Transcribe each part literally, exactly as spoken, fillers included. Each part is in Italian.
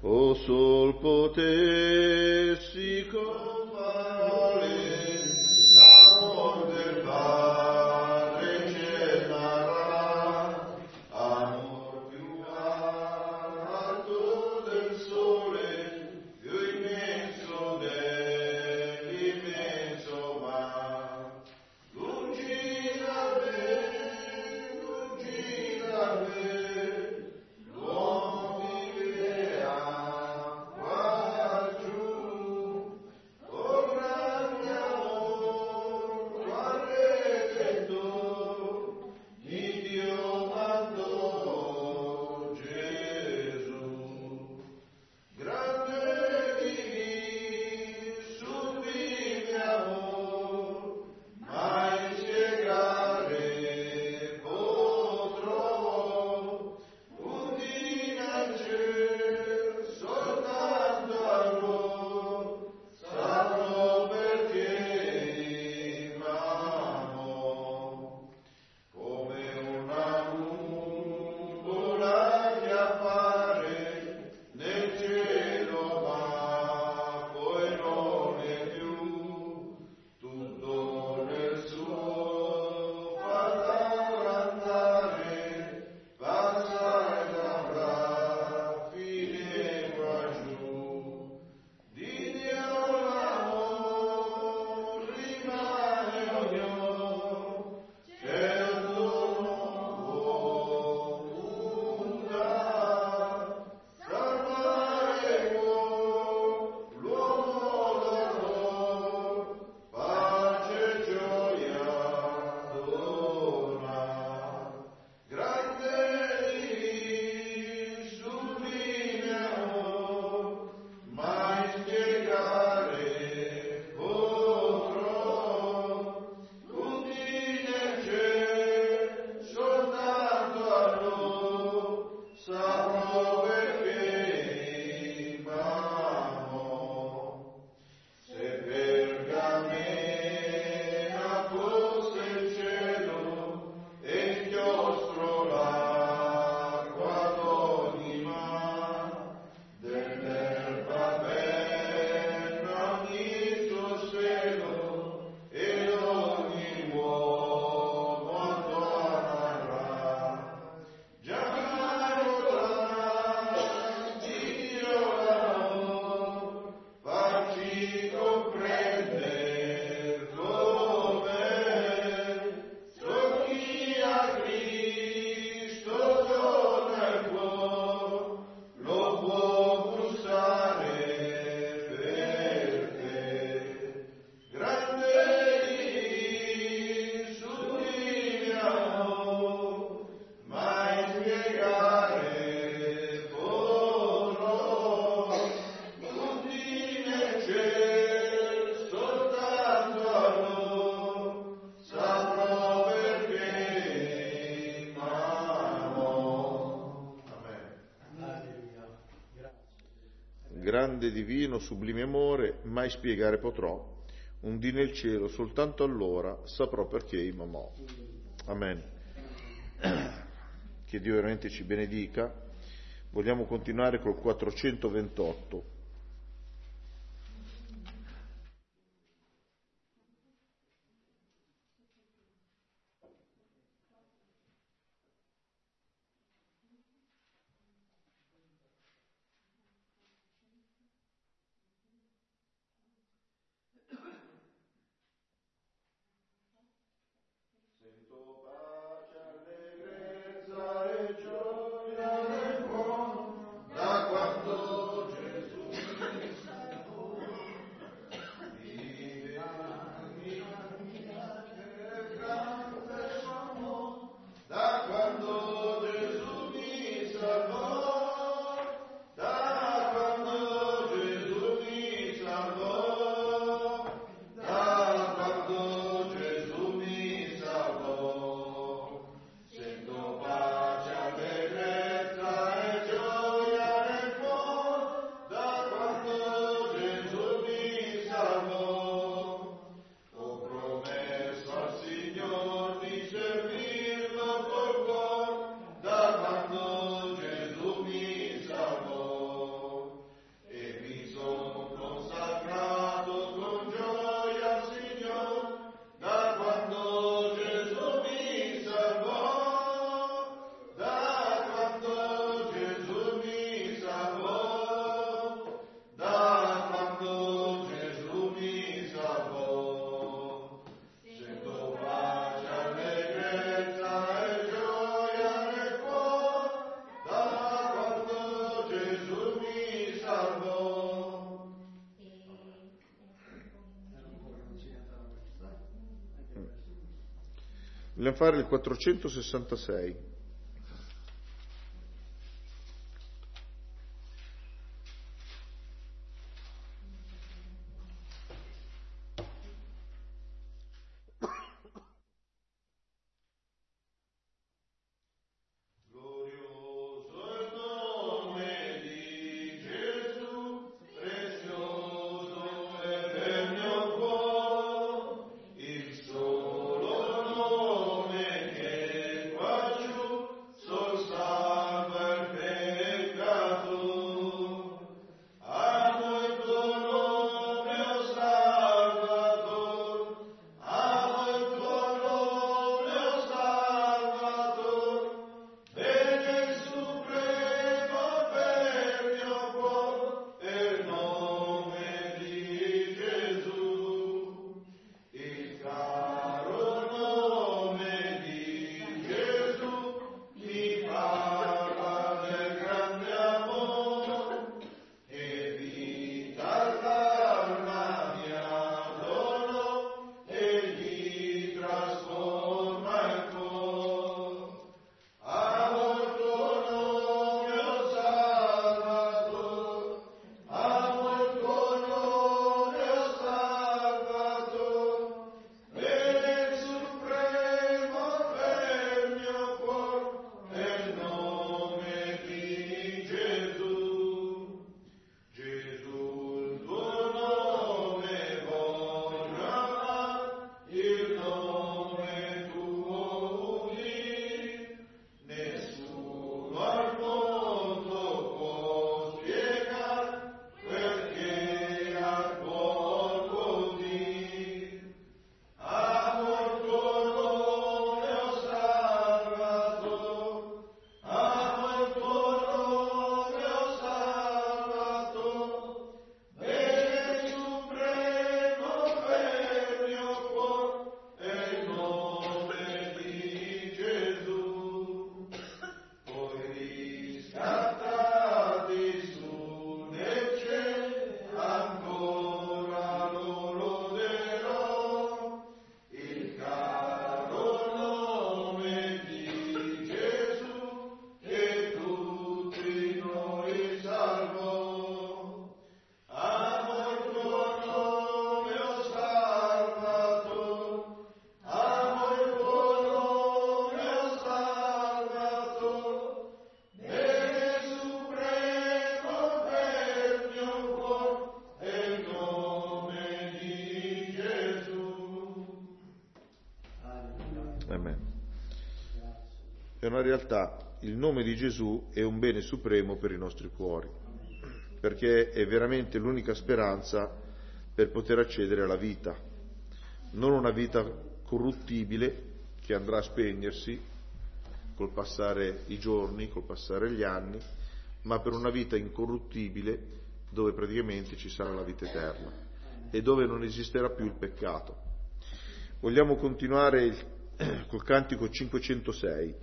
O sol potessi con parole l'amor del Padre celare, amor più alto del sole, più immenso dell'immenso mar. Lungi da me, lungi da me, grande, divino, sublime amore, mai spiegare potrò, un dì nel cielo, soltanto allora saprò perché m'amò. Amen. Che Dio veramente ci benedica. Vogliamo continuare col quattrocentoventotto. Da quando Gesù Vogliamo fare il quattrocentosessantasei. È una realtà, il nome di Gesù è un bene supremo per i nostri cuori, perché è veramente l'unica speranza per poter accedere alla vita, non una vita corruttibile che andrà a spegnersi col passare i giorni, col passare gli anni, ma per una vita incorruttibile dove praticamente ci sarà la vita eterna e dove non esisterà più il peccato. Vogliamo continuare il, col cantico cinquecentosei.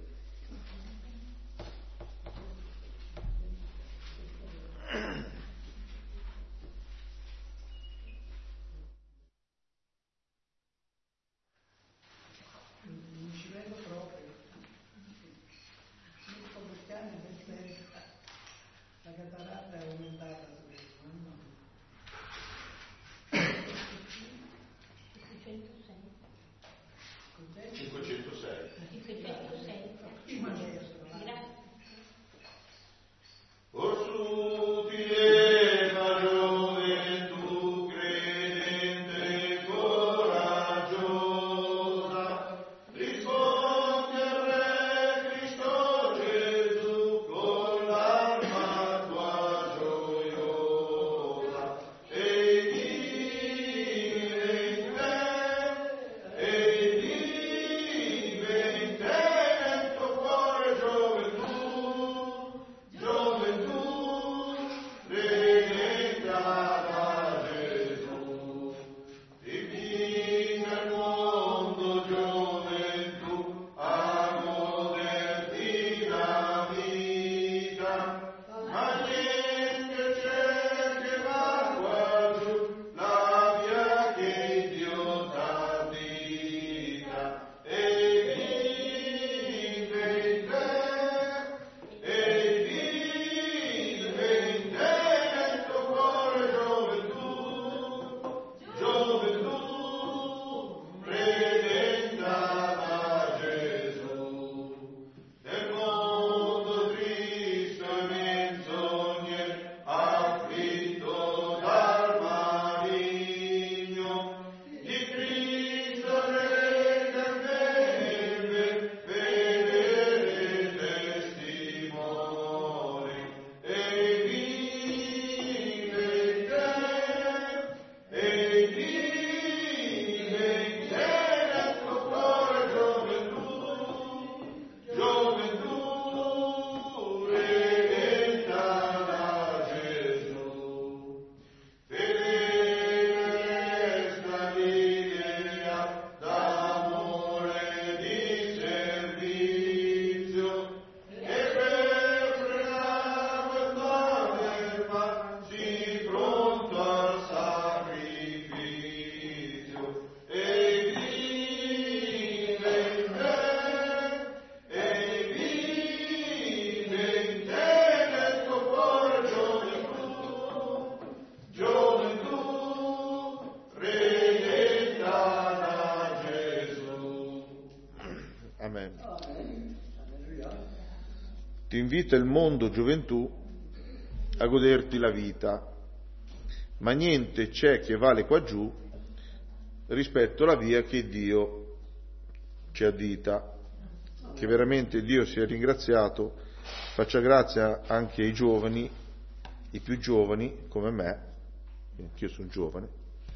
ti invita il mondo, gioventù, a goderti la vita, ma niente c'è che vale qua giù rispetto alla via che Dio ci addita. Che veramente Dio sia ringraziato, faccia grazia anche ai giovani, i più giovani come me, anch'io sono giovane,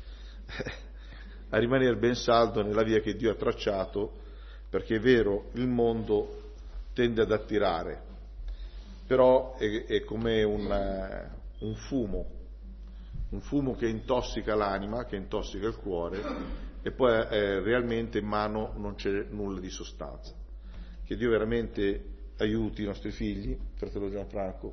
a rimanere ben saldo nella via che Dio ha tracciato, perché è vero, il mondo tende ad attirare, però è, è come un, un fumo, un fumo che intossica l'anima, che intossica il cuore, e poi eh, realmente in mano non c'è nulla di sostanza. Che Dio veramente aiuti i nostri figli, fratello Gianfranco.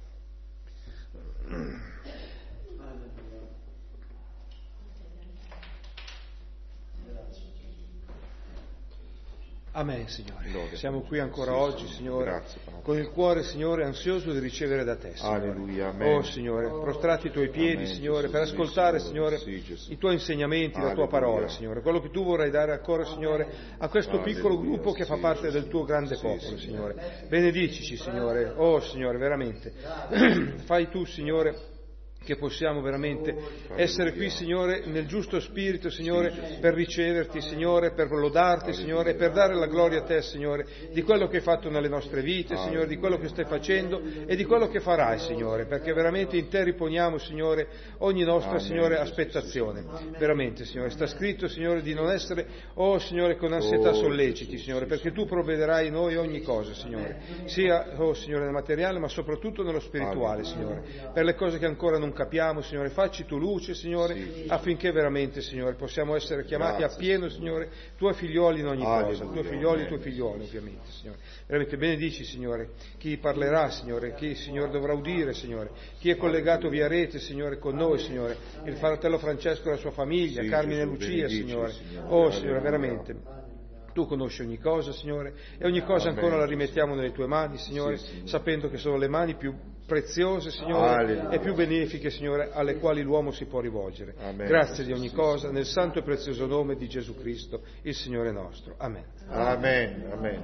Amen, Signore. Lode. Siamo qui ancora Sì, oggi, sì. Signore, Grazie, Padre. con il cuore, Signore, ansioso di ricevere da te, Signore. Alleluia, amen. Oh, Signore, prostrati ai tuoi piedi, Amen, Signore, Gesù, per ascoltare, sì, Signore, sì, Gesù. i tuoi insegnamenti, la tua Alleluia. parola, Signore, quello che tu vorrai dare ancora, Signore, a questo Alleluia, piccolo gruppo che fa sì, parte Gesù. del tuo grande Sì, popolo, sì. Signore. Benedicici, Signore. Oh, Signore, veramente. Fai tu, Signore, che possiamo veramente essere qui, Signore, nel giusto spirito, Signore, per riceverti, Signore, per lodarti, Signore, per dare la gloria a te, Signore, di quello che hai fatto nelle nostre vite, Signore, di quello che stai facendo e di quello che farai, Signore, perché veramente in te riponiamo, Signore, ogni nostra, Signore, aspettazione. Veramente, Signore, sta scritto, Signore, di non essere, oh, Signore, con ansietà solleciti, Signore, perché tu provvederai in noi ogni cosa, Signore, sia, oh, Signore, nel materiale, ma soprattutto nello spirituale, Signore, per le cose che ancora non capiamo, Signore, facci tu luce, Signore, sì, affinché veramente, Signore, possiamo essere chiamati Grazie, a pieno, Signore, tuoi figlioli in ogni Alleluia, cosa, tuoi figlioli e tuoi figlioli, ovviamente, Signore. Veramente benedici, Signore, chi parlerà, Signore, chi, Signore, dovrà udire, Signore, chi è collegato via rete, Signore, con noi, Signore, il fratello Francesco e la sua famiglia, sì, Carmine e Lucia, Signore, Signore, oh, Signore, veramente. Tu conosci ogni cosa, Signore, e ogni cosa ancora la rimettiamo nelle tue mani, Signore, sì, sapendo che sono le mani più preziose, Signore, Alleluia. E più benefiche, Signore, alle quali l'uomo si può rivolgere. Amen. Grazie di ogni cosa, nel santo e prezioso nome di Gesù Cristo, il Signore nostro. Amen. Amen. Amen.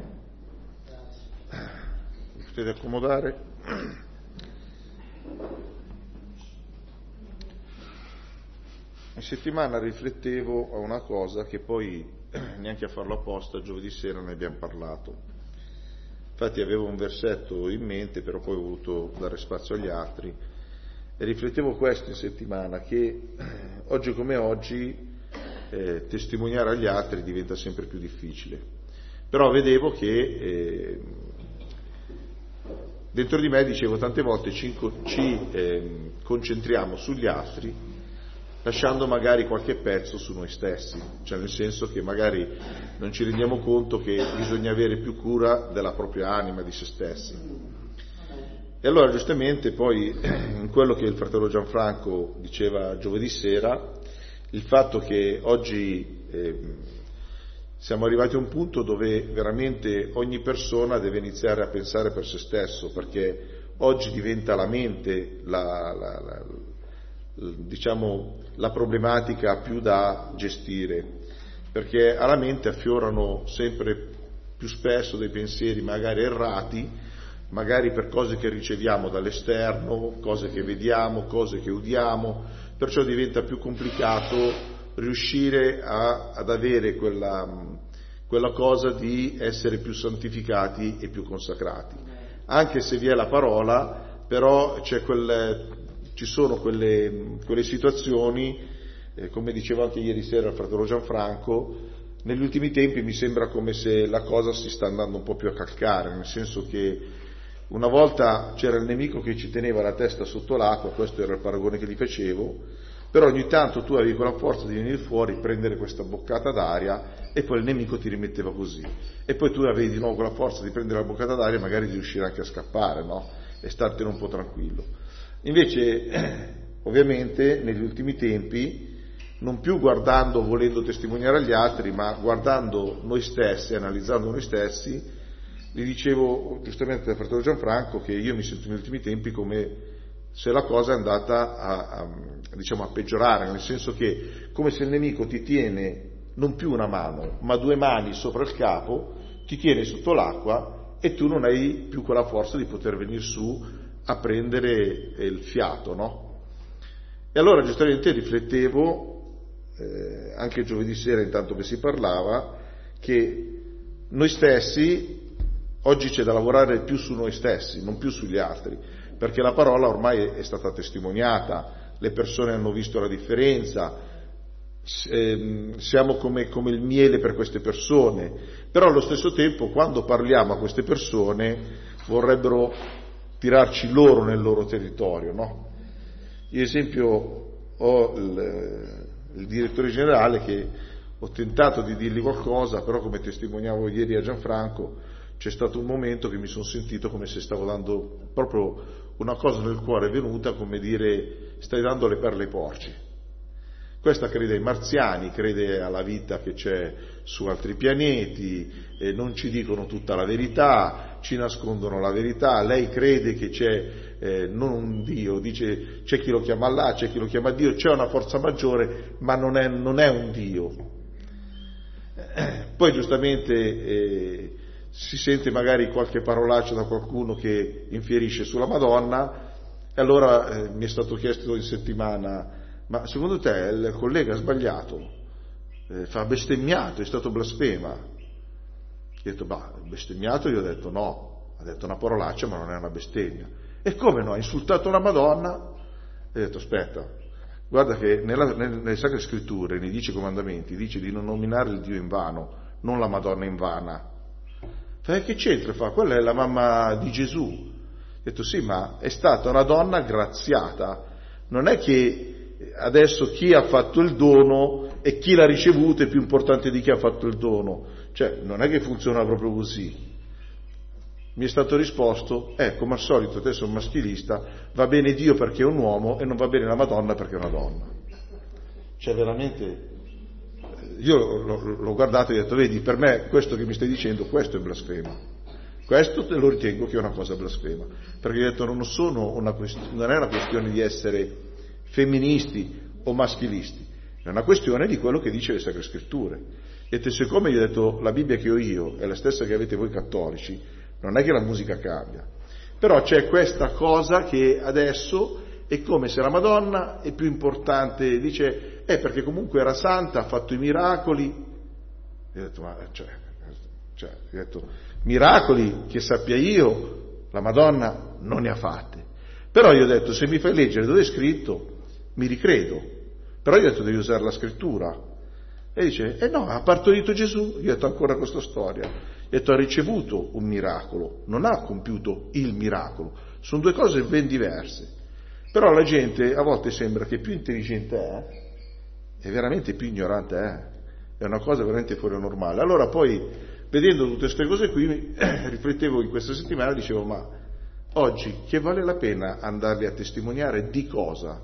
Potete accomodare? In settimana riflettevo a una cosa che poi neanche a farlo apposta, giovedì sera ne abbiamo parlato. Infatti avevo un versetto in mente, però poi ho voluto dare spazio agli altri e riflettevo questo in settimana, che oggi come oggi eh, testimoniare agli altri diventa sempre più difficile. Però vedevo che eh, dentro di me, dicevo tante volte, ci, ci eh, concentriamo sugli altri lasciando magari qualche pezzo su noi stessi, cioè nel senso che magari non ci rendiamo conto che bisogna avere più cura della propria anima, di se stessi. E allora giustamente poi in quello che il fratello Gianfranco diceva giovedì sera, il fatto che oggi eh, siamo arrivati a un punto dove veramente ogni persona deve iniziare a pensare per se stesso, perché oggi diventa la mente la, la, la diciamo la problematica più da gestire, perché alla mente affiorano sempre più spesso dei pensieri magari errati, magari per cose che riceviamo dall'esterno, cose che vediamo, cose che udiamo, perciò diventa più complicato riuscire a, ad avere quella, quella cosa di essere più santificati e più consacrati, anche se vi è la parola, però c'è quel ci sono quelle, quelle situazioni, eh, come diceva anche ieri sera il fratello Gianfranco, negli ultimi tempi mi sembra come se la cosa si sta andando un po' più a calcare, nel senso che una volta c'era il nemico che ci teneva la testa sotto l'acqua, questo era il paragone che gli facevo, però ogni tanto tu avevi quella forza di venire fuori, prendere questa boccata d'aria e poi il nemico ti rimetteva così, e poi tu avevi di nuovo quella forza di prendere la boccata d'aria e magari di riuscire anche a scappare, no? E startene un po' tranquillo. Invece, ovviamente, negli ultimi tempi, non più guardando, volendo testimoniare agli altri, ma guardando noi stessi, analizzando noi stessi, gli dicevo giustamente al fratello Gianfranco che io mi sento negli ultimi tempi come se la cosa è andata a, a, diciamo, a peggiorare, nel senso che come se il nemico ti tiene non più una mano, ma due mani sopra il capo, ti tiene sotto l'acqua e tu non hai più quella forza di poter venire su a prendere il fiato, no? E allora giustamente riflettevo, eh, anche giovedì sera intanto che si parlava, che noi stessi, oggi c'è da lavorare più su noi stessi, non più sugli altri, perché la parola ormai è stata testimoniata, le persone hanno visto la differenza, eh, siamo come, come il miele per queste persone, però allo stesso tempo quando parliamo a queste persone vorrebbero tirarci loro nel loro territorio, no? Io esempio ho il, il direttore generale che ho tentato di dirgli qualcosa, però come testimoniavo ieri a Gianfranco c'è stato un momento che mi sono sentito come se stavo dando proprio una cosa nel cuore venuta, come dire stai dando le perle ai porci. Questa crede ai marziani, crede alla vita che c'è su altri pianeti, eh, non ci dicono tutta la verità, ci nascondono la verità, lei crede che c'è eh, non un Dio, dice c'è chi lo chiama Allah, c'è chi lo chiama Dio, c'è una forza maggiore, ma non è, non è un Dio. Poi giustamente eh, si sente magari qualche parolaccia da qualcuno che infierisce sulla Madonna, e allora eh, mi è stato chiesto in settimana: ma secondo te il collega ha sbagliato? Eh, fa bestemmiato, è stato blasfema. Io ho detto, bah, bestemmiato? Io ho detto no, ha detto una parolaccia ma non è una bestemmia. E come no? Ha insultato la Madonna? E ho detto aspetta, guarda che nella, nelle, nelle Sacre Scritture, nei Dieci Comandamenti, dice di non nominare il Dio in vano, non la Madonna in vana. Fa, che c'entra? Fa, quella è la mamma di Gesù. Ho detto sì, ma è stata una donna graziata, non è che adesso chi ha fatto il dono e chi l'ha ricevuto è più importante di chi ha fatto il dono, cioè non è che funziona proprio così. Mi è stato risposto, eh, come al solito te sei un maschilista, va bene Dio perché è un uomo e non va bene la Madonna perché è una donna. Cioè veramente, io l'ho guardato e ho detto, vedi, per me questo che mi stai dicendo, questo è blasfema, questo te lo ritengo che è una cosa blasfema, perché ho detto non, sono una quest- non è una questione di essere femministi o maschilisti, è una questione di quello che dice le Sacre Scritture. E te, siccome io ho detto la Bibbia che ho io è la stessa che avete voi cattolici, non è che la musica cambia, però c'è questa cosa che adesso è come se la Madonna è più importante, dice, eh perché comunque era santa, ha fatto i miracoli. E ho detto, ma cioè, cioè, ho detto, miracoli che sappia io, la Madonna non ne ha fatte. Però io ho detto, se mi fai leggere dove è scritto, mi ricredo, però io ho detto devi usare la scrittura. E dice, eh no, ha partorito Gesù. Io ho detto ancora questa storia, ho detto ha ricevuto un miracolo, non ha compiuto il miracolo, sono due cose ben diverse. Però la gente a volte sembra che più intelligente è e veramente più ignorante è, è una cosa veramente fuori normale. Allora poi vedendo tutte queste cose qui riflettevo in questa settimana e dicevo, ma oggi che vale la pena andarli a testimoniare di cosa?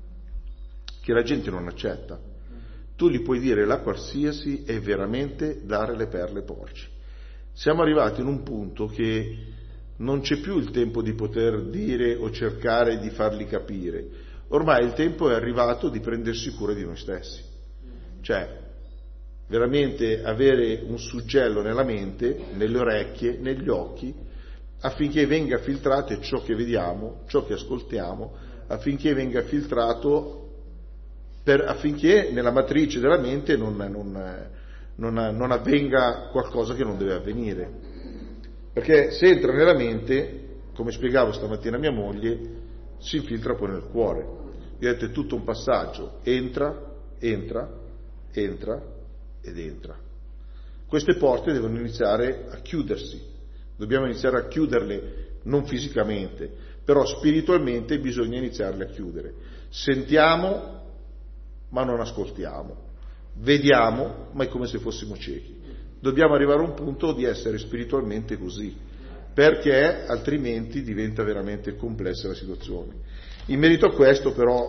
Che la gente non accetta. Tu gli puoi dire la qualsiasi e veramente dare le perle ai porci. Siamo arrivati in un punto che non c'è più il tempo di poter dire o cercare di farli capire. Ormai il tempo è arrivato di prendersi cura di noi stessi. Cioè, veramente avere un suggello nella mente, nelle orecchie, negli occhi, affinché venga filtrato ciò che vediamo, ciò che ascoltiamo, affinché venga filtrato Per, affinché nella matrice della mente non, non, non, non avvenga qualcosa che non deve avvenire. Perché se entra nella mente, come spiegavo stamattina a mia moglie, si infiltra poi nel cuore. Io ho detto è tutto un passaggio, entra, entra, entra ed entra. Queste porte devono iniziare a chiudersi, dobbiamo iniziare a chiuderle, non fisicamente, però spiritualmente bisogna iniziarle a chiudere. Sentiamo ma non ascoltiamo, vediamo, ma è come se fossimo ciechi. Dobbiamo arrivare a un punto di essere spiritualmente così, perché altrimenti diventa veramente complessa la situazione. In merito a questo, però,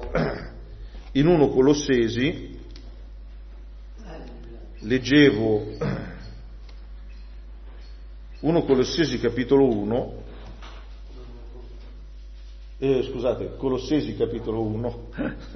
in uno Colossesi leggevo uno Colossesi capitolo uno, eh, scusate, Colossesi capitolo uno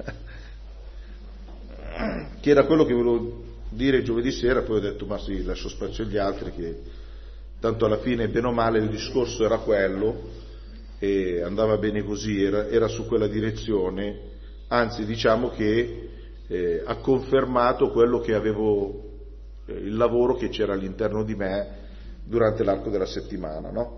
che era quello che volevo dire giovedì sera, poi ho detto ma sì, lascio spazio agli altri che tanto alla fine, bene o male, il discorso era quello, e andava bene così, era, era su quella direzione, anzi diciamo che eh, ha confermato quello che avevo, eh, il lavoro che c'era all'interno di me durante l'arco della settimana, no?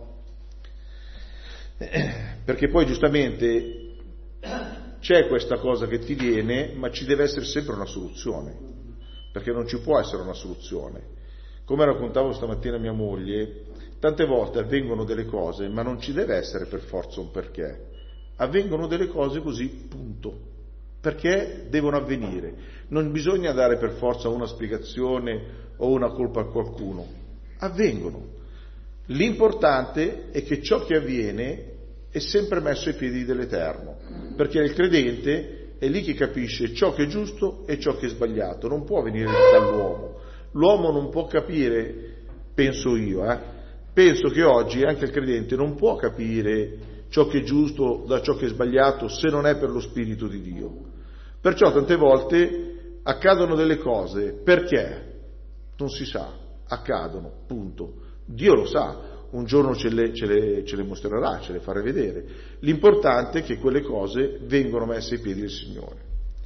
Perché poi giustamente c'è questa cosa che ti viene, ma ci deve essere sempre una soluzione, perché non ci può essere una soluzione. Come raccontavo stamattina a mia moglie, tante volte avvengono delle cose, ma non ci deve essere per forza un perché. Avvengono delle cose così, punto. Perché devono avvenire. Non bisogna dare per forza una spiegazione o una colpa a qualcuno. Avvengono. L'importante è che ciò che avviene è sempre messo ai piedi dell'Eterno, perché il credente è lì che capisce ciò che è giusto e ciò che è sbagliato, non può venire dall'uomo. L'uomo non può capire, penso io, eh, penso che oggi anche il credente non può capire ciò che è giusto da ciò che è sbagliato se non è per lo Spirito di Dio. Perciò tante volte accadono delle cose, perché? Non si sa, accadono, punto. Dio lo sa, un giorno ce le, ce, le, ce le mostrerà, ce le farà vedere. L'importante è che quelle cose vengono messe ai piedi del Signore.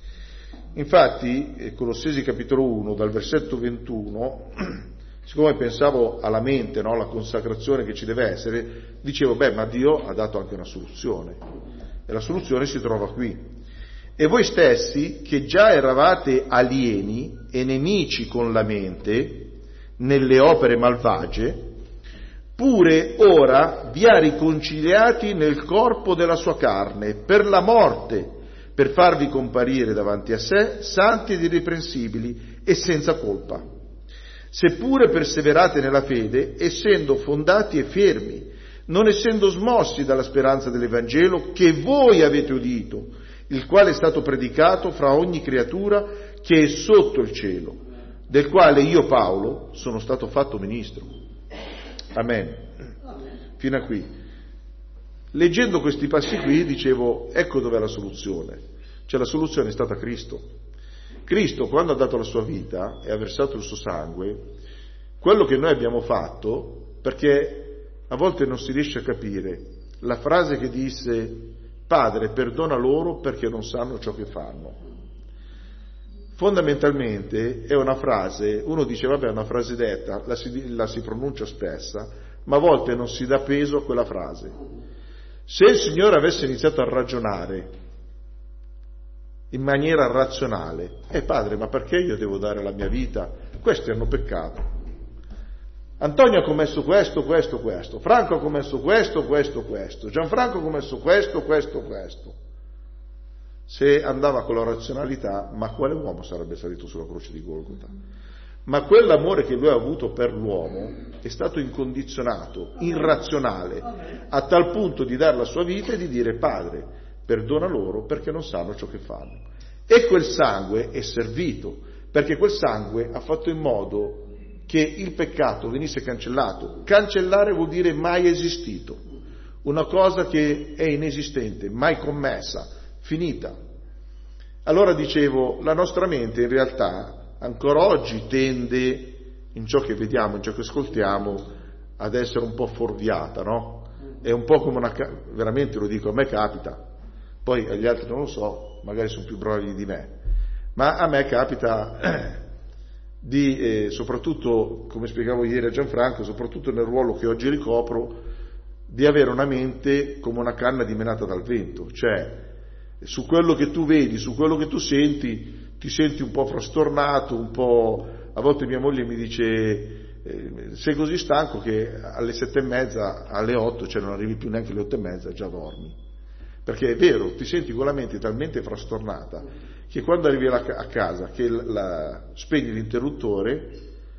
Infatti, Colossesi capitolo uno, dal versetto ventuno, siccome pensavo alla mente, no, alla consacrazione che ci deve essere, dicevo, beh, ma Dio ha dato anche una soluzione, e la soluzione si trova qui. E voi stessi, che già eravate alieni e nemici con la mente, nelle opere malvagie, pure ora vi ha riconciliati nel corpo della sua carne, per la morte, per farvi comparire davanti a sé, santi ed irreprensibili e senza colpa. Seppure perseverate nella fede, essendo fondati e fermi, non essendo smossi dalla speranza dell'Evangelo che voi avete udito, il quale è stato predicato fra ogni creatura che è sotto il cielo, del quale io, Paolo, sono stato fatto ministro. Amen. Fino a qui. Leggendo questi passi qui dicevo, ecco dov'è la soluzione. Cioè la soluzione è stata Cristo. Cristo, quando ha dato la sua vita e ha versato il suo sangue, quello che noi abbiamo fatto, perché a volte non si riesce a capire, la frase che disse, Padre, perdona loro perché non sanno ciò che fanno. Fondamentalmente è una frase, uno dice vabbè è una frase detta, la si, la si pronuncia spessa, ma a volte non si dà peso a quella frase. Se il Signore avesse iniziato a ragionare in maniera razionale, eh Padre, ma perché io devo dare la mia vita? Questi hanno peccato. Antonio ha commesso questo, questo, questo, Franco ha commesso questo, questo, questo, Gianfranco ha commesso questo, questo, questo. Se andava con la razionalità, ma quale uomo sarebbe salito sulla croce di Golgota? Ma quell'amore che lui ha avuto per l'uomo è stato incondizionato, irrazionale, a tal punto di dare la sua vita e di dire Padre, perdona loro perché non sanno ciò che fanno. E quel sangue è servito, perché quel sangue ha fatto in modo che il peccato venisse cancellato. Cancellare vuol dire mai esistito, una cosa che è inesistente, mai commessa, finita. Allora dicevo, la nostra mente in realtà ancora oggi tende, in ciò che vediamo, in ciò che ascoltiamo, ad essere un po' fuorviata, no? È un po' come una, veramente lo dico, a me capita, poi agli altri non lo so, magari sono più bravi di me, ma a me capita di, eh, soprattutto, come spiegavo ieri a Gianfranco, soprattutto nel ruolo che oggi ricopro, di avere una mente come una canna dimenata dal vento, cioè su quello che tu vedi, su quello che tu senti, ti senti un po' frastornato, un po', a volte mia moglie mi dice eh, sei così stanco che alle sette e mezza, alle otto, cioè non arrivi più neanche alle otto e mezza, già dormi, perché è vero, ti senti con la mente talmente frastornata che quando arrivi a casa, che la, la, spegni l'interruttore,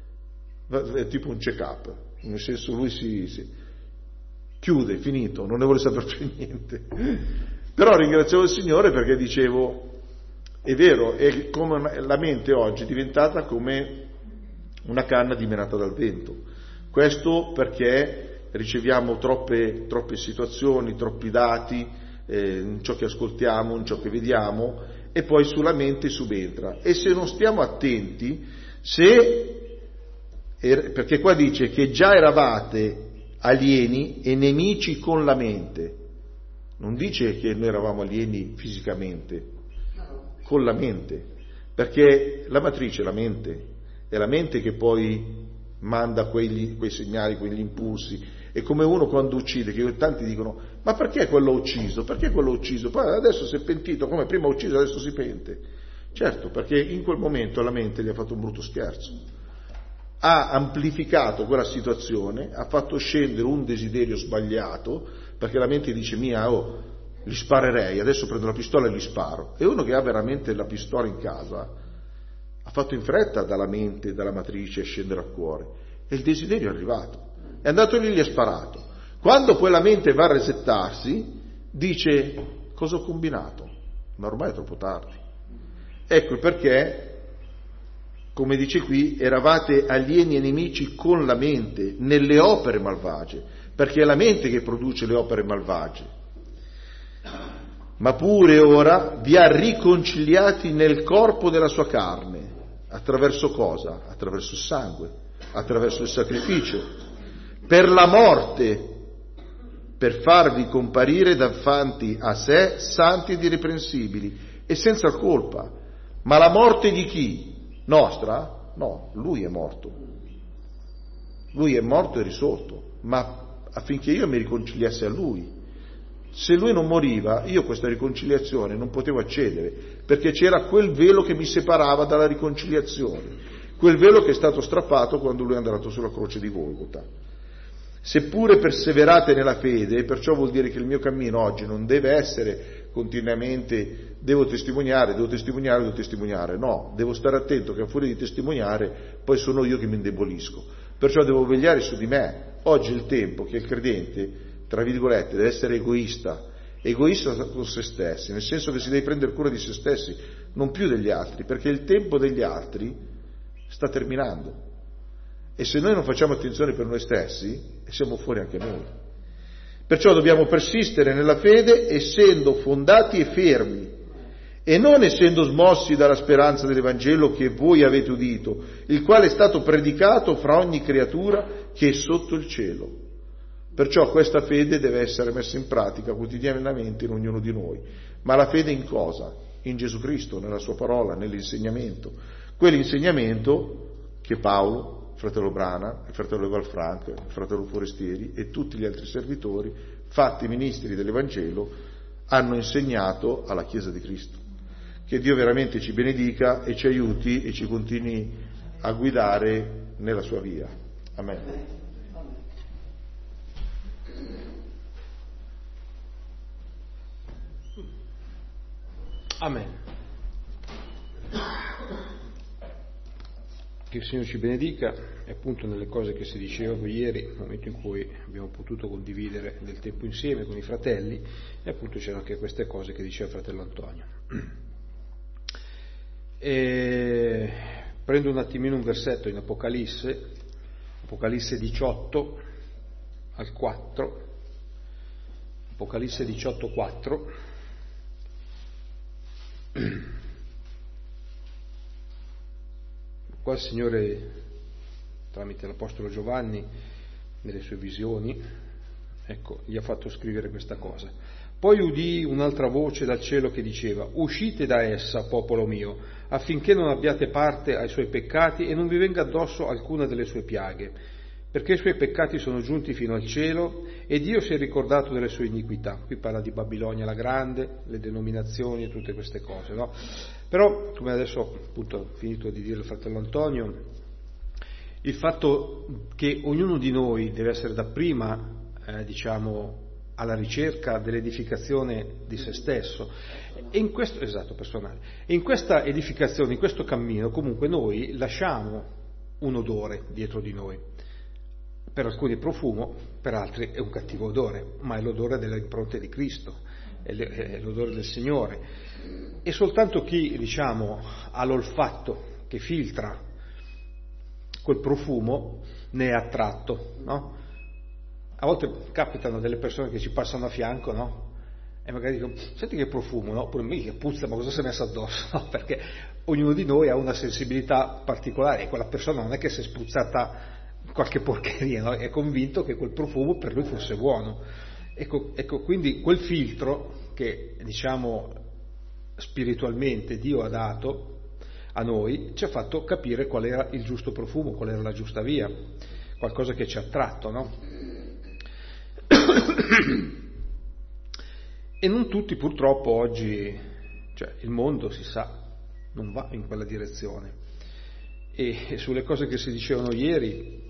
è tipo un check-up, nel senso lui si, si chiude, finito, non ne vuole sapere più niente. Però ringraziavo il Signore perché dicevo, è vero, è come la mente oggi è diventata come una canna dimenata dal vento. Questo perché riceviamo troppe, troppe situazioni, troppi dati, eh, in ciò che ascoltiamo, in ciò che vediamo, e poi sulla mente subentra. E se non stiamo attenti, se perché qua dice che già eravate alieni e nemici con la mente, non dice che noi eravamo alieni fisicamente, con la mente, perché la matrice è la mente, è la mente che poi manda quegli, quei segnali, quegli impulsi. È come uno quando uccide, che tanti dicono: ma perché quello ha ucciso? Perché quello ha ucciso? Poi adesso si è pentito, come prima ha ucciso adesso si pente. Certo, perché in quel momento la mente gli ha fatto un brutto scherzo, ha amplificato quella situazione, ha fatto scendere un desiderio sbagliato, perché la mente dice: mia, oh, li sparerei, adesso prendo la pistola e li sparo. E uno che ha veramente la pistola in casa ha fatto in fretta dalla mente, dalla matrice, a scendere al cuore, e il desiderio è arrivato, è andato lì e gli ha sparato. Quando poi la mente va a resettarsi, dice: cosa ho combinato? Ma ormai è troppo tardi. Ecco perché, come dice qui, eravate alieni e nemici con la mente, nelle opere malvagie, perché è la mente che produce le opere malvagie. Ma pure ora vi ha riconciliati nel corpo della sua carne. Attraverso cosa? Attraverso il sangue, attraverso il sacrificio, per la morte, per farvi comparire davanti a sé santi ed irreprensibili e senza colpa. Ma la morte di chi? Nostra? No, lui è morto. Lui è morto e risorto, ma affinché io mi riconciliassi a lui. Se lui non moriva, io questa riconciliazione non potevo accedere, perché c'era quel velo che mi separava dalla riconciliazione, quel velo che è stato strappato quando lui è andato sulla croce di Golgota. Seppure perseverate nella fede, perciò vuol dire che il mio cammino oggi non deve essere continuamente devo testimoniare, devo testimoniare, devo testimoniare, no, devo stare attento che a furia di testimoniare poi sono io che mi indebolisco, perciò devo vegliare su di me. Oggi è il tempo che il credente, tra virgolette, deve essere egoista, egoista con se stessi, nel senso che si deve prendere cura di se stessi, non più degli altri, perché il tempo degli altri sta terminando. E se noi non facciamo attenzione per noi stessi, siamo fuori anche noi. Perciò dobbiamo persistere nella fede, essendo fondati e fermi, e non essendo smossi dalla speranza dell'Evangelo che voi avete udito, il quale è stato predicato fra ogni creatura che è sotto il cielo. Perciò questa fede deve essere messa in pratica quotidianamente in ognuno di noi. Ma la fede in cosa? In Gesù Cristo, nella sua parola, nell'insegnamento. Quell'insegnamento che Paolo, il fratello Brana, il fratello Valfranc, il fratello Forestieri e tutti gli altri servitori, fatti ministri dell'Evangelo, hanno insegnato alla Chiesa di Cristo. Che Dio veramente ci benedica e ci aiuti e ci continui a guidare nella sua via. Amen. Amen. Che il Signore ci benedica, e appunto nelle cose che si diceva ieri, nel momento in cui abbiamo potuto condividere del tempo insieme con i fratelli, e appunto c'erano anche queste cose che diceva il fratello Antonio. E prendo un attimino un versetto in Apocalisse, Apocalisse diciotto al quattro, Apocalisse diciotto quattro. Qua il Signore, tramite l'Apostolo Giovanni, nelle sue visioni, ecco, gli ha fatto scrivere questa cosa. Poi udii un'altra voce dal cielo che diceva: uscite da essa, popolo mio, affinché non abbiate parte ai suoi peccati e non vi venga addosso alcuna delle sue piaghe, perché i suoi peccati sono giunti fino al cielo e Dio si è ricordato delle sue iniquità. Qui parla di Babilonia la Grande, le denominazioni e tutte queste cose, no? Però, come adesso appunto ho finito di dire il fratello Antonio, il fatto che ognuno di noi deve essere dapprima, eh, diciamo, alla ricerca dell'edificazione di se stesso, e in questo, esatto, personale, e in questa edificazione, in questo cammino, comunque noi lasciamo un odore dietro di noi. Per alcuni è profumo, per altri è un cattivo odore, ma è l'odore delle impronte di Cristo, è l'odore del Signore. E soltanto chi, diciamo, ha l'olfatto che filtra quel profumo ne è attratto, no? A volte capitano delle persone che ci passano a fianco, no? e magari dico, senti che profumo, no? Pure mi che puzza, ma cosa si è messo addosso? No, perché ognuno di noi ha una sensibilità particolare e quella persona non è che si è spruzzata qualche porcheria, no? È convinto che quel profumo per lui fosse buono. Ecco, ecco, quindi quel filtro che, diciamo, spiritualmente Dio ha dato a noi ci ha fatto capire qual era il giusto profumo, qual era la giusta via, qualcosa che ci ha attratto, no? E non tutti purtroppo oggi, cioè il mondo si sa, non va in quella direzione. E sulle cose che si dicevano ieri,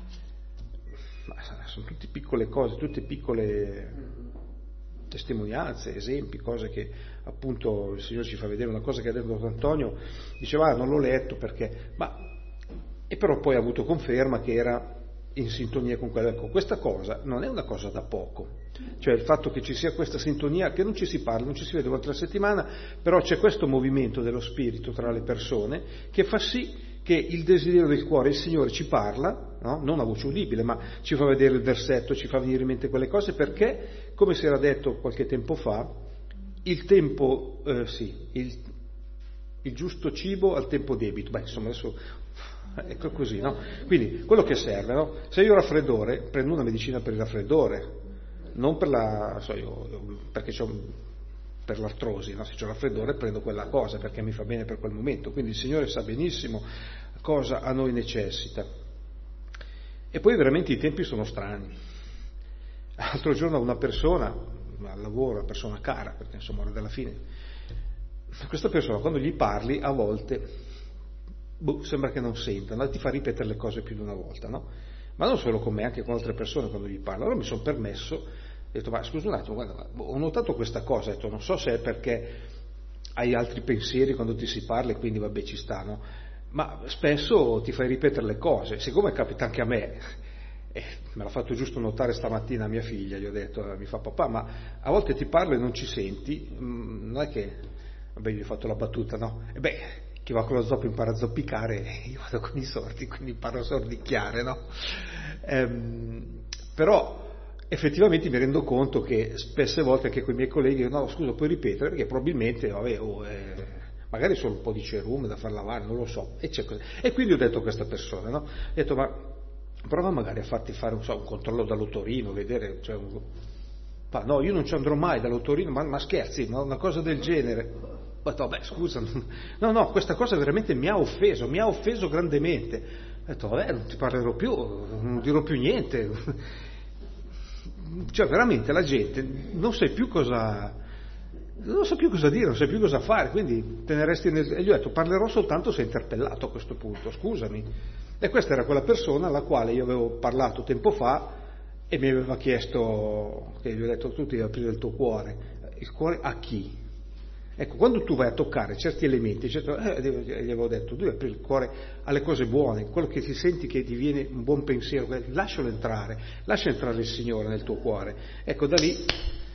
ma sono tutte piccole cose, tutte piccole testimonianze, esempi, cose che appunto il Signore ci fa vedere. Una cosa che ha detto Don Antonio, diceva ah, non l'ho letto perché, ma e però poi ha avuto conferma che era in sintonia con quello. Ecco, questa cosa non è una cosa da poco, cioè il fatto che ci sia questa sintonia, che non ci si parla, non ci si vede durante la settimana, però c'è questo movimento dello spirito tra le persone che fa sì che il desiderio del cuore, il Signore ci parla, no? Non a voce udibile, ma ci fa vedere il versetto, ci fa venire in mente quelle cose, perché, come si era detto qualche tempo fa, il tempo, eh, sì, il, il giusto cibo al tempo debito. Beh, insomma, adesso ecco così, no? Quindi, quello che serve, no? Se io ho raffreddore, prendo una medicina per il raffreddore, non per la, so io, perché c'ho per l'artrosi, no? Se c'ho raffreddore prendo quella cosa perché mi fa bene per quel momento, quindi il Signore sa benissimo cosa a noi necessita. E poi veramente i tempi sono strani. L'altro giorno una persona al lavoro, una persona cara, perché insomma ora della fine, questa persona quando gli parli a volte boh, sembra che non senta, no? Ti fa ripetere le cose più di una volta, no? Ma non solo con me, anche con altre persone quando gli parlo. Allora mi sono permesso, ho detto, ma scusa un attimo, guarda, ho notato questa cosa, ho detto, non so se è perché hai altri pensieri quando ti si parla e quindi vabbè ci stanno, ma spesso ti fai ripetere le cose, siccome capita anche a me, eh, me l'ha fatto giusto notare stamattina a mia figlia, gli ho detto, eh, mi fa papà, ma a volte ti parlo e non ci senti, mm, non è che, vabbè gli ho fatto la battuta, no? E beh, chi va con lo zoppo impara a zoppicare, io vado con i sordi, quindi imparo a sordicchiare, no? Ehm, però effettivamente mi rendo conto che spesse volte anche con i miei colleghi, no scusa puoi ripetere, perché probabilmente vabbè, oh, eh, magari solo un po' di cerume da far lavare, non lo so, e, c'è così. E quindi ho detto a questa persona, no? Ho detto ma prova magari a farti fare un, so, un controllo dall'otorino, vedere, cioè, un... no io non ci andrò mai dall'otorino, ma, ma scherzi, ma una cosa del genere. Ho detto vabbè scusa, no no, questa cosa veramente mi ha offeso, mi ha offeso grandemente. Ho detto vabbè non ti parlerò più, non dirò più niente. Cioè veramente la gente non sa più cosa non sa più cosa dire, non sa più cosa fare, quindi te ne resti nel... e gli ho detto parlerò soltanto se interpellato a questo punto, scusami. E questa era quella persona alla quale io avevo parlato tempo fa e mi aveva chiesto, che gli ho detto tu devi aprire il tuo cuore. Il cuore a chi? Ecco, quando tu vai a toccare certi elementi, certo, eh, gli avevo detto, tu devi aprire il cuore alle cose buone, quello che ti senti che ti viene un buon pensiero, lascialo entrare, lascia entrare il Signore nel tuo cuore. Ecco, da lì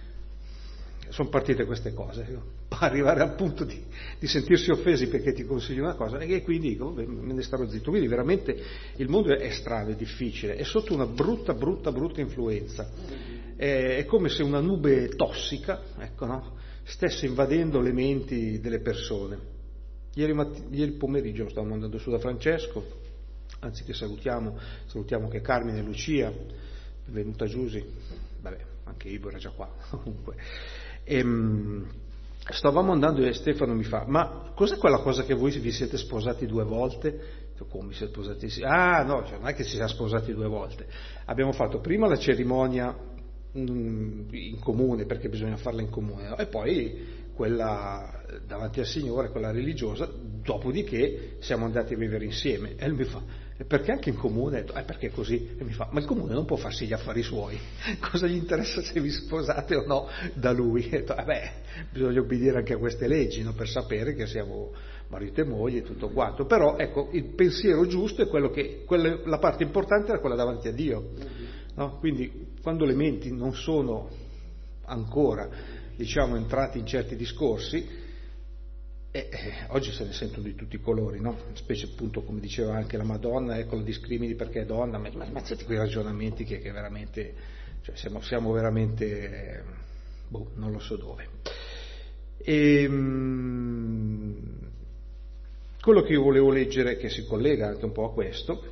sono partite queste cose, arrivare al punto di, di sentirsi offesi perché ti consiglio una cosa, e quindi dico, vabbè, me ne starò zitto. Quindi veramente il mondo è strano, è difficile, è sotto una brutta, brutta, brutta influenza. È, è come se una nube tossica, ecco, no? Stesse invadendo le menti delle persone. Ieri, matt- ieri pomeriggio stavamo andando su da Francesco, anzi che salutiamo, salutiamo anche Carmine e Lucia, è venuta Giusy, vabbè, anche Ivo era già qua, comunque. E, mh, stavamo andando e Stefano mi fa, ma cos'è quella cosa che voi vi siete sposati due volte? Come siete sposati? Ah no, cioè non è che si siamo sposati due volte, abbiamo fatto prima la cerimonia in comune perché bisogna farla in comune, no? E poi quella davanti al Signore, quella religiosa, dopodiché siamo andati a vivere insieme. E lui mi fa, e perché anche in comune? E detto, eh perché così? E mi fa, ma il comune non può farsi gli affari suoi, cosa gli interessa se vi sposate o no da lui? E detto, eh beh, bisogna obbedire anche a queste leggi, no? Per sapere che siamo marito e moglie e tutto quanto. Però ecco, il pensiero giusto è quello che, quella, la parte importante era quella davanti a Dio, no? Quindi quando le menti non sono ancora, diciamo, entrati in certi discorsi, eh, eh, oggi se ne sentono di tutti i colori, no? Specie appunto, come diceva anche la Madonna, ecco, la discrimini perché è donna, ma, ma siete quei ragionamenti che, che veramente, cioè siamo, siamo veramente boh, non lo so dove. E, mh, quello che io volevo leggere, che si collega anche un po' a questo,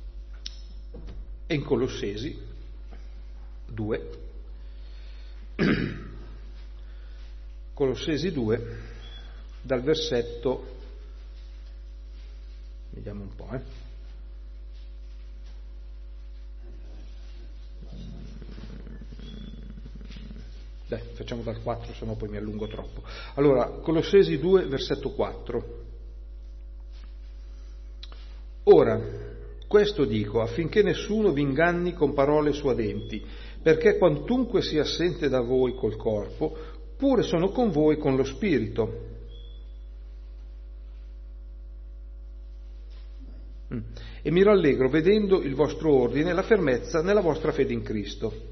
è in Colossesi due, Colossesi due, dal versetto, vediamo un po', eh. Dai, facciamo dal quattro, se no poi mi allungo troppo. Allora, Colossesi due, versetto quattro. Ora, questo dico, affinché nessuno vi inganni con parole suadenti, perché quantunque sia assente da voi col corpo, pure sono con voi con lo spirito. E mi rallegro vedendo il vostro ordine e la fermezza nella vostra fede in Cristo.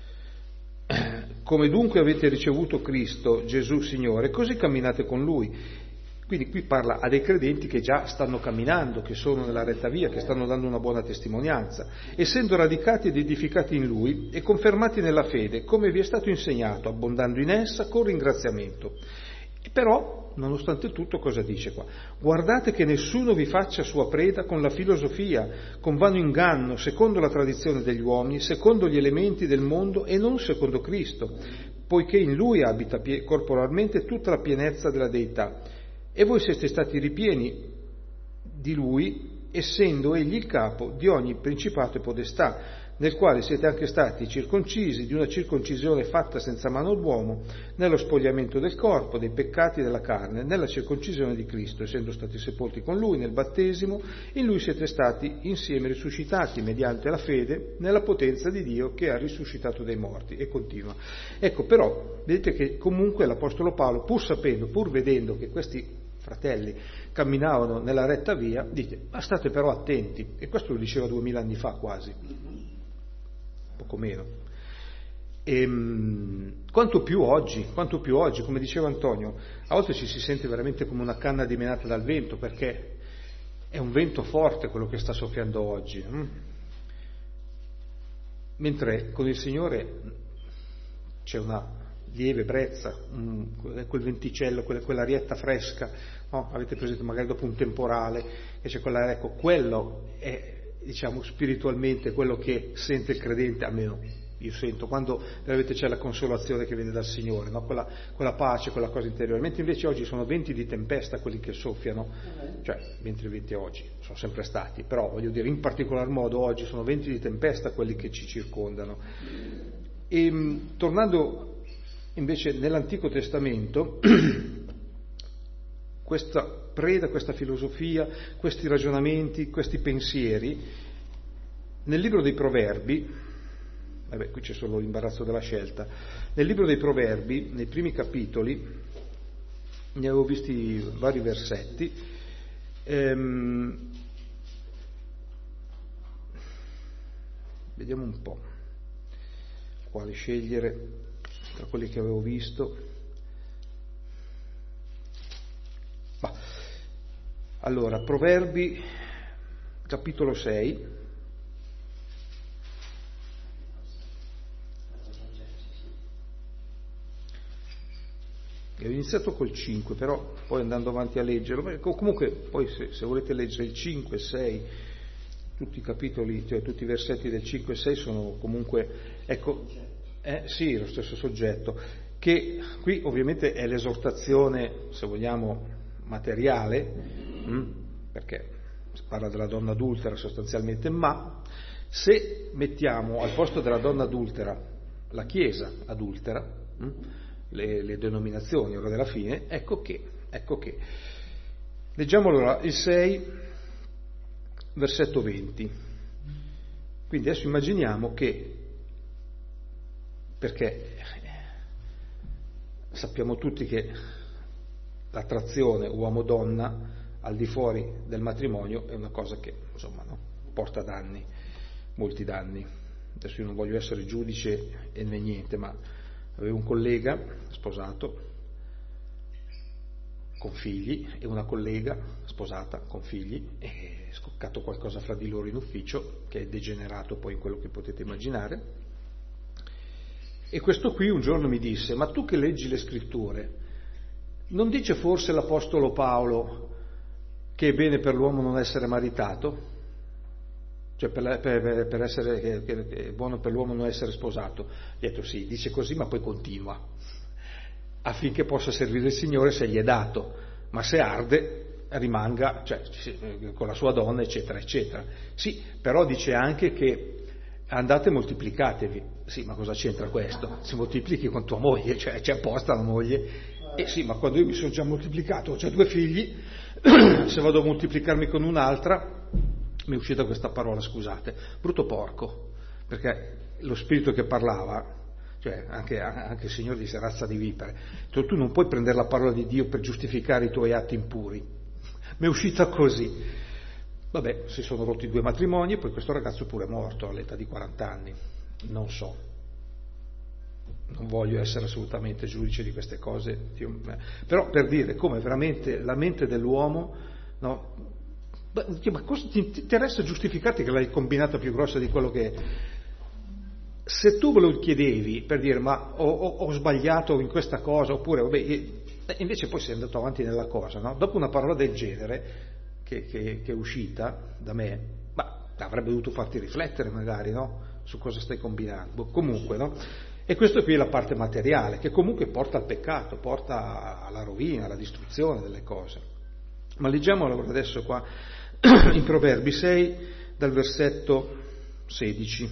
Come dunque avete ricevuto Cristo, Gesù Signore, così camminate con Lui. Quindi qui parla a dei credenti che già stanno camminando, che sono nella retta via, che stanno dando una buona testimonianza, essendo radicati ed edificati in Lui e confermati nella fede, come vi è stato insegnato, abbondando in essa con ringraziamento. E però, nonostante tutto, cosa dice qua? Guardate che nessuno vi faccia sua preda con la filosofia, con vano inganno, secondo la tradizione degli uomini, secondo gli elementi del mondo e non secondo Cristo, poiché in Lui abita corporalmente tutta la pienezza della Deità. E voi siete stati ripieni di Lui, essendo Egli il capo di ogni principato e podestà, nel quale siete anche stati circoncisi di una circoncisione fatta senza mano d'uomo, nello spogliamento del corpo, dei peccati della carne, nella circoncisione di Cristo, essendo stati sepolti con Lui nel battesimo, in Lui siete stati insieme risuscitati mediante la fede nella potenza di Dio che ha risuscitato dai morti. E continua. Ecco, però, vedete che comunque l'Apostolo Paolo, pur sapendo, pur vedendo che questi fratelli camminavano nella retta via, dice, ma state però attenti, e questo lo diceva duemila anni fa quasi, poco meno. E, mh, quanto più oggi, quanto più oggi, come diceva Antonio, a volte ci si sente veramente come una canna dimenata dal vento, perché è un vento forte quello che sta soffiando oggi. Hm? Mentre con il Signore c'è una lieve brezza, um, quel venticello, quella, quell'arietta fresca, no? Avete presente magari dopo un temporale, e c'è quella, ecco, quello è, diciamo, spiritualmente quello che sente il credente, almeno io sento, quando veramente c'è la consolazione che viene dal Signore, no? quella, quella pace, quella cosa interiore, mentre invece oggi sono venti di tempesta quelli che soffiano, cioè mentre venti oggi sono sempre stati, però voglio dire, in particolar modo oggi sono venti di tempesta quelli che ci circondano. E tornando invece nell'Antico Testamento, questa preda, questa filosofia, questi ragionamenti, questi pensieri, nel libro dei Proverbi, vabbè, qui c'è solo l'imbarazzo della scelta, nel libro dei Proverbi, nei primi capitoli, ne avevo visti vari versetti, ehm, vediamo un po' quale scegliere tra quelli che avevo visto. Bah. Allora, Proverbi, capitolo sei. E ho iniziato col cinque, però poi andando avanti a leggerlo, comunque poi se, se volete leggere il cinque, sei, tutti i capitoli, cioè tutti i versetti del cinque e sei sono comunque, ecco, Eh, sì, lo stesso soggetto, che qui ovviamente è l'esortazione, se vogliamo, materiale, mh, perché si parla della donna adultera sostanzialmente, ma se mettiamo al posto della donna adultera la Chiesa adultera, mh, le, le denominazioni ora della fine, ecco che, ecco che. Leggiamo allora il sei, versetto venti. Quindi adesso immaginiamo che, perché sappiamo tutti che l'attrazione uomo-donna al di fuori del matrimonio è una cosa che, insomma, no, porta danni, molti danni. Adesso io non voglio essere giudice e né niente, ma avevo un collega sposato con figli e una collega sposata con figli, e è scoccato qualcosa fra di loro in ufficio che è degenerato poi in quello che potete immaginare. E questo qui un giorno mi disse: ma tu che leggi le scritture, non dice forse l'Apostolo Paolo che è bene per l'uomo non essere maritato? Cioè per, per, per essere, che, che è buono per l'uomo non essere sposato? Gli ho detto sì, dice così, ma poi continua, affinché possa servire il Signore se gli è dato, ma se arde rimanga, cioè, con la sua donna, eccetera, eccetera. Sì, però dice anche che andate e moltiplicatevi. Sì, ma cosa c'entra questo? Si moltiplichi con tua moglie, cioè c'è apposta la moglie. E sì, ma quando io mi sono già moltiplicato, ho già due figli, se vado a moltiplicarmi con un'altra, mi è uscita questa parola, scusate, brutto porco, perché lo spirito che parlava, cioè anche, anche il Signore disse razza di vipere, tu, tu non puoi prendere la parola di Dio per giustificare i tuoi atti impuri. Mi è uscita così. Vabbè, si sono rotti due matrimoni e poi questo ragazzo pure è morto all'età di quaranta anni, non so, non voglio essere assolutamente giudice di queste cose, però per dire come veramente la mente dell'uomo, no? Ma cosa ti interessa giustificarti che l'hai combinata più grossa di quello che è? Se tu ve lo chiedevi per dire ma ho, ho, ho sbagliato in questa cosa, oppure vabbè, invece poi sei andato avanti nella cosa, no? Dopo una parola del genere che, che, che è uscita da me, ma avrebbe dovuto farti riflettere magari, no? Su cosa stai combinando. Comunque, no? E questo qui è la parte materiale, che comunque porta al peccato, porta alla rovina, alla distruzione delle cose. Ma leggiamo allora adesso qua in Proverbi sei, dal versetto sedici.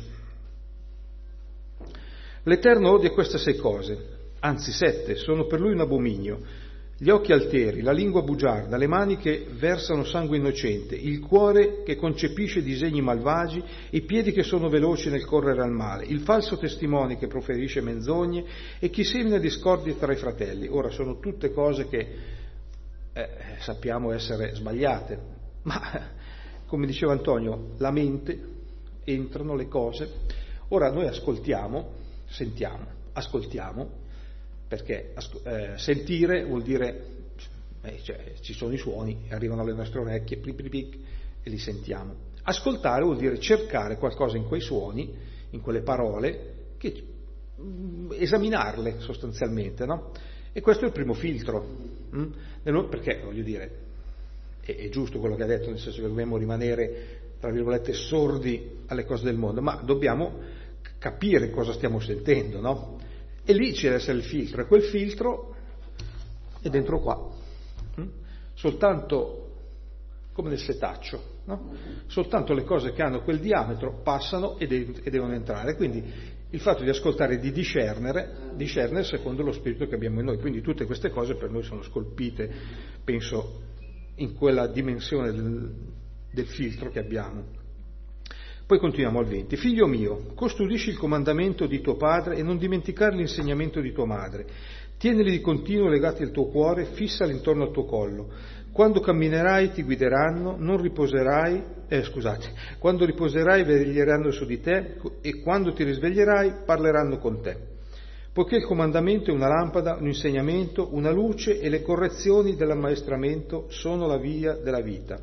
L'Eterno odia queste sei cose, anzi sette, sono per lui un abominio: gli occhi alteri, la lingua bugiarda, le mani che versano sangue innocente, il cuore che concepisce disegni malvagi, i piedi che sono veloci nel correre al male, il falso testimone che proferisce menzogne e chi semina discordie tra i fratelli. Ora sono tutte cose che eh, sappiamo essere sbagliate, ma come diceva Antonio, la mente, entrano le cose. Ora noi ascoltiamo, sentiamo, ascoltiamo, perché eh, sentire vuol dire, eh, cioè, ci sono i suoni, arrivano alle nostre orecchie, plic, plic, plic, e li sentiamo. Ascoltare vuol dire cercare qualcosa in quei suoni, in quelle parole, che, mh, esaminarle sostanzialmente, no? E questo è il primo filtro, mh? Perché, voglio dire, è, è giusto quello che ha detto, nel senso che dobbiamo rimanere, tra virgolette, sordi alle cose del mondo, ma dobbiamo capire cosa stiamo sentendo, no? E lì ci deve essere il filtro, e quel filtro è dentro qua, soltanto come nel setaccio, no? Soltanto le cose che hanno quel diametro passano e, de- e devono entrare, quindi il fatto di ascoltare, di discernere, discernere secondo lo spirito che abbiamo in noi, quindi tutte queste cose per noi sono scolpite, penso, in quella dimensione del, del filtro che abbiamo. Poi continuiamo al venti. Figlio mio, custodisci il comandamento di tuo padre e non dimenticare l'insegnamento di tua madre. Tienili di continuo legati al tuo cuore, fissali intorno al tuo collo. Quando camminerai ti guideranno, non riposerai, eh, scusate, quando riposerai veglieranno su di te e quando ti risveglierai parleranno con te. Poiché il comandamento è una lampada, un insegnamento, una luce e le correzioni dell'ammaestramento sono la via della vita.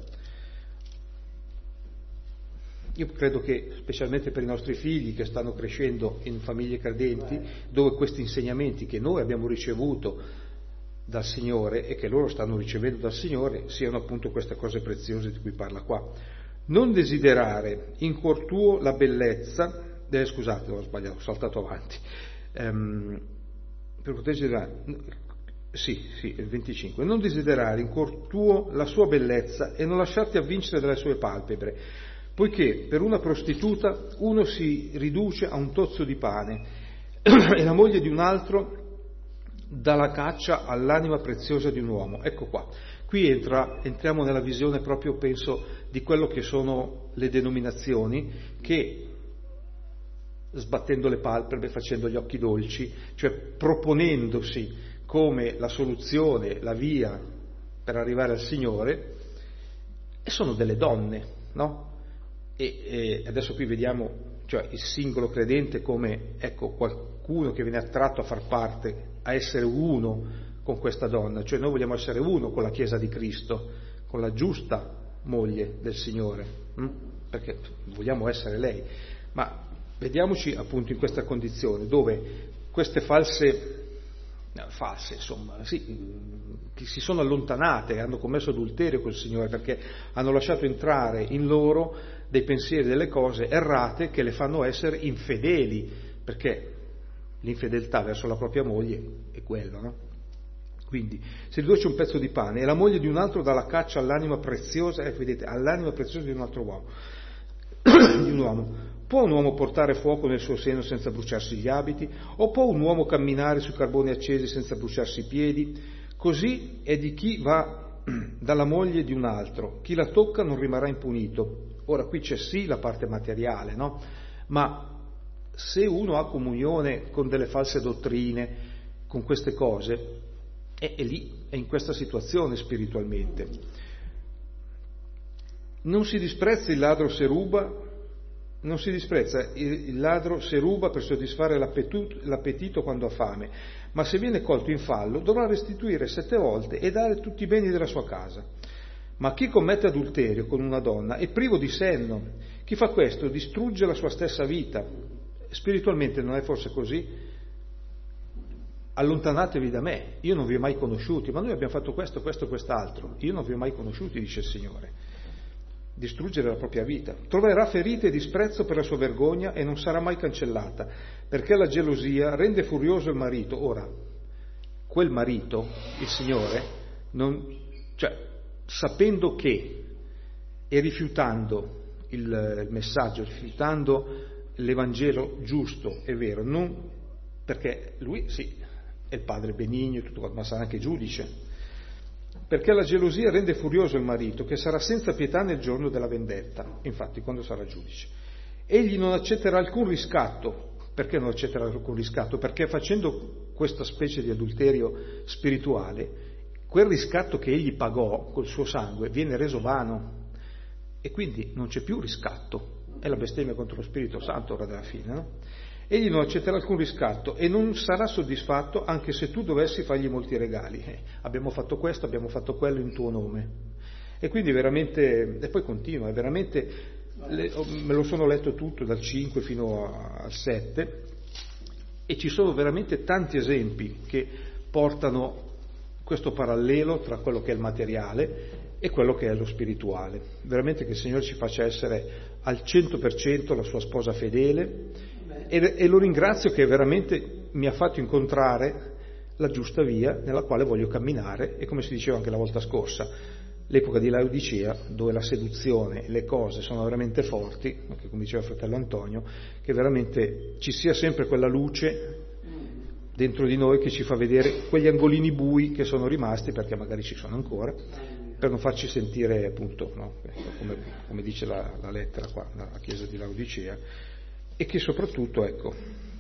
Io credo che, specialmente per i nostri figli che stanno crescendo in famiglie credenti, dove questi insegnamenti che noi abbiamo ricevuto dal Signore e che loro stanno ricevendo dal Signore, siano appunto queste cose preziose di cui parla qua. Non desiderare in cuor tuo la bellezza, eh, scusate, ho sbagliato, ho saltato avanti, ehm, per proteggere, sì, sì, il venticinque, non desiderare in cuor tuo la sua bellezza e non lasciarti avvincere dalle sue palpebre, poiché per una prostituta uno si riduce a un tozzo di pane e la moglie di un altro dà la caccia all'anima preziosa di un uomo. Ecco qua, qui entra, entriamo nella visione proprio, penso, di quello che sono le denominazioni che, sbattendo le palpebre, facendo gli occhi dolci, cioè proponendosi come la soluzione, la via per arrivare al Signore, e sono delle donne, no? E, e adesso qui vediamo, cioè, il singolo credente come, ecco, qualcuno che viene attratto a far parte, a essere uno con questa donna, cioè noi vogliamo essere uno con la Chiesa di Cristo, con la giusta moglie del Signore, hm? perché vogliamo essere lei, ma vediamoci appunto in questa condizione dove queste false, no, false insomma, sì, che si sono allontanate, hanno commesso adulterio col Signore perché hanno lasciato entrare in loro dei pensieri, delle cose errate che le fanno essere infedeli, perché l'infedeltà verso la propria moglie è quello, no? Quindi se riduce un pezzo di pane e la moglie di un altro dà la caccia all'anima preziosa, ecco, vedete, all'anima preziosa di un altro uomo, di un uomo, può un uomo portare fuoco nel suo seno senza bruciarsi gli abiti? O può un uomo camminare sui carboni accesi senza bruciarsi i piedi? Così è di chi va dalla moglie di un altro, chi la tocca non rimarrà impunito. Ora qui c'è sì la parte materiale, no? Ma se uno ha comunione con delle false dottrine, con queste cose, è, è lì, è in questa situazione spiritualmente. Non si disprezza il ladro se ruba, non si disprezza il ladro se ruba per soddisfare l'appetito, l'appetito quando ha fame, ma se viene colto in fallo dovrà restituire sette volte e dare tutti i beni della sua casa. Ma chi commette adulterio con una donna è privo di senno, chi fa questo distrugge la sua stessa vita. Spiritualmente non è forse così? Allontanatevi da me, io non vi ho mai conosciuti, ma noi abbiamo fatto questo, questo e quest'altro, io non vi ho mai conosciuti, dice il Signore. Distruggere la propria vita. Troverà ferite e disprezzo per la sua vergogna e non sarà mai cancellata, perché la gelosia rende furioso il marito. Ora, quel marito, il Signore, non, cioè, sapendo che e rifiutando il, il messaggio, rifiutando l'Evangelo giusto e vero, non perché lui sì, è il padre benigno e tutto, ma sarà anche giudice. Perché la gelosia rende furioso il marito, che sarà senza pietà nel giorno della vendetta, infatti quando sarà giudice. Egli non accetterà alcun riscatto. Perché non accetterà alcun riscatto? Perché facendo questa specie di adulterio spirituale, quel riscatto che egli pagò col suo sangue viene reso vano e quindi non c'è più riscatto. È la bestemmia contro lo Spirito Santo ora della fine, no? Egli non accetterà alcun riscatto e non sarà soddisfatto anche se tu dovessi fargli molti regali. Eh, abbiamo fatto questo, abbiamo fatto quello in tuo nome. E quindi veramente, e poi continua, è veramente, le, me lo sono letto tutto dal cinque fino a, al sette e ci sono veramente tanti esempi che portano questo parallelo tra quello che è il materiale e quello che è lo spirituale. Veramente che il Signore ci faccia essere al cento per cento la sua sposa fedele. E, e lo ringrazio che veramente mi ha fatto incontrare la giusta via nella quale voglio camminare e come si diceva anche la volta scorsa, l'epoca di Laodicea dove la seduzione e le cose sono veramente forti, anche come diceva il fratello Antonio, che veramente ci sia sempre quella luce dentro di noi che ci fa vedere quegli angolini bui che sono rimasti, perché magari ci sono ancora, per non farci sentire appunto, no? come, come dice la, la lettera qua, la chiesa di Laodicea, e che soprattutto, ecco,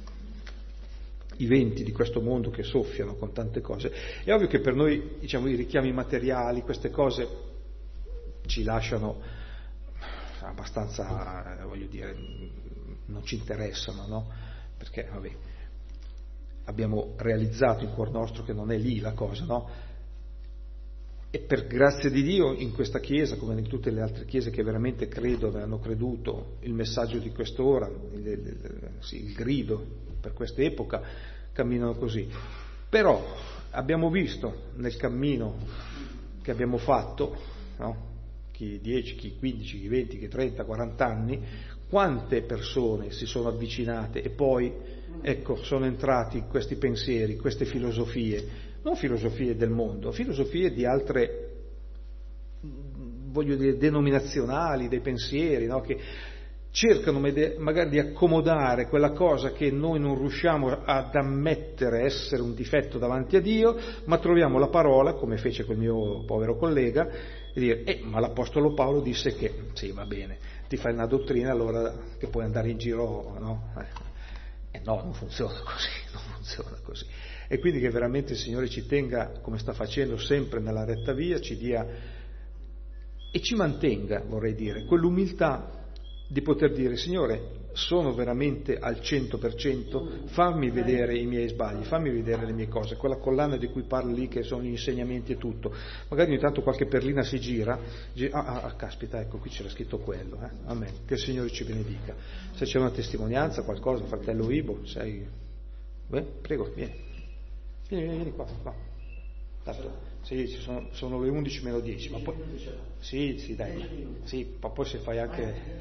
i venti di questo mondo che soffiano con tante cose, è ovvio che per noi, diciamo, i richiami materiali, queste cose ci lasciano abbastanza, voglio dire, non ci interessano, no? Perché, vabbè, abbiamo realizzato in cuor nostro che non è lì la cosa, no? E per grazia di Dio in questa chiesa, come in tutte le altre chiese che veramente credono e hanno creduto il messaggio di quest'ora, il, il, sì, il grido per questa epoca, camminano così. Però abbiamo visto nel cammino che abbiamo fatto, no? Chi dieci, chi quindici, chi venti, chi trenta, quaranta anni, quante persone si sono avvicinate e poi, ecco, sono entrati questi pensieri, queste filosofie, non filosofie del mondo, filosofie di altre, voglio dire, denominazionali, dei pensieri, no? Che cercano magari di accomodare quella cosa che noi non riusciamo ad ammettere essere un difetto davanti a Dio, ma troviamo la parola, come fece quel mio povero collega, e dire, eh, ma l'Apostolo Paolo disse che, sì, va bene, ti fai una dottrina allora che puoi andare in giro, no? Eh no, non funziona così, non funziona così. E quindi che veramente il Signore ci tenga, come sta facendo sempre nella retta via, ci dia e ci mantenga, vorrei dire, quell'umiltà di poter dire, Signore, sono veramente al cento per cento, fammi vedere i miei sbagli, fammi vedere le mie cose, quella collana di cui parli lì che sono gli insegnamenti e tutto, magari ogni tanto qualche perlina si gira, gira ah, ah, caspita, ecco qui c'era scritto quello, eh? Amen, che il Signore ci benedica. Se c'è una testimonianza, qualcosa, fratello Ibo, sei Beh, prego, vieni. Vieni, vieni, vieni qua, qua. Tanto, sì, ci sono, sono le undici meno dieci, ma poi... Sì, sì, dai. Sì, ma poi se fai anche...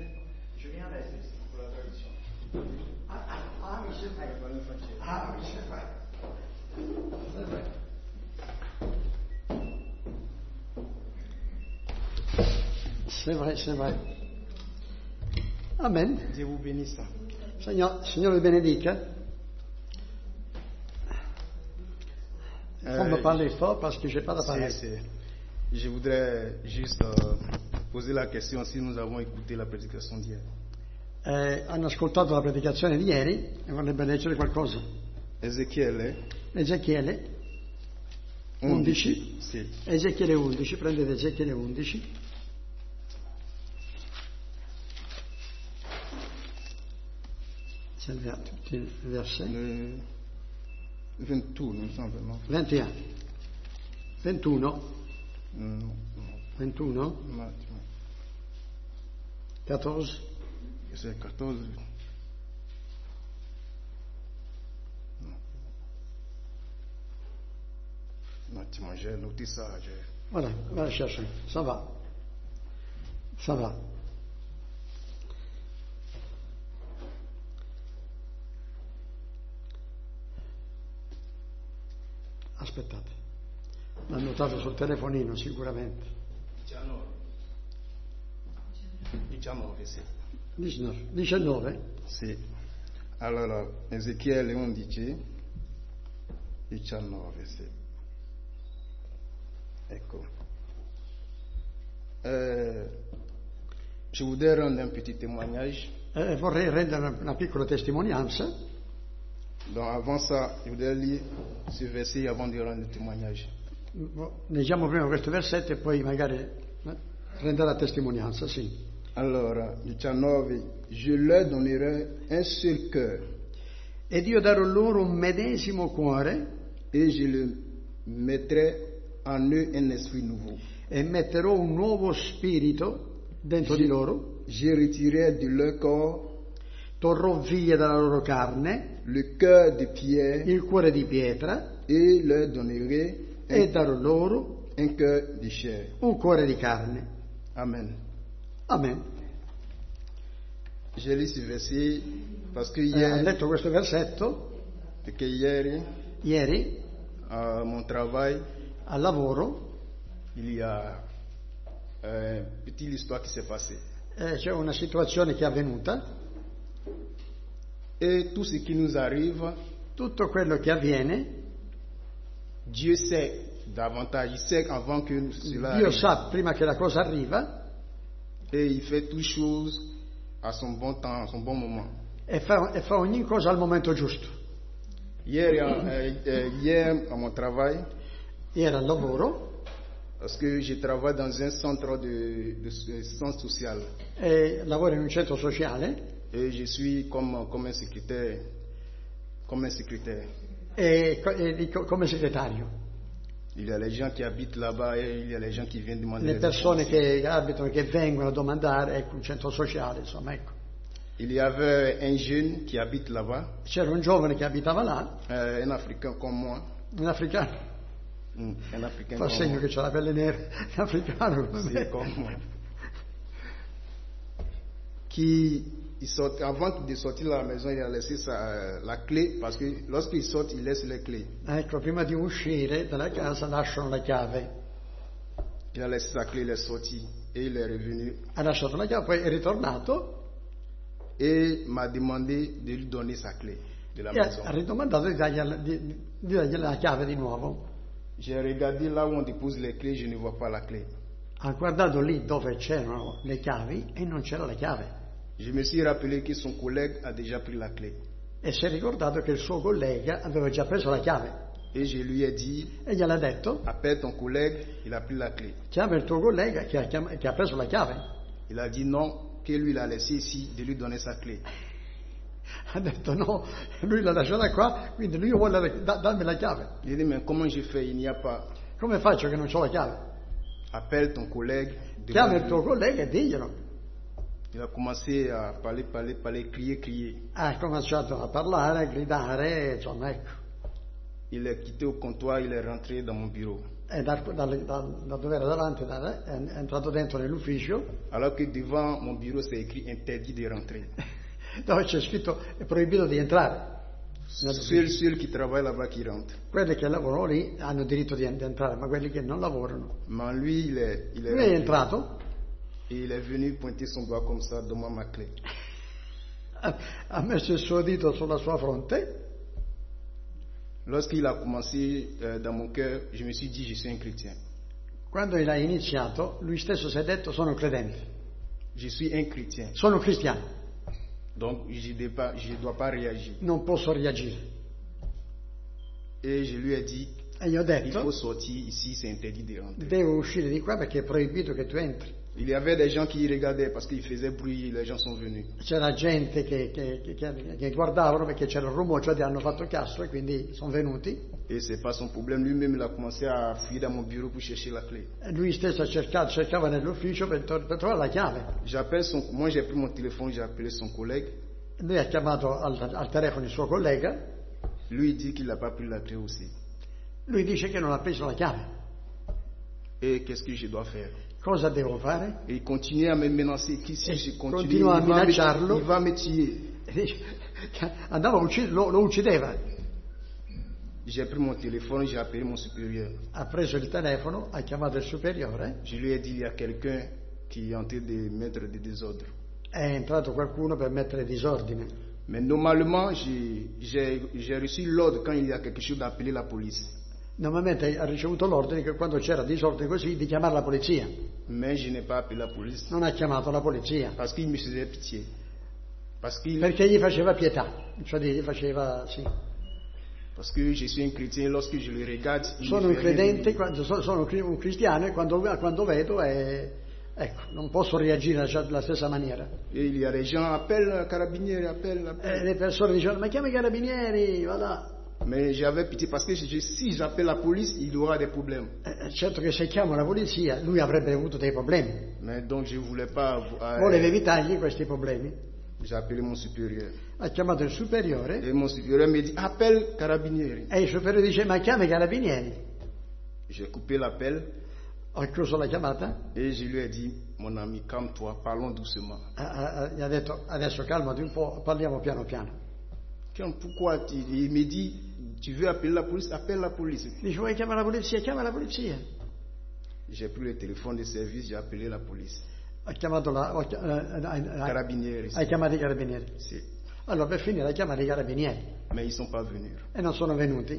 C'est vrai, c'est vrai. Amen. Dieu vous bénisse. Signore, Signore vi benedica. Euh, On me parler fort parce que j'ai pas d'appareil. c'est- c'est- Je voudrais juste euh, poser la question si nous avons écouté la prédication d'hier. Eh, hanno ascoltato la predicazione di ieri e vorrebbe leggere qualcosa. Ezechiele Ezechiele undici. Sì. Ezechiele undici, prendete Ezechiele undici. Salviamo tutti i versetti. Le ventuno, il me semble, non? ventuno. ventuno. Non, non, ventuno. un attimo. quattordici. C'est quatorze. Non. Un attimo, j'ai noté ça. j'ai- Voilà, va la chercher. Ça va. Ça va. Aspettate. L'ha notato sul telefonino sicuramente. diciannove. diciannove, sì. diciannove. diciannove. Sì. Allora, Ezechiele undici, diciannove, sì. Ecco. Euh, je voudrais rendre un petit témoignage. Eh, vorrei rendere una, una piccola testimonianza. Donc avant ça, je voudrais lire ce verset avant de rendre le témoignage. Leggiamo prima questo versetto e poi magari eh, rendere la testimonianza, sì. Allora, diciannove, je leur donnerai un seul cœur Ed io darò loro un medesimo cuore et je le mettrai en eux un esprit nouveau. e metterò un nuovo spirito dentro di loro, Je retirerai de leur corps torrò via dalla loro carne le cœur de pierre il cuore di pietra et leur donnerai e un, darò loro un cœur de chair. un cuore di carne. Amen. Amen. J'ai lu ce verset parce que Eh, ho hier, letto questo versetto que hier ieri à mon travail, al lavoro. il y a euh, une petite histoire qui s'est passée. Eh, c'è una situazione che è avvenuta. Et tout ce qui nous arrive, Tutto quello che avviene, Dieu sait davantage, il sait avant que cela Dio arrive. sa prima che la cosa arriva Et il fait toutes choses à son bon temps, à son bon moment. e fa, e fa ogni cosa al momento giusto. Hier, euh, euh, hier à mon travail, Ieri al lavoro, parce que je travaille dans un centre de, de, de centre social e lavoro in un centro sociale et je suis comme, comme un secrétaire, comme un secrétaire. e, co- e dico- come segretario. Il y a les gens qui habitent là-bas et il y a les gens qui viennent demander Le les persone informations. che abitano, che vengono a domandare, ecco, un centro sociale, insomma, ecco. Il y avait un jeune qui habite là-bas, C'era un giovane che abitava là, euh, un Africain comme moi, un africano, Mm, un Africain fa comme segno moi. che c'ha la pelle nera, un africano come C'est me. comme moi. Qui, il sort, avant de sortir de la maison, il a laissé sa, euh, la clé, parce que lorsqu'il sort, il laisse les clés. Ecco, prima di uscire dalla casa lasciano la chiave. Il a laissé sa clé, il est sorti et il est revenu Ha lasciato la chiave, poi è ritornato et m'a demandé de lui donner sa clé de la e ha, maison. ha ridomandato di dargli, di, di dargli la chiave di nuovo. J'ai regardé là où on dépose les clés, je ne vois pas la clé. Ha guardato lì dove c'erano le chiavi e non c'era la chiave. Je me suis rappelé que son collègue a déjà pris la clé. E si è ricordato che il suo collega aveva già preso la chiave Et je lui ai dit, e gliel'ha detto: appelle ton collègue, il a pris la clé. chiama il tuo collega che ha, chiam- che ha preso la chiave. Il a dit non, que lui l'a laissé ici, de lui donner sa clé. Ha detto no, lui l'ha lasciata qua, quindi lui vuole da- darmi la chiave. J'ai dit, mais comment je fais? Il n'y a pas. Come faccio che non ho la chiave? Appelle ton collègue. Chiama il demande-lui. tuo collega e diglielo. Il a commencé à parler, parler, parler, crier, crier. Ha cominciato a parlare, a gridare, insomma, ecco. Il est quitté au comptoir, il est rentré dans mon bureau. E da, da, da, da dove era davanti da, è, è entrato dentro nell'ufficio, Alors que devant mon bureau, c'est écrit interdit de rentrer. dove c'è scritto è proibito di entrare. Ceux, ceux qui travaillent là-bas qui rentrent. Quelli che lavorano lì hanno diritto di, di entrare, ma quelli che non lavorano. Mais lui, il est, il est, Lui è entrato, et il est venu pointer son doigt comme ça, donne-moi ma clé. ha, ha messo il suo dito sulla sua fronte. Lorsqu'il a commencé euh, dans mon cœur, je me suis dit, je suis un chrétien. Quando l'ha iniziato, lui stesso si è detto: sono credente, Je suis un chrétien. sono cristiano, Donc, je ne dois, dois pas réagir. non posso reagire. Et je lui ai dit, E gli ho il detto: faut sortir ici, c'est interdit de rentrer. devo uscire di qua perché è proibito che tu entri. Il y avait des gens qui regardaient parce qu'il faisait bruit, les gens sont venus. C'era gente che, che, che, che guardavano perché c'era il rumore, cioè hanno fatto caso e quindi sono venuti. Et c'est pas son problème. Lui-même, il a commencé à fuir dans mon bureau pour chercher la clé. E lui stesso cercava, cercava nell'ufficio per, per trovare la chiave. J'appelle son, moi j'ai pris mon téléphone, j'ai appelé son collègue. Lui ha chiamato al, al telefono il suo collega. Lui il dit qu'il n'a pas pris la clé aussi. Lui dice che non ha preso la chiave. Et qu'est-ce que je dois faire? Cosa devo fare? Et il continue à me menacer. Qui si E je continue, continua a il va, me, minacciarlo. il va me tuer. Andava a uccidere, lo, lo uccideva. J'ai pris mon téléphone, j'ai appelé mon supérieur. Ha preso il telefono, ha chiamato il superiore. Je lui ai dit, il y a quelqu'un qui est en train de mettre des désordres. È entrato qualcuno per mettere disordine. Mais normalement, j'ai, j'ai, j'ai reçu l'ordre quand il y a quelque chose d'appeler la police. Normalmente ha ricevuto l'ordine che quando c'era disordine così di chiamare la polizia. Mais je n'ai pas appelé la police. Non ha chiamato la polizia. Parce qu'il me faisait pitié. Parce, qu'il, Perché gli faceva pietà. Cioè gli faceva, sì. parce que je suis un chrétien, lorsque je le regarde, il Sono me un fait rien. credente, quando, sono, sono un cristiano e quando, quando vedo è, ecco, non posso reagire alla stessa maniera. Et il y a des gens, appellent carabinieri, appellent, E appellent. le persone dicevano: ma chiama i carabinieri, va là. Mais j'avais pitié parce que je- si j'appelle la police, il aura des problèmes. Eh, certo che se chiama la polizia lui avrebbe avuto dei problemi. Mais donc je ne voulais pas. euh, Voleva evitargli questi problemi. J'ai appelé mon supérieur. Ha chiamato il superiore Et mon supérieur me dit, appelle carabinieri. e il superiore dice: ma chiama i carabinieri. J'ai coupé l'appel Ho chiuso la chiamata, et je lui ai dit, mon ami, calme-toi, parlons doucement. ha- ha- gli ha detto: adesso calmati un po', parliamo piano piano. Tiens, pourquoi tu- il me dit, tu veux appeler la police, appelle la police. Dice: vuoi chiamare la polizia? Chiama la polizia. J'ai pris le téléphone de service, j'ai appelé la police. Ha chiamato la... ho chi- eh, eh, ha- Carabinieri. Hai chiamato i carabinieri. Si. Allora per finire ha chiamato i carabinieri Mais ils ne sont pas venus. e non sono venuti.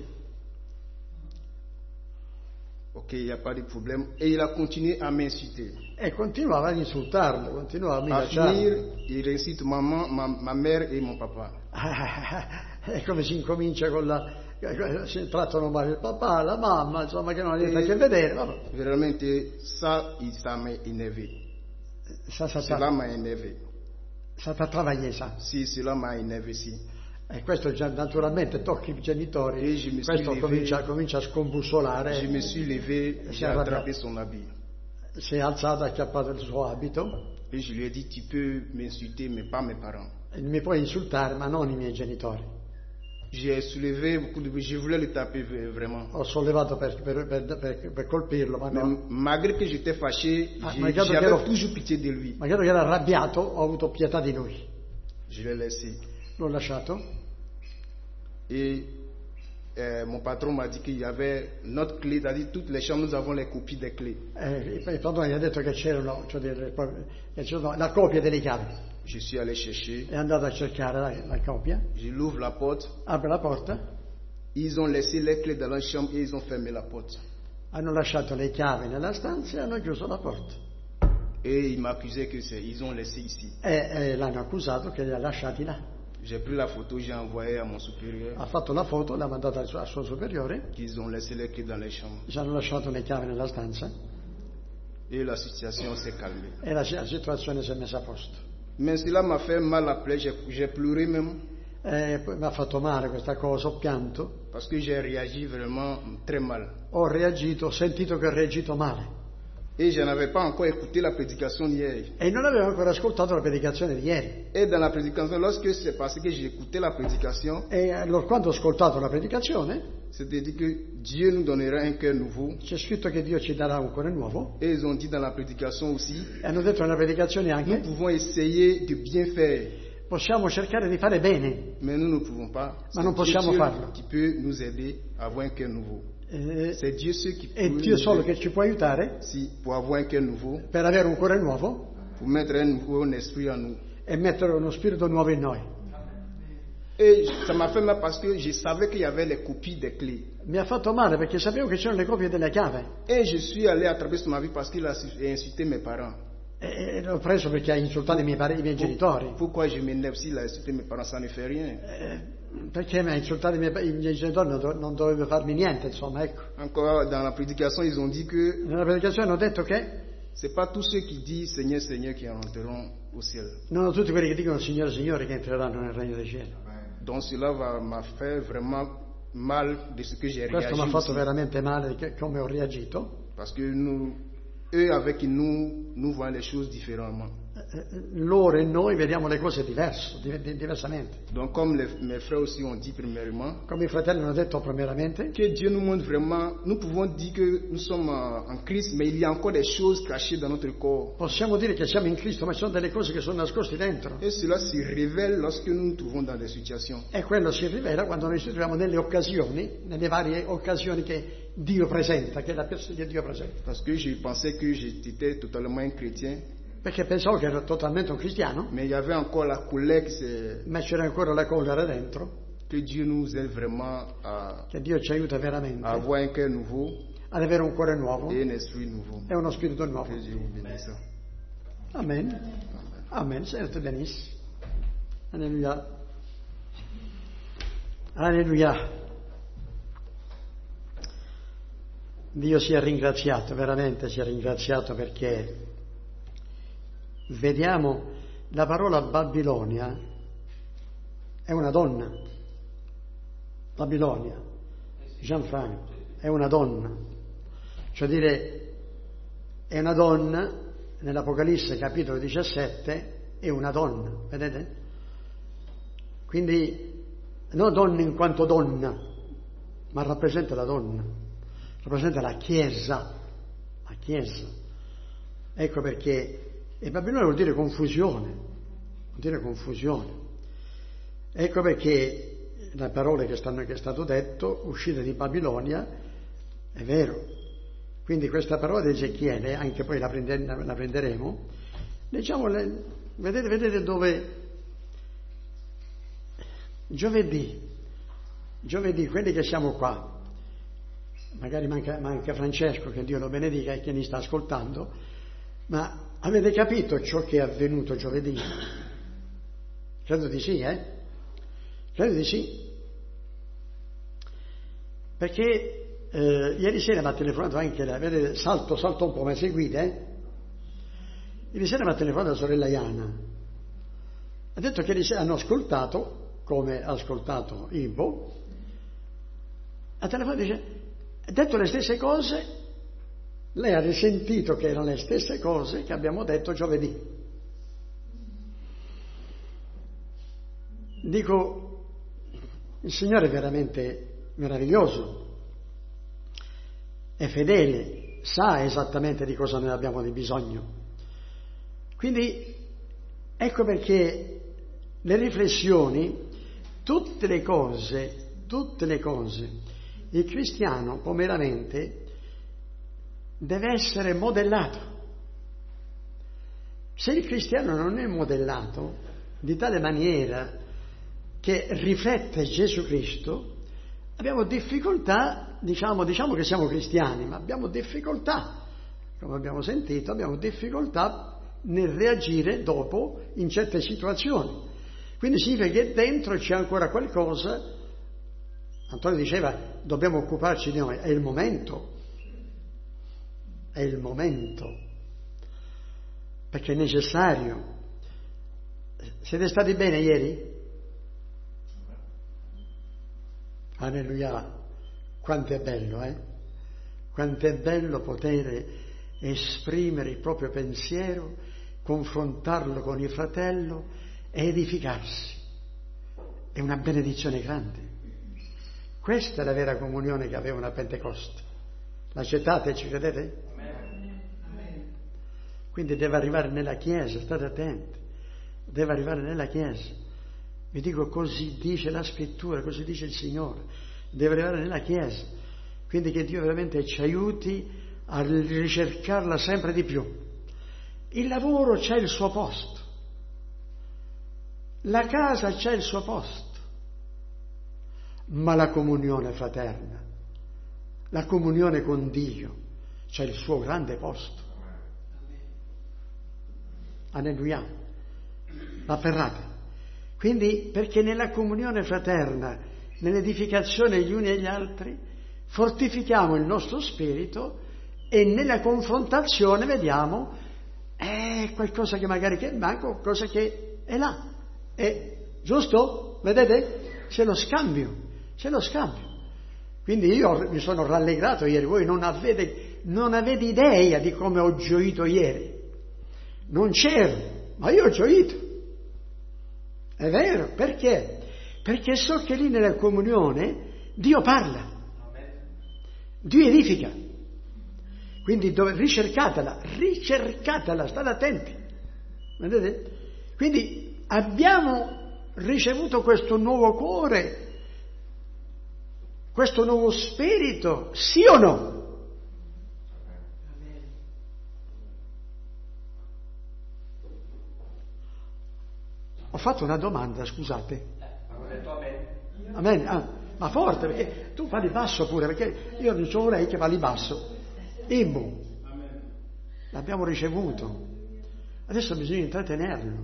Ok, il n'y a pas de problème. Et il a continué à m'insulter. E continuava ad insultarlo, continuava a À minacciarlo. finir, il incite maman, ma, ma mère et mon papa. È come si incomincia con la... si trattano male il papà, la mamma, insomma, che non ha niente a che vedere. Vabbè. Veramente, ça, il- ça m'a énervé. Ça, ça, Cela ça, m'a énervé. ça t'a travaillé, ça. Si, cela m'a énervé, si. E questo già naturalmente tocca i genitori, E je me suis questo levé. comincia, comincia a scombussolare, Je me suis levé, Si j'ai arrabia. attrapé son habit. si è alzato, ha acchiappato il suo abito, Et je lui ai dit, tu peux m'insulter, mais pas mes parents. e mi puoi insultare ma non i miei genitori. J'ai soulevé beaucoup de... Je voulais le taper v- vraiment. Ho sollevato per, per, per, per, per colpirlo, ma Mais no. malgré que j'étais fâché, Ah, j'ai- ma regarde j'avais che ero- toujours pitié de lui. Magari che era arrabbiato, ho avuto pietà di lui. Je l'ai laissé. L'ho lasciato Et euh, mon patron m'a dit qu'il y avait notre clé, c'est-à-dire toutes les chambres, nous avons les copies des clés. e il padrone gli ha detto che c'erano, cioè, delle- che c'erano la copia delle chiavi. Je suis allé chercher, È andato a cercare la, la copia, je l'ouvre la porte, apre la porta, ils ont laissé les clés dans la chambre et ils ont fermé la porte. hanno lasciato le chiavi nella stanza e hanno chiuso la porta. Et il m'accusait que c'est, ils ont laissé ici. E, e l'hanno accusato che li ha lasciati là. J'ai pris la photo, j'ai envoyé à mon supérieur Ha fatto la foto, l'ha mandata al suo, al suo superiore, qu'ils ont laissé les clés dans les chambres. ci hanno lasciato le chiavi nella stanza Et la situation s'est calmée. e la, la situazione si è messa a posto. Mais cela m'a fait mal après, j'ai, j'ai pleuré même, E poi mi ha fatto male questa cosa, ho pianto, parce que j'ai réagi vraiment très mal. ho reagito, ho sentito che ho reagito male. Et je n'avais pas encore écouté la prédication d'hier. E non avevo ancora ascoltato la predicazione di ieri. Et dans la prédication, lorsque c'est passé que j'ai écouté la prédication, E allora, quando ho ascoltato la predicazione, c'était dit que Dieu nous donnera un cœur nouveau. c'è scritto che Dio ci darà un cuore nuovo. Et ils ont dit dans la prédication aussi, E hanno detto nella predicazione nous anche, pouvons essayer de bien faire, possiamo cercare di fare bene, mais nous ne pouvons pas. Ma non C'est possiamo Dieu farlo. qui peut nous aider à avoir un cœur nouveau. eh, C'est Dieu seul qui peut è Dio nous solo aider. che ci può aiutare Si, pour avoir un cœur nouveau, per avere un cuore nuovo pour mettre un nouveau esprit en nous. e mettere uno spirito nuovo in noi. Et ça m'a fait mal parce que je savais qu'il y avait les copies des clés. Mi ha fatto male perché sapevo che c'erano le copie delle chiavi Et je suis allé à travers ma vie parce qu'il a insulté mes parents. e l'ho preso perché ha insultato i miei, pare- i miei genitori. Pourquoi je m'énerve s'il a insulté mes parents, ça ne fait rien. Eh, perché mi ha insultato i miei, i miei genitori, non, do- non dovevo farmi niente, insomma, ecco. Encore dans la prédication, ils ont dit que Nella predicazione hanno detto che c'est pas tous ceux qui disent Seigneur, Seigneur qui entreront au ciel. non tutti quelli che dicono Signore, Signore che entreranno nel regno dei cieli. Donc cela va- m'a fait vraiment mal de ce que j'ai Questo réagi mi ha fatto aussi. veramente male che- come ho reagito. Parce que nous, eux avec nous, nous voyons les choses différemment. Eh, eh, Loro e noi vediamo le cose diverse, di- di- diversamente. Donc comme les- mes frères aussi ont dit premièrement, Come i fratelli hanno detto primeramente, que Dieu nous montre vraiment, nous pouvons dire que nous sommes en en Christ, mais il y a encore des choses cachées dans notre corps. possiamo dire che siamo in Cristo, ma ci sono delle cose che sono nascoste dentro. Et cela se révèle lorsque nous nous trouvons dans des situations. E quello si rivela quando noi ci troviamo nelle occasioni, nelle varie occasioni che Dio presenta, che, la pers- che Dio presenta. Parce que je pensais que j'étais totalement un chrétien, Perché pensavo che ero totalmente un cristiano, mais il y avait encore la colère qui s'est- ma c'era ancora la collera dentro, que Dieu nous aide vraiment à, che Dio ci aiuta veramente à avoir un cœur nouveau ad avere un cuore nuovo et un esprit nouveau. e uno spirito nuovo. Que Dieu vous bénisse. Amen. Amen. Sente benissimo. Alleluia. Alleluia. Dio sia ringraziato, veramente sia ringraziato perché vediamo la parola Babilonia è una donna. Babilonia, Gianfranco, è una donna. Cioè dire, è una donna, nell'Apocalisse capitolo diciassette, è una donna, vedete? Quindi, non donna in quanto donna, ma rappresenta la donna, rappresenta la Chiesa, la Chiesa. Ecco perché, e Babilonia vuol dire confusione, vuol dire confusione. Ecco perché le parole che, stanno, che è stato detto, uscite di Babilonia, è vero. Quindi questa parola di Ezechiele, anche poi la, prende, la prenderemo, leggiamo, le, vedete, vedete dove giovedì, giovedì, quelli che siamo qua, magari manca, manca Francesco, che Dio lo benedica e che mi sta ascoltando, ma avete capito ciò che è avvenuto giovedì? Credo di sì, eh? Credo di sì. Perché eh, ieri sera mi ha telefonato anche la, vedete, salto, salto un po', ma seguite, eh? Ieri sera mi ha telefonato la sorella Iana. Ha detto che ieri sera hanno ascoltato, come ha ascoltato Ivo, ha telefonato e dice, ha detto le stesse cose, lei ha risentito che erano le stesse cose che abbiamo detto giovedì. Dico, il Signore è veramente meraviglioso, è fedele, sa esattamente di cosa noi abbiamo di bisogno. Quindi ecco perché le riflessioni, tutte le cose, tutte le cose, il cristiano poi meramente deve essere modellato. Se il cristiano non è modellato di tale maniera che riflette Gesù Cristo, abbiamo difficoltà, diciamo, diciamo che siamo cristiani, ma abbiamo difficoltà, come abbiamo sentito, abbiamo difficoltà nel reagire dopo in certe situazioni. Quindi significa che dentro c'è ancora qualcosa. Antonio diceva, dobbiamo occuparci di noi, è il momento, è il momento, perché è necessario. Siete stati bene ieri? Alleluia, quanto è bello, eh? Quanto è bello poter esprimere il proprio pensiero, confrontarlo con il fratello e edificarsi. È una benedizione grande. Questa è la vera comunione che avevano a Pentecoste. L'accettate, ci credete? Quindi deve arrivare nella Chiesa, state attenti, deve arrivare nella Chiesa. Vi dico, così dice la Scrittura, così dice il Signore, deve arrivare nella Chiesa. Quindi che Dio veramente ci aiuti a ricercarla sempre di più. Il lavoro c'è il suo posto, la casa c'è il suo posto, ma la comunione fraterna, la comunione con Dio c'è il suo grande posto. Alleluia. Afferrate. Quindi, perché nella comunione fraterna, nell'edificazione gli uni agli altri, fortifichiamo il nostro spirito e nella confrontazione vediamo è qualcosa che magari che manca, qualcosa che è là. È giusto? Vedete? C'è lo scambio, c'è lo scambio. Quindi io mi sono rallegrato ieri, voi non avete, non avete idea di come ho gioito ieri. Non c'ero, ma io ho gioito. È vero, perché? Perché so che lì nella comunione Dio parla, Dio edifica. Quindi dove, ricercatela, ricercatela, state attenti. Vedete? Quindi abbiamo ricevuto questo nuovo cuore, questo nuovo spirito, sì o no? Ho fatto una domanda, scusate. Avevo detto amen. Amen. Ah, ma forte, perché tu parli basso pure, perché io non c'ho lei che parli basso. Imbu. L'abbiamo ricevuto. Adesso bisogna intrattenerlo.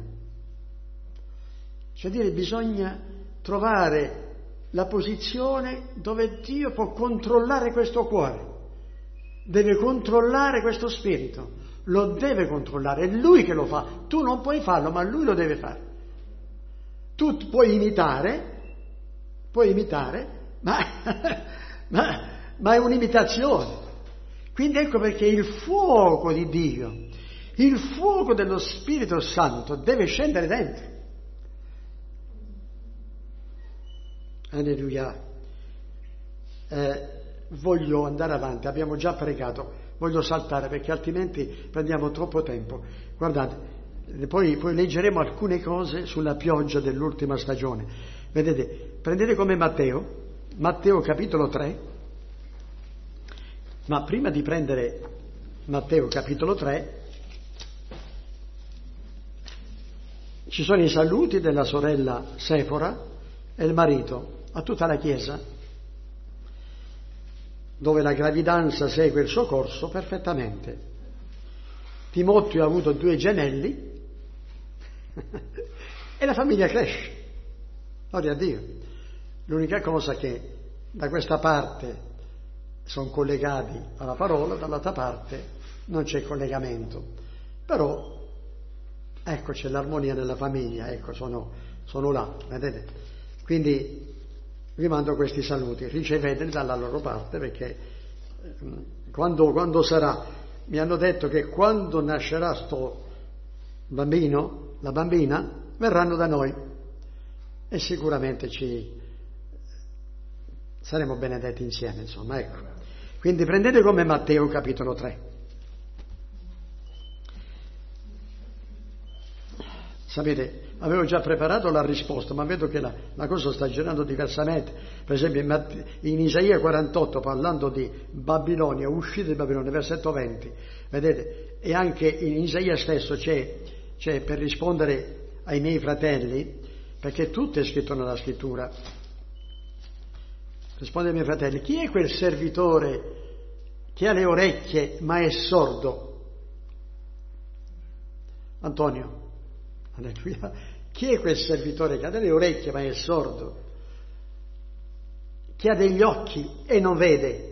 Cioè dire, bisogna trovare la posizione dove Dio può controllare questo cuore. Deve controllare questo spirito. Lo deve controllare, è Lui che lo fa. Tu non puoi farlo, ma Lui lo deve fare. Tu puoi imitare, puoi imitare, ma, ma, ma è un'imitazione. Quindi ecco perché il fuoco di Dio, il fuoco dello Spirito Santo deve scendere dentro. Alleluia. Eh, voglio andare avanti, abbiamo già pregato, voglio saltare perché altrimenti prendiamo troppo tempo. Guardate. Poi, poi leggeremo alcune cose sulla pioggia dell'ultima stagione. Vedete, prendete come Matteo, Matteo capitolo tre, ma prima di prendere Matteo capitolo tre ci sono i saluti della sorella Sefora e il marito a tutta la Chiesa, dove la gravidanza segue il suo corso perfettamente. Timoteo ha avuto due gemelli e la famiglia cresce. Gloria a Dio. L'unica cosa che da questa parte sono collegati alla parola, dall'altra parte non c'è collegamento. Però ecco, c'è l'armonia nella famiglia, ecco, sono, sono là, vedete? Quindi vi mando questi saluti, riceveteli dalla loro parte, perché quando, quando sarà, mi hanno detto che quando nascerà sto bambino, la bambina, verranno da noi e sicuramente ci saremo benedetti insieme, insomma, ecco. Quindi prendete come Matteo capitolo tre. Sapete, avevo già preparato la risposta, ma vedo che la, la cosa sta girando diversamente. Per esempio in, Matt- in Isaia quarantotto, parlando di Babilonia, uscita di Babilonia, versetto venti, vedete, e anche in Isaia stesso c'è, c'è per rispondere ai miei fratelli, perché tutto è scritto nella scrittura. Risponde ai miei fratelli: chi è quel servitore che ha le orecchie ma è sordo? Antonio. Alleluia. Chi è quel servitore che ha delle orecchie ma è sordo? Che ha degli occhi e non vede?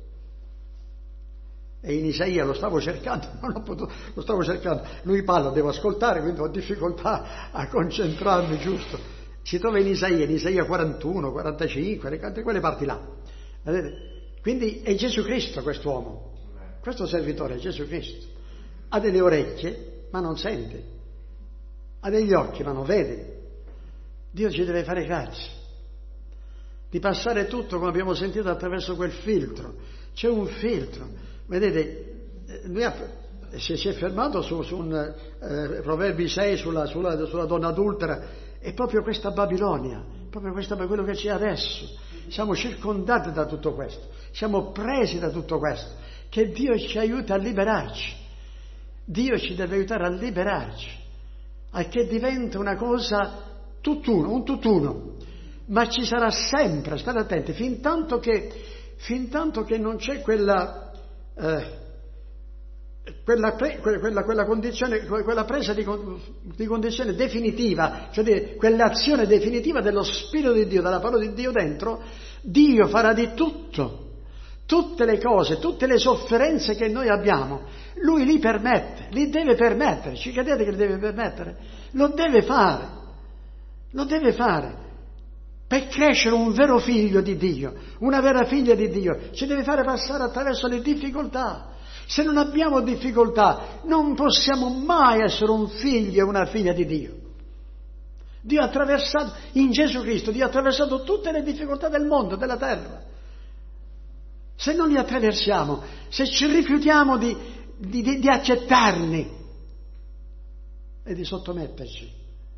E in Isaia lo stavo cercando, non ho potuto, lo stavo cercando. Lui parla, devo ascoltare, quindi ho difficoltà a concentrarmi giusto. Si trova in Isaia, in Isaia quarantuno, quarantacinque, quelle parti là. Vedete? Quindi è Gesù Cristo quest'uomo. questo servitore è Gesù Cristo. Ha delle orecchie, ma non sente. Ha degli occhi, ma non vede. Dio ci deve fare grazia di passare tutto, come abbiamo sentito, attraverso quel filtro. C'è un filtro. Vedete, lui ha, si, si è fermato su, su un eh, Proverbi sei sulla, sulla, sulla donna adultera. È proprio questa Babilonia, proprio questa, quello che c'è adesso. Siamo circondati da tutto questo, siamo presi da tutto questo. Che Dio ci aiuti a liberarci. Dio ci deve aiutare a liberarci, a che diventa una cosa tutt'uno, un tutt'uno. Ma ci sarà sempre, state attenti, fin tanto che, fin tanto che non c'è quella, eh, quella, pre, quella, quella condizione, quella presa di, di condizione definitiva, cioè di, quell'azione definitiva dello Spirito di Dio, della parola di Dio dentro, Dio farà di tutto. Tutte le cose, tutte le sofferenze che noi abbiamo, Lui li permette, li deve permettere. Ci credete che li deve permettere? Lo deve fare, lo deve fare. Per crescere un vero figlio di Dio, una vera figlia di Dio, ci deve fare passare attraverso le difficoltà. Se non abbiamo difficoltà, non possiamo mai essere un figlio e una figlia di Dio. Dio ha attraversato, in Gesù Cristo, Dio ha attraversato tutte le difficoltà del mondo, della terra. Se non li attraversiamo, se ci rifiutiamo di, di, di, di accettarli e di sottometterci,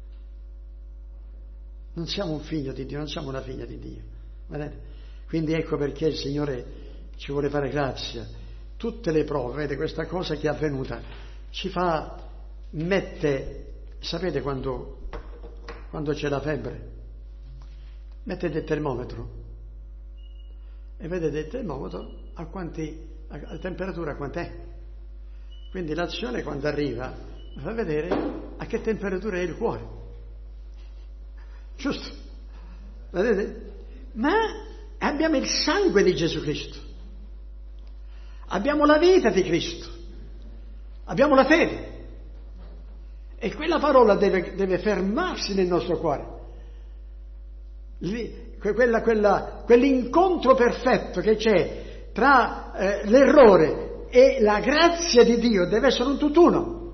non siamo un figlio di Dio, non siamo una figlia di Dio. Vedete? Quindi ecco perché il Signore ci vuole fare grazia. Tutte le prove, vedete, questa cosa che è avvenuta ci fa, mette, sapete quando, quando c'è la febbre, mettete il termometro e vedete il termometro a quanti, a, a temperatura quant'è. Quindi l'azione quando arriva fa vedere a che temperatura è il cuore. Giusto? Vedete? Ma abbiamo il sangue di Gesù Cristo. Abbiamo la vita di Cristo. Abbiamo la fede. E quella parola deve, deve fermarsi nel nostro cuore. Lì, Quella, quella, quell'incontro perfetto che c'è tra eh, l'errore e la grazia di Dio deve essere un tutt'uno,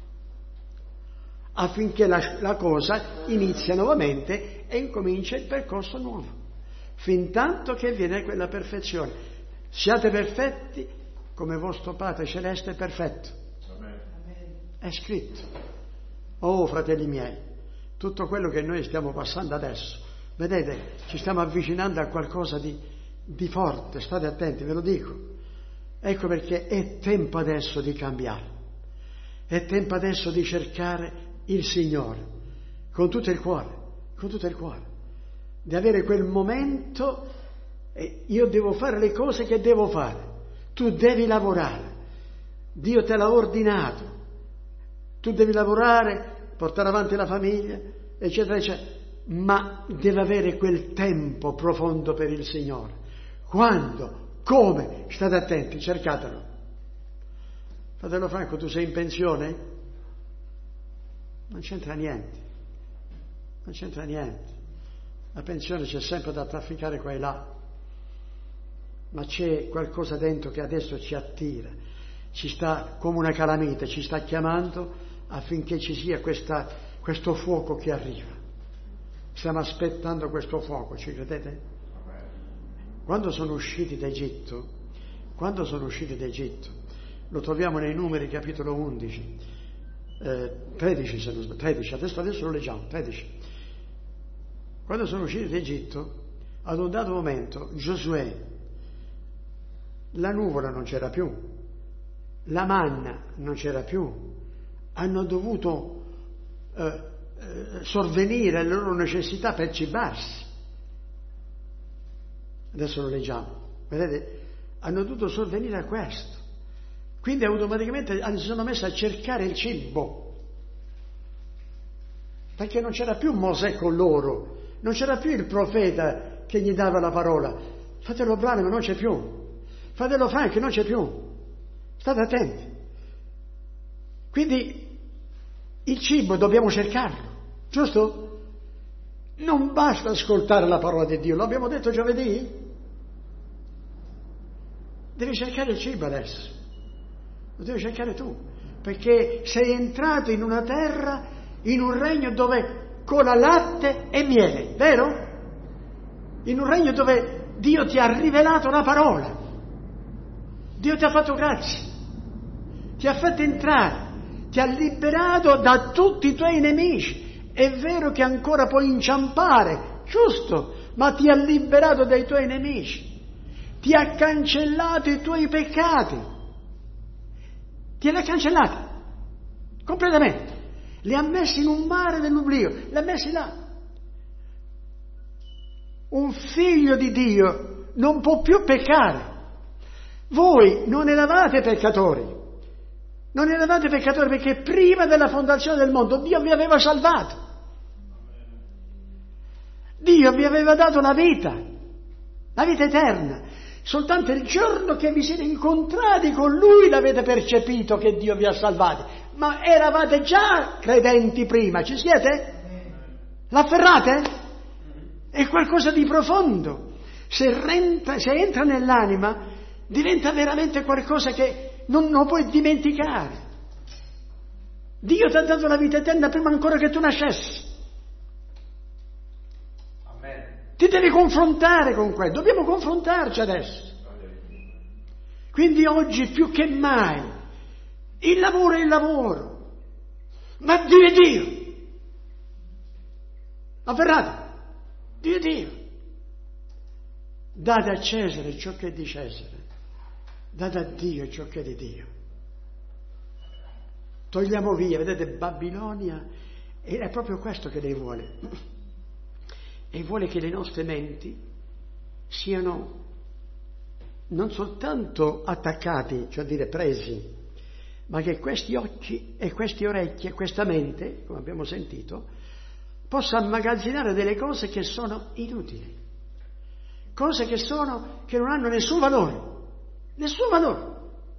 affinché la, la cosa inizia nuovamente e incomincia il percorso nuovo, fin tanto che viene quella perfezione. Siate perfetti come vostro Padre Celeste è perfetto. È scritto. Oh, fratelli miei, tutto quello che noi stiamo passando adesso, vedete, ci stiamo avvicinando a qualcosa di, di forte, state attenti, ve lo dico. Ecco perché è tempo adesso di cambiare, è tempo adesso di cercare il Signore con tutto il cuore, con tutto il cuore, di avere quel momento, eh, io devo fare le cose che devo fare, tu devi lavorare, Dio te l'ha ordinato, tu devi lavorare, portare avanti la famiglia, eccetera, eccetera. Ma deve avere quel tempo profondo per il Signore. Quando? Come? State attenti, cercatelo. Fratello Franco, tu sei in pensione? Non c'entra niente. Non c'entra niente. La pensione c'è sempre da trafficare qua e là. Ma c'è qualcosa dentro che adesso ci attira. Ci sta come una calamita, ci sta chiamando affinché ci sia questa, questo fuoco che arriva. Stiamo aspettando questo fuoco, ci credete? Quando sono usciti d'Egitto, quando sono usciti d'Egitto, lo troviamo nei Numeri capitolo undici, eh, tredici se non sbaglio, tredici, adesso, adesso lo leggiamo, tredici. Quando sono usciti d'Egitto, ad un dato momento, Giosuè, la nuvola non c'era più, la manna non c'era più, hanno dovuto eh, sorvenire alle loro necessità per cibarsi. Adesso lo leggiamo, vedete? Hanno dovuto sorvenire a questo, quindi automaticamente si sono messi a cercare il cibo, perché non c'era più Mosè con loro, non c'era più il profeta che gli dava la parola. Fratello Branham non c'è più, fratello Frank non c'è più, state attenti. Quindi il cibo dobbiamo cercarlo, giusto? Non basta ascoltare la parola di Dio, l'abbiamo detto giovedì? Devi cercare il cibo adesso. lo devi cercare tu, perché sei entrato in una terra, in un regno dove cola latte e miele, vero? In un regno dove Dio ti ha rivelato la parola, Dio ti ha fatto grazia, ti ha fatto entrare, ti ha liberato da tutti i tuoi nemici. È vero che ancora puoi inciampare, giusto, ma ti ha liberato dai tuoi nemici, ti ha cancellato i tuoi peccati, ti li ha cancellati completamente, li ha messi in un mare dell'oblio, li ha messi là. Un figlio di Dio non può più peccare. Voi non eravate peccatori, non eravate peccatori perché prima della fondazione del mondo Dio vi aveva salvato. Dio vi aveva dato la vita, la vita eterna. Soltanto il giorno che vi siete incontrati con Lui l'avete percepito che Dio vi ha salvati. Ma eravate già credenti prima, ci siete? L'afferrate? È qualcosa di profondo. Se, renta, se entra nell'anima, diventa veramente qualcosa che non lo puoi dimenticare. Dio ti ha dato la vita eterna prima ancora che tu nascessi. Ti devi confrontare con quello, dobbiamo confrontarci adesso. Quindi oggi più che mai il lavoro è il lavoro, ma Dio è Dio. Afferrate, Dio è Dio. Date a Cesare ciò che è di Cesare, date a Dio ciò che è di Dio. Togliamo via, vedete, Babilonia, e è proprio questo che lei vuole. E vuole che le nostre menti siano non soltanto attaccati, cioè a dire presi, ma che questi occhi e queste orecchie e questa mente, come abbiamo sentito, possa immagazzinare delle cose che sono inutili, cose che sono che non hanno nessun valore, nessun valore.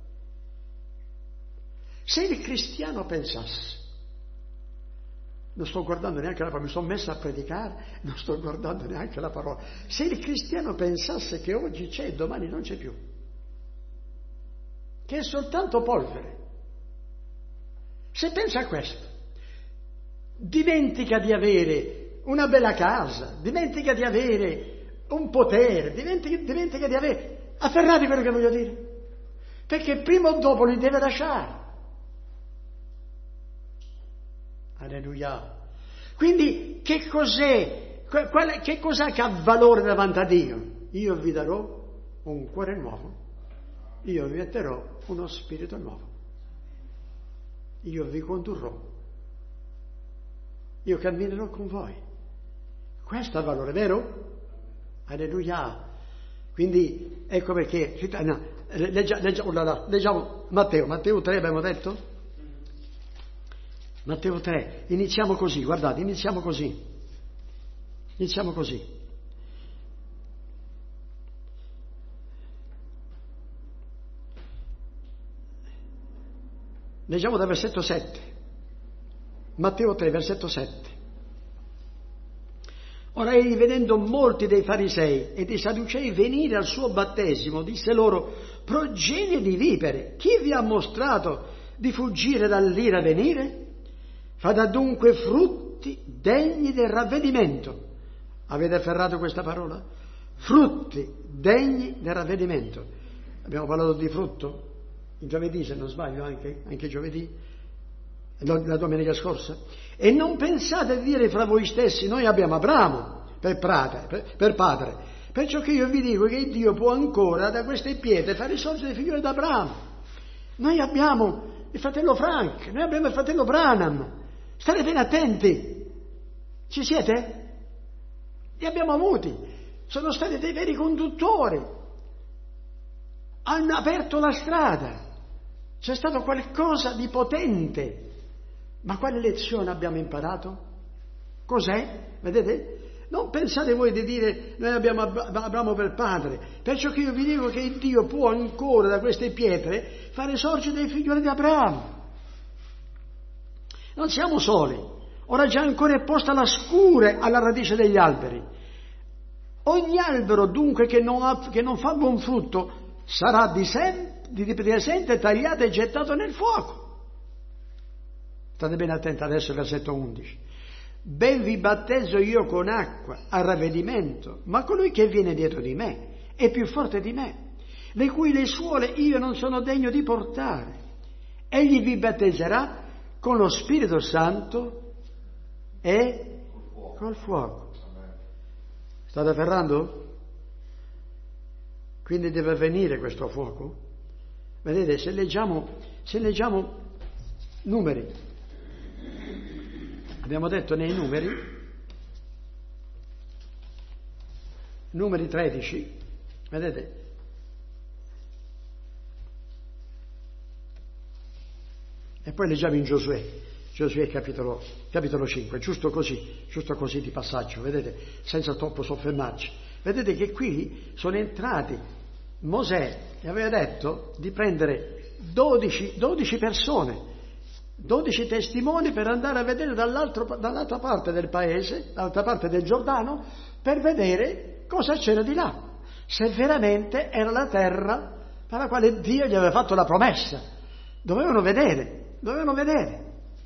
Se il cristiano pensasse, non sto guardando neanche la parola, mi sono messa a predicare, non sto guardando neanche la parola. Se il cristiano pensasse che oggi c'è e domani non c'è più, che è soltanto polvere, se pensa a questo, dimentica di avere una bella casa, dimentica di avere un potere, dimentica, dimentica di avere... Afferrate quello che voglio dire, perché prima o dopo li deve lasciare. Alleluia. Quindi che cos'è? Qual, che cos'è che ha valore davanti a Dio? Io vi darò un cuore nuovo, io vi metterò uno spirito nuovo, io vi condurrò, io camminerò con voi. Questo ha valore, vero? Alleluia. Quindi ecco perché no, leggiamo, leggiamo, leggiamo Matteo, Matteo tre abbiamo detto? Matteo tre, iniziamo così, guardate, iniziamo così, iniziamo così. Leggiamo dal versetto sette, Matteo tre, versetto sette. Ora egli, vedendo molti dei farisei e dei sadducei venire al suo battesimo, disse loro: progenie di vipere, chi vi ha mostrato di fuggire dall'ira venire? Fate dunque frutti degni del ravvedimento. Avete afferrato questa parola? Frutti degni del ravvedimento. Abbiamo parlato di frutto il giovedì, se non sbaglio, anche, anche giovedì, la domenica scorsa. E non pensate di dire fra voi stessi: noi abbiamo Abramo per padre, per, per padre. Perciò che io vi dico che Dio può ancora da queste pietre fare sorgere le figliole d'Abramo. Noi abbiamo il fratello Frank, noi abbiamo il fratello Branham. State bene attenti, ci siete? Li abbiamo avuti, sono stati dei veri conduttori, hanno aperto la strada, c'è stato qualcosa di potente. Ma quale lezione abbiamo imparato? Cos'è? Vedete? Non pensate voi di dire: noi abbiamo Abramo per padre, perciò che io vi dico che Dio può ancora da queste pietre fare sorgere dei figlioli di Abramo. Non siamo soli, ora già ancora è posta la scure alla radice degli alberi. Ogni albero dunque che non, ha, che non fa buon frutto sarà di, sem- di presente tagliato e gettato nel fuoco. State bene attenti adesso al versetto undici. Ben vi battezzo io con acqua a ravvedimento, ma colui che viene dietro di me è più forte di me, le cui le suole io non sono degno di portare. Egli vi battezzerà con lo Spirito Santo e col fuoco. State afferrando? Quindi deve venire questo fuoco. Vedete, se leggiamo, se leggiamo numeri, abbiamo detto nei numeri, numeri tredici, vedete, e poi leggiamo in Giosuè, Giosuè capitolo, capitolo cinque, giusto così, giusto così di passaggio, vedete, senza troppo soffermarci. Vedete che qui sono entrati, Mosè gli aveva detto di prendere dodici, dodici persone, dodici testimoni per andare a vedere dall'altra parte del paese, dall'altra parte del Giordano, per vedere cosa c'era di là, se veramente era la terra per la quale Dio gli aveva fatto la promessa. Dovevano vedere, dovevano vedere.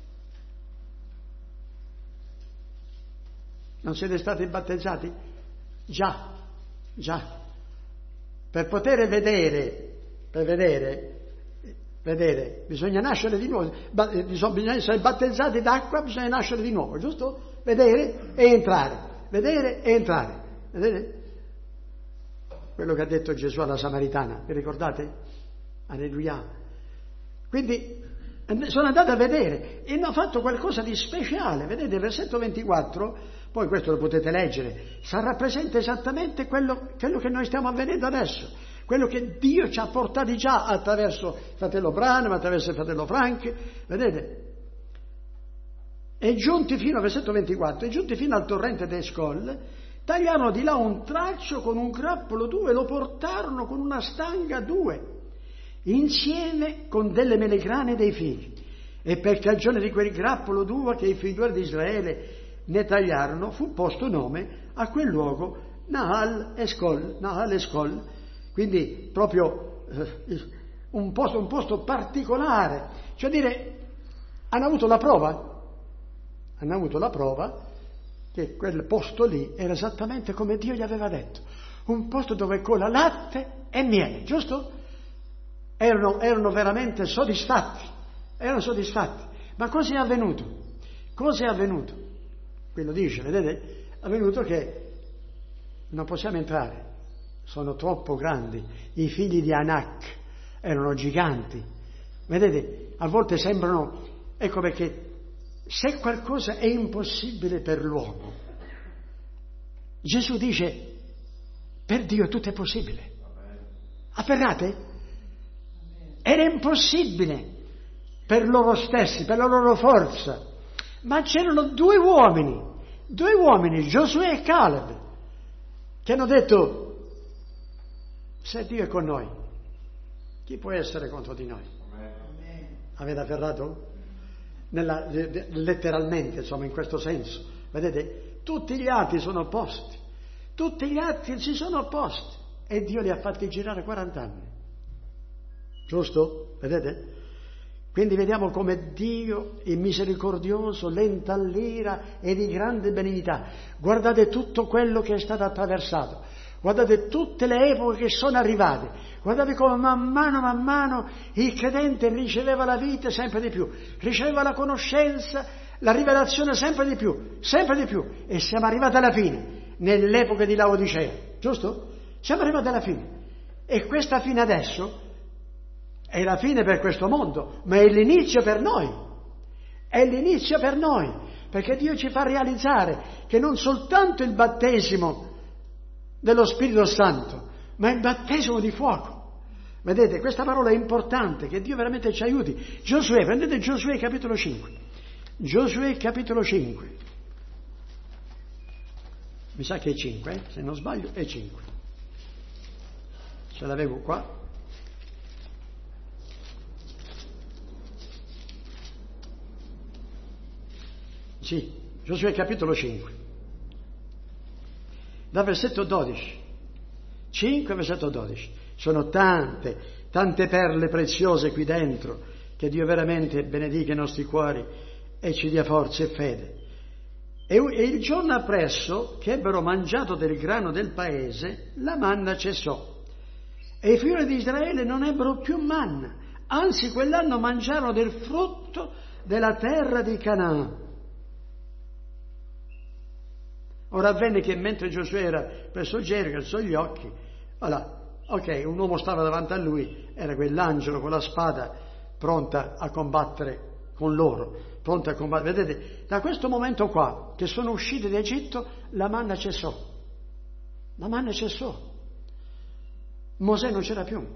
Non siete stati battezzati? Già, già. Per poter vedere, per vedere, vedere, bisogna nascere di nuovo, bisogna essere battezzati d'acqua, bisogna nascere di nuovo, giusto? Vedere e entrare, vedere e entrare, vedete? Quello che ha detto Gesù alla Samaritana, vi ricordate? Alleluia. Quindi sono andato a vedere e hanno fatto qualcosa di speciale, vedete, il versetto ventiquattro, poi questo lo potete leggere, sa rappresenta esattamente quello, quello che noi stiamo avvenendo adesso, quello che Dio ci ha portati già attraverso il fratello Branham, attraverso il fratello Frank, vedete? E giunti fino al versetto ventiquattro, e giunti fino al torrente d'Escol, tagliarono di là un traccio con un grappolo due e lo portarono con una stanga due, insieme con delle melegrane dei figli. E per cagione di quel grappolo d'uva che i figliuoli di Israele ne tagliarono, fu posto nome a quel luogo Nahal Escol, Nahal Escol, quindi proprio eh, un, posto, un posto particolare, cioè dire, hanno avuto la prova, hanno avuto la prova che quel posto lì era esattamente come Dio gli aveva detto, un posto dove cola latte e miele, giusto? Erano, erano veramente soddisfatti, erano soddisfatti. Ma cosa è avvenuto? Cosa è avvenuto? Quello dice, vedete? È avvenuto che non possiamo entrare, sono troppo grandi. I figli di Anak erano giganti. Vedete? A volte sembrano, ecco perché se qualcosa è impossibile per l'uomo, Gesù dice, per Dio tutto è possibile. Afferrate? Era impossibile per loro stessi, per la loro forza. Ma c'erano due uomini, due uomini, Giosuè e Caleb, che hanno detto, se Dio è con noi, chi può essere contro di noi? Amen. Avete afferrato? Nella, letteralmente, insomma, in questo senso. Vedete? Tutti gli altri sono opposti, tutti gli altri si sono opposti e Dio li ha fatti girare quaranta anni. Giusto? Vedete? Quindi vediamo come Dio è misericordioso, lento all'ira e di grande benignità. Guardate tutto quello che è stato attraversato, guardate tutte le epoche che sono arrivate, guardate come man mano, man mano il credente riceveva la vita sempre di più, riceveva la conoscenza, la rivelazione sempre di più, sempre di più, e siamo arrivati alla fine, nell'epoca di Laodicea, giusto? Siamo arrivati alla fine, e questa fine adesso è la fine per questo mondo, ma è l'inizio per noi, è l'inizio per noi, perché Dio ci fa realizzare che non soltanto il battesimo dello Spirito Santo, ma il battesimo di fuoco. Vedete, questa parola è importante, che Dio veramente ci aiuti. Giosuè, prendete Giosuè capitolo cinque, Giosuè capitolo cinque, mi sa che è cinque, eh? Se non sbaglio è cinque, ce l'avevo qua. Sì, Giosuè capitolo cinque, dal versetto dodici, cinque versetto dodici, sono tante, tante perle preziose qui dentro, che Dio veramente benedica i nostri cuori e ci dia forza e fede. E il giorno appresso che ebbero mangiato del grano del paese, la manna cessò. E i figli di Israele non ebbero più manna, anzi quell'anno mangiarono del frutto della terra di Canaan. Ora avvenne che mentre Giosuè era presso Gerico, alzò gli occhi, allora, ok, un uomo stava davanti a lui, era quell'angelo con la spada pronta a combattere con loro, pronta a combattere. Vedete, da questo momento qua, che sono usciti d'Egitto, la manna cessò. La manna cessò. Mosè non c'era più.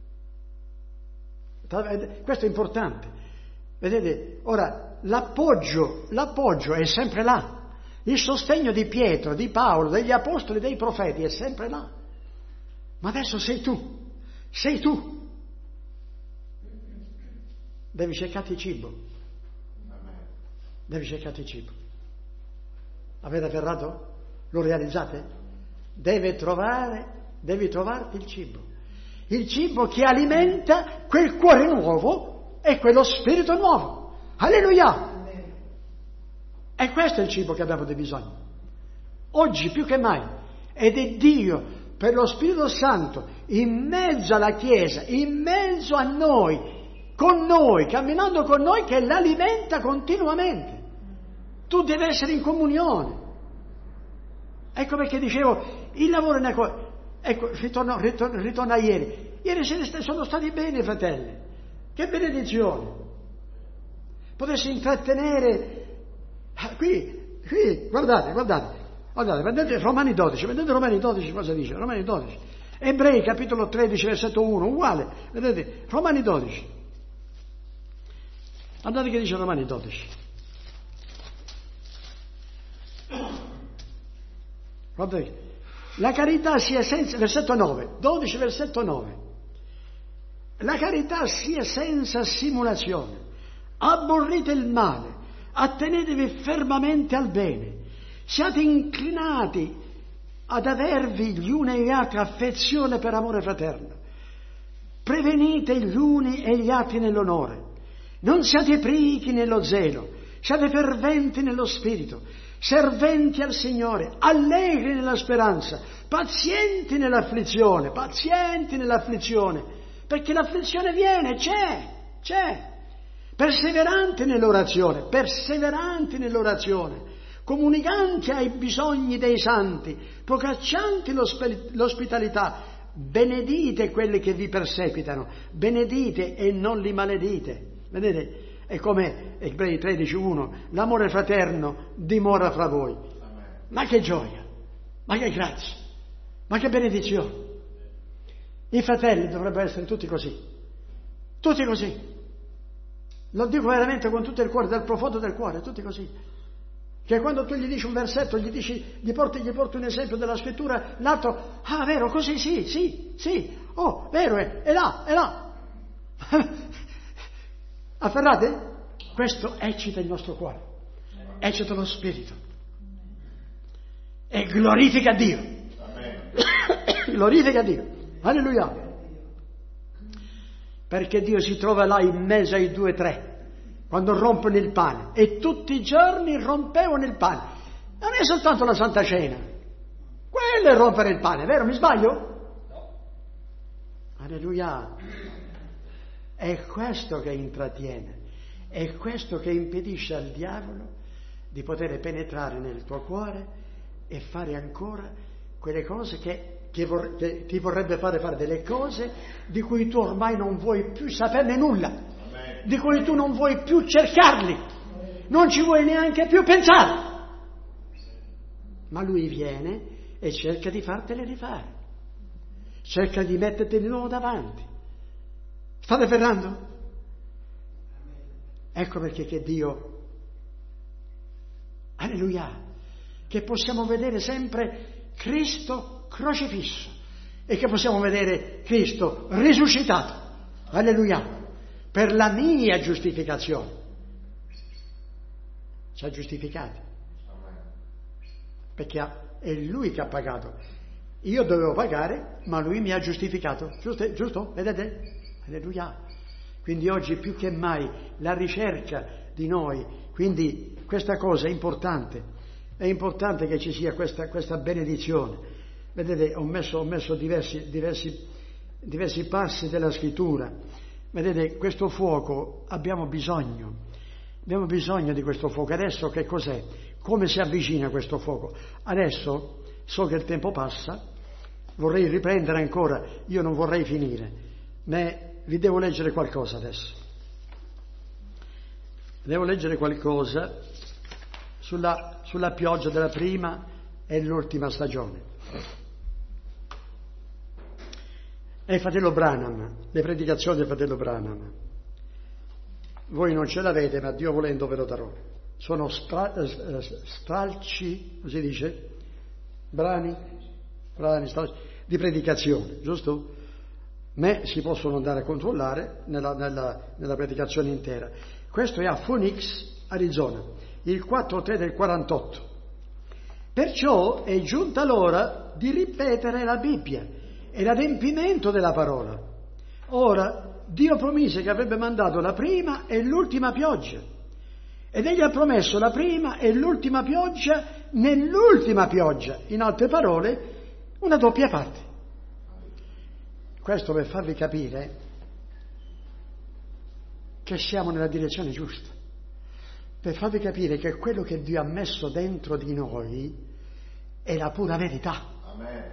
Questo è importante. Vedete, ora l'appoggio, l'appoggio è sempre là. Il sostegno di Pietro, di Paolo, degli apostoli, dei profeti è sempre là. Ma adesso sei tu, sei tu. Devi cercare cibo. Devi cercare cibo. Avete afferrato? Lo realizzate? Deve trovare, devi trovarti il cibo. Il cibo che alimenta quel cuore nuovo e quello spirito nuovo. Alleluia! E questo è il cibo che abbiamo di bisogno. Oggi più che mai. Ed è Dio, per lo Spirito Santo, in mezzo alla Chiesa, in mezzo a noi, con noi, camminando con noi, che l'alimenta continuamente. Tu devi essere in comunione. Ecco perché dicevo, il lavoro è una. Ecco, ritorno, ritorno, ritorno a ieri. Ieri sera sono stati bene, fratelli. Che benedizione. Potessi intrattenere. Qui, qui, guardate, guardate. Guardate, prendete Romani dodici, prendete Romani dodici, cosa dice? Romani dodici. Ebrei, capitolo tredici, versetto uno, uguale. Vedete, Romani dodici. Guardate che dice Romani dodici. Guardate, la carità sia senza, versetto nove, dodici versetto nove. La carità sia senza simulazione. Aborrite il male, attenetevi fermamente al bene. Siate inclinati ad avervi gli uni e gli altri affezione per amore fraterno. Prevenite gli uni e gli altri nell'onore. Non siate prichi nello zelo, siate ferventi nello spirito, serventi al Signore, allegri nella speranza, pazienti nell'afflizione, pazienti nell'afflizione, perché l'afflizione viene, c'è, c'è. Perseveranti nell'orazione, perseveranti nell'orazione, comunicanti ai bisogni dei santi, procaccianti l'ospitalità, benedite quelli che vi perseguitano, benedite e non li maledite. Vedete? È come Ebrei tredici uno, l'amore fraterno dimora fra voi. Amen. Ma che gioia, ma che grazia, ma che benedizione. I fratelli dovrebbero essere tutti così, tutti così. Lo dico veramente con tutto il cuore, dal profondo del cuore, tutti così. Che quando tu gli dici un versetto, gli dici, gli porti, gli porti un esempio della scrittura, l'altro, ah, vero, così, sì, sì, sì, oh, vero, è, è là, è là. Afferrate? Questo eccita il nostro cuore, eccita lo spirito e glorifica Dio. Glorifica Dio. Alleluia. Perché Dio si trova là in mezzo ai due o tre, quando rompono il pane, e tutti i giorni rompevano il pane. Non è soltanto la Santa Cena, quello è rompere il pane, vero? Mi sbaglio? Alleluia. È questo che intrattiene, è questo che impedisce al diavolo di poter penetrare nel tuo cuore e fare ancora quelle cose che, che, vor, che ti vorrebbe fare fare delle cose di cui tu ormai non vuoi più saperne nulla, Amen. Di cui tu non vuoi più cercarli, non ci vuoi neanche più pensare. Ma lui viene e cerca di fartele rifare, cerca di metterti di nuovo davanti. State fermando? Ecco perché che Dio, alleluia, che possiamo vedere sempre Cristo crocifisso e che possiamo vedere Cristo risuscitato, alleluia, per la mia giustificazione. Ci ha giustificati, perché è Lui che ha pagato. Io dovevo pagare, ma lui mi ha giustificato. Giusto? Giusto? Vedete? Alleluia. Quindi oggi più che mai la ricerca di noi, quindi questa cosa è importante, è importante che ci sia questa, questa benedizione. Vedete, ho messo, ho messo diversi, diversi, diversi passi della scrittura. Vedete, questo fuoco abbiamo bisogno, abbiamo bisogno di questo fuoco. Adesso che cos'è? Come si avvicina questo fuoco? Adesso so che il tempo passa, vorrei riprendere ancora, io non vorrei finire, ma vi devo leggere qualcosa adesso. Devo leggere qualcosa sulla, sulla pioggia della prima e l'ultima stagione. È il fratello Branham, le predicazioni del fratello Branham. Voi non ce l'avete, ma Dio volendo ve lo darò. Sono stra, stralci, così dice, brani, brani stralci, di predicazione, giusto? Ma si possono andare a controllare nella, nella, nella predicazione intera. Questo è a Phoenix, Arizona, il quattro tre del quarantotto. Perciò è giunta l'ora di ripetere la Bibbia e l'adempimento della parola. Ora, Dio promise che avrebbe mandato la prima e l'ultima pioggia. Ed egli ha promesso la prima e l'ultima pioggia nell'ultima pioggia. In altre parole, una doppia parte. Questo per farvi capire che siamo nella direzione giusta. Per farvi capire che quello che Dio ha messo dentro di noi è la pura verità. Amen.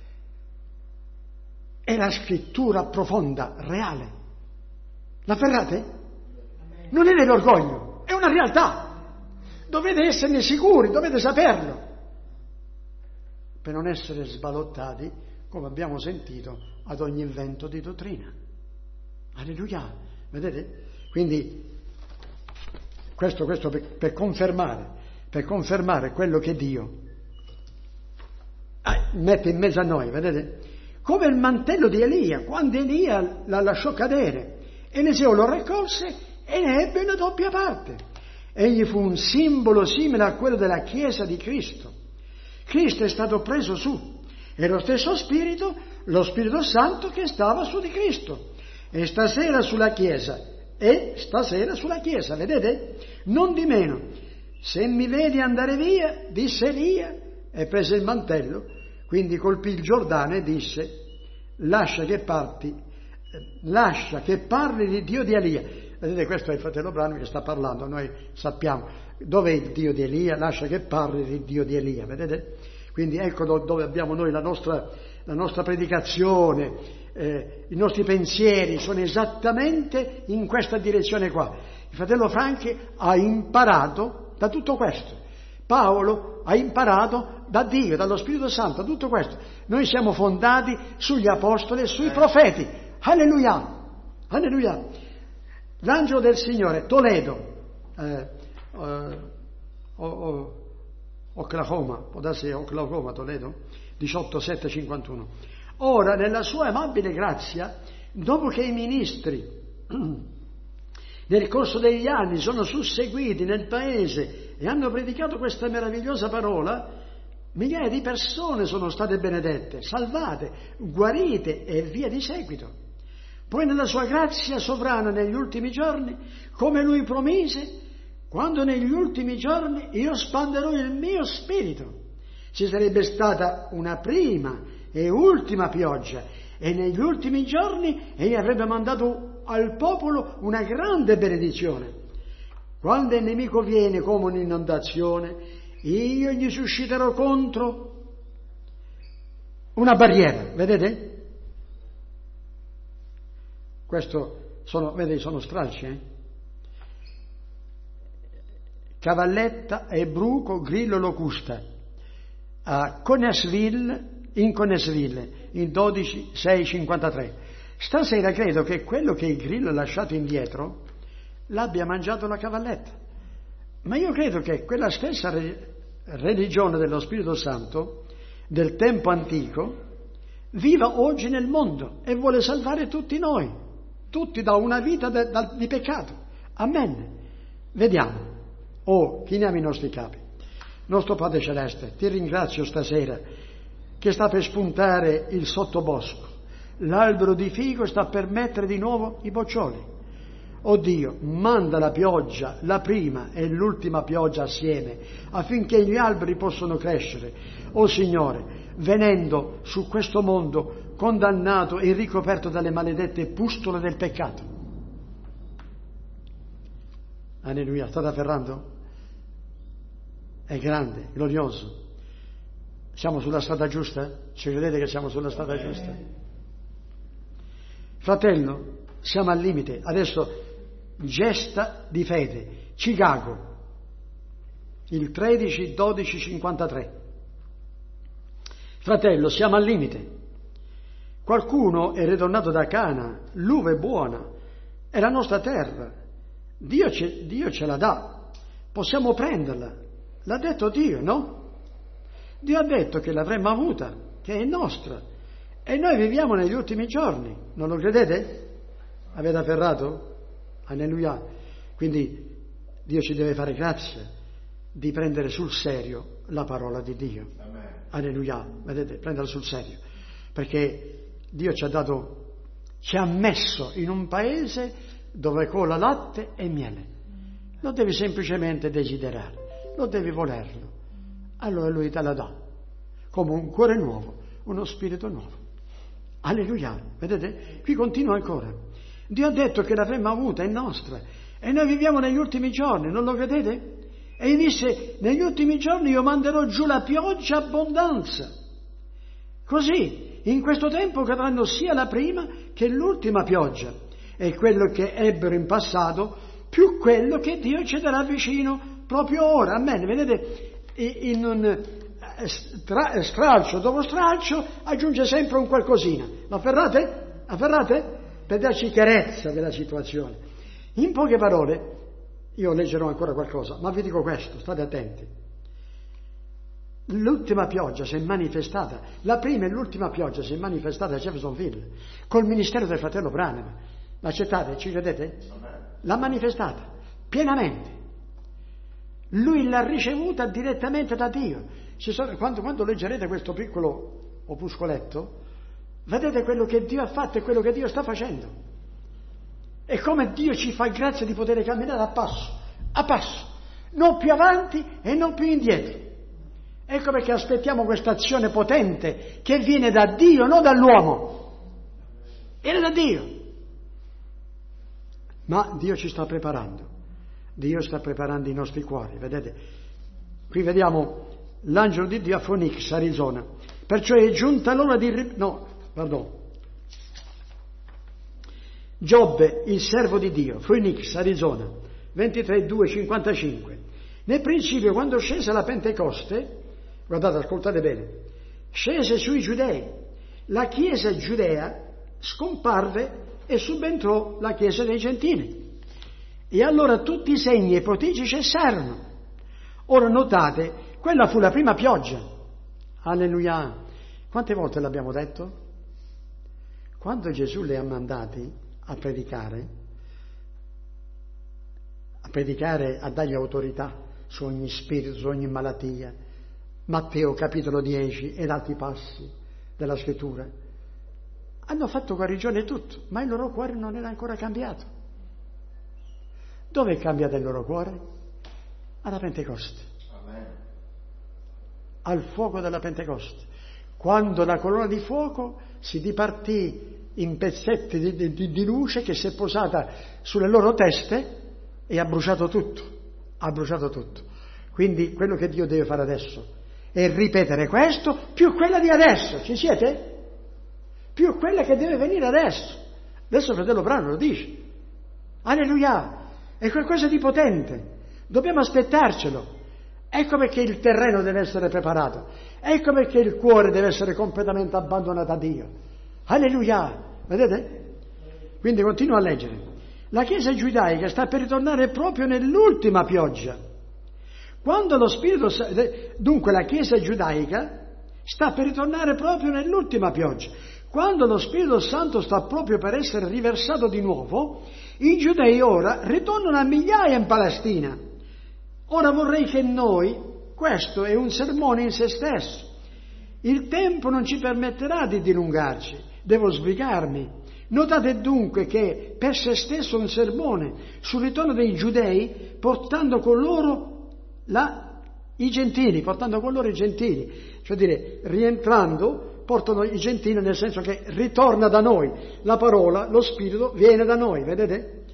È la scrittura profonda, reale. L'afferrate? Non è nell'orgoglio, è una realtà. Dovete esserne sicuri, dovete saperlo, per non essere sbalottati, come abbiamo sentito, ad ogni vento di dottrina. Alleluia, vedete? Quindi questo, questo per, per confermare, per confermare quello che Dio mette in mezzo a noi, vedete? Come il mantello di Elia, quando Elia la lasciò cadere, Eliseo lo raccolse e ne ebbe una doppia parte. Egli fu un simbolo simile a quello della Chiesa di Cristo. Cristo è stato preso su, e lo stesso Spirito, lo Spirito Santo che stava su di Cristo, e stasera sulla Chiesa, e stasera sulla Chiesa, vedete? Non di meno, se mi vedi andare via, disse Elia, e prese il mantello, quindi colpì il Giordano e disse, lascia che parti, lascia che parli di Dio di Elia. Vedete, questo è il fratello Branham che sta parlando, noi sappiamo dove è il Dio di Elia, lascia che parli di Dio di Elia, vedete? Quindi ecco dove abbiamo noi la nostra, la nostra predicazione, eh, i nostri pensieri sono esattamente in questa direzione qua. Il fratello Franchi ha imparato da tutto questo. Paolo ha imparato da Dio, dallo Spirito Santo, tutto questo. Noi siamo fondati sugli apostoli e sui profeti. Alleluia! Alleluia! L'angelo del Signore, Toledo, eh, eh, oh, oh, Oklahoma, può darsi Oklahoma, Toledo, diciotto sette cinquantuno. Ora, nella sua amabile grazia, dopo che i ministri nel corso degli anni sono susseguiti nel paese e hanno predicato questa meravigliosa parola, migliaia di persone sono state benedette, salvate, guarite e via di seguito. Poi nella sua grazia sovrana negli ultimi giorni, come lui promise, quando negli ultimi giorni io spanderò il mio spirito, ci sarebbe stata una prima e ultima pioggia, e negli ultimi giorni egli avrebbe mandato al popolo una grande benedizione. Quando il nemico viene come un'inondazione, io gli susciterò contro una barriera, vedete? Questo sono, vedete, sono stralci, eh? Cavalletta e bruco, grillo, locusta, a Conesville, in Conesville, in dodici sei cinquantatré. Stasera credo che quello che il grillo ha lasciato indietro l'abbia mangiato la cavalletta. Ma io credo che quella stessa re- religione dello Spirito Santo, del tempo antico, viva oggi nel mondo e vuole salvare tutti noi, tutti da una vita de- da- di peccato. Amen. Vediamo. Oh, chiniamo i nostri capi. Nostro Padre Celeste, ti ringrazio stasera che sta per spuntare il sottobosco. L'albero di fico sta per mettere di nuovo i boccioli. Oh Dio, manda la pioggia, la prima e l'ultima pioggia assieme, affinché gli alberi possano crescere. Oh Signore, venendo su questo mondo condannato e ricoperto dalle maledette pustole del peccato. Alleluia, state afferrando? È grande, glorioso. Siamo sulla strada giusta? Ci credete che siamo sulla strada giusta? Fratello, siamo al limite. Adesso gesta di fede. Chicago, il tredici dodici cinquantatré. Fratello, siamo al limite. Qualcuno è ritornato da Cana, l'uva è buona, è la nostra terra. Dio ce, Dio ce la dà, possiamo prenderla. L'ha detto Dio, no? Dio ha detto che l'avremmo avuta, che è nostra. E noi viviamo negli ultimi giorni, non lo credete? Avete afferrato? Alleluia. Quindi Dio ci deve fare grazia di prendere sul serio la parola di Dio. Amen. Alleluia. Vedete, prenderla sul serio. Perché Dio ci ha dato, ci ha messo in un paese dove cola latte e miele. Lo devi semplicemente desiderare, lo devi volerlo. Allora Lui te la dà, come un cuore nuovo, uno spirito nuovo. Alleluia, vedete? Qui continua ancora. Dio ha detto che l'avremmo avuta, è nostra, e noi viviamo negli ultimi giorni, non lo credete? E gli disse, negli ultimi giorni io manderò giù la pioggia abbondanza. Così, in questo tempo cadranno sia la prima che l'ultima pioggia, e quello che ebbero in passato, più quello che Dio ci darà vicino proprio ora. Amen, vedete? In un stralcio dopo stralcio aggiunge sempre un qualcosina. L'afferrate? Afferrate? Per darci chiarezza della situazione. In poche parole, io leggerò ancora qualcosa, ma vi dico questo, state attenti. L'ultima pioggia si è manifestata, la prima e l'ultima pioggia si è manifestata a Jeffersonville col ministero del fratello Branham. L'accettate? Ci credete? L'ha manifestata pienamente. Lui l'ha ricevuta direttamente da Dio. Ci sono, quando, quando leggerete questo piccolo opuscoletto, vedete quello che Dio ha fatto e quello che Dio sta facendo. E come Dio ci fa grazia di poter camminare a passo, a passo, non più avanti e non più indietro. Ecco perché aspettiamo questa azione potente che viene da Dio, non dall'uomo. Viene da Dio. Ma Dio ci sta preparando. Dio sta preparando i nostri cuori, vedete? Qui vediamo l'angelo di Dio a Phoenix, Arizona. Perciò è giunta l'ora di... No, pardon. Giobbe, il servo di Dio, Phoenix, Arizona, ventitré due cinquantacinque. Nel principio, quando scese la Pentecoste, guardate, ascoltate bene, scese sui giudei, la chiesa giudea scomparve e subentrò la chiesa dei gentili. E allora tutti i segni e i prodigi cessarono. Ora notate, quella fu la prima pioggia. Alleluia. Quante volte l'abbiamo detto? Quando Gesù li ha mandati a predicare, a predicare, a dargli autorità su ogni spirito, su ogni malattia, Matteo capitolo dieci ed altri passi della scrittura, hanno fatto guarigione e tutto, ma il loro cuore non era ancora cambiato. Dove è cambiato il loro cuore? Alla Pentecoste. Amen. Al fuoco della Pentecoste. Quando la colonna di fuoco si dipartì in pezzetti di, di, di luce che si è posata sulle loro teste e ha bruciato tutto. Ha bruciato tutto. Quindi quello che Dio deve fare adesso è ripetere questo più quella di adesso. Ci siete? Più quella che deve venire adesso. Adesso il fratello Brano lo dice. Alleluia. È qualcosa di potente, dobbiamo aspettarcelo. Ecco perché il terreno deve essere preparato, ecco perché il cuore deve essere completamente abbandonato a Dio. Alleluia, vedete? Quindi continuo a leggere. La Chiesa giudaica sta per ritornare proprio nell'ultima pioggia. Quando lo Spirito dunque la Chiesa giudaica sta per ritornare proprio nell'ultima pioggia. Quando lo Spirito Santo sta proprio per essere riversato di nuovo, i giudei ora ritornano a migliaia in Palestina. Ora vorrei che noi, questo è un sermone in se stesso, Il tempo non ci permetterà di dilungarci, devo sbrigarmi. Notate dunque che per se stesso un sermone sul ritorno dei giudei, portando con loro la, i gentili, portando con loro i gentili, cioè dire, rientrando, portano i gentili nel senso che ritorna da noi, la parola, lo spirito viene da noi, vedete?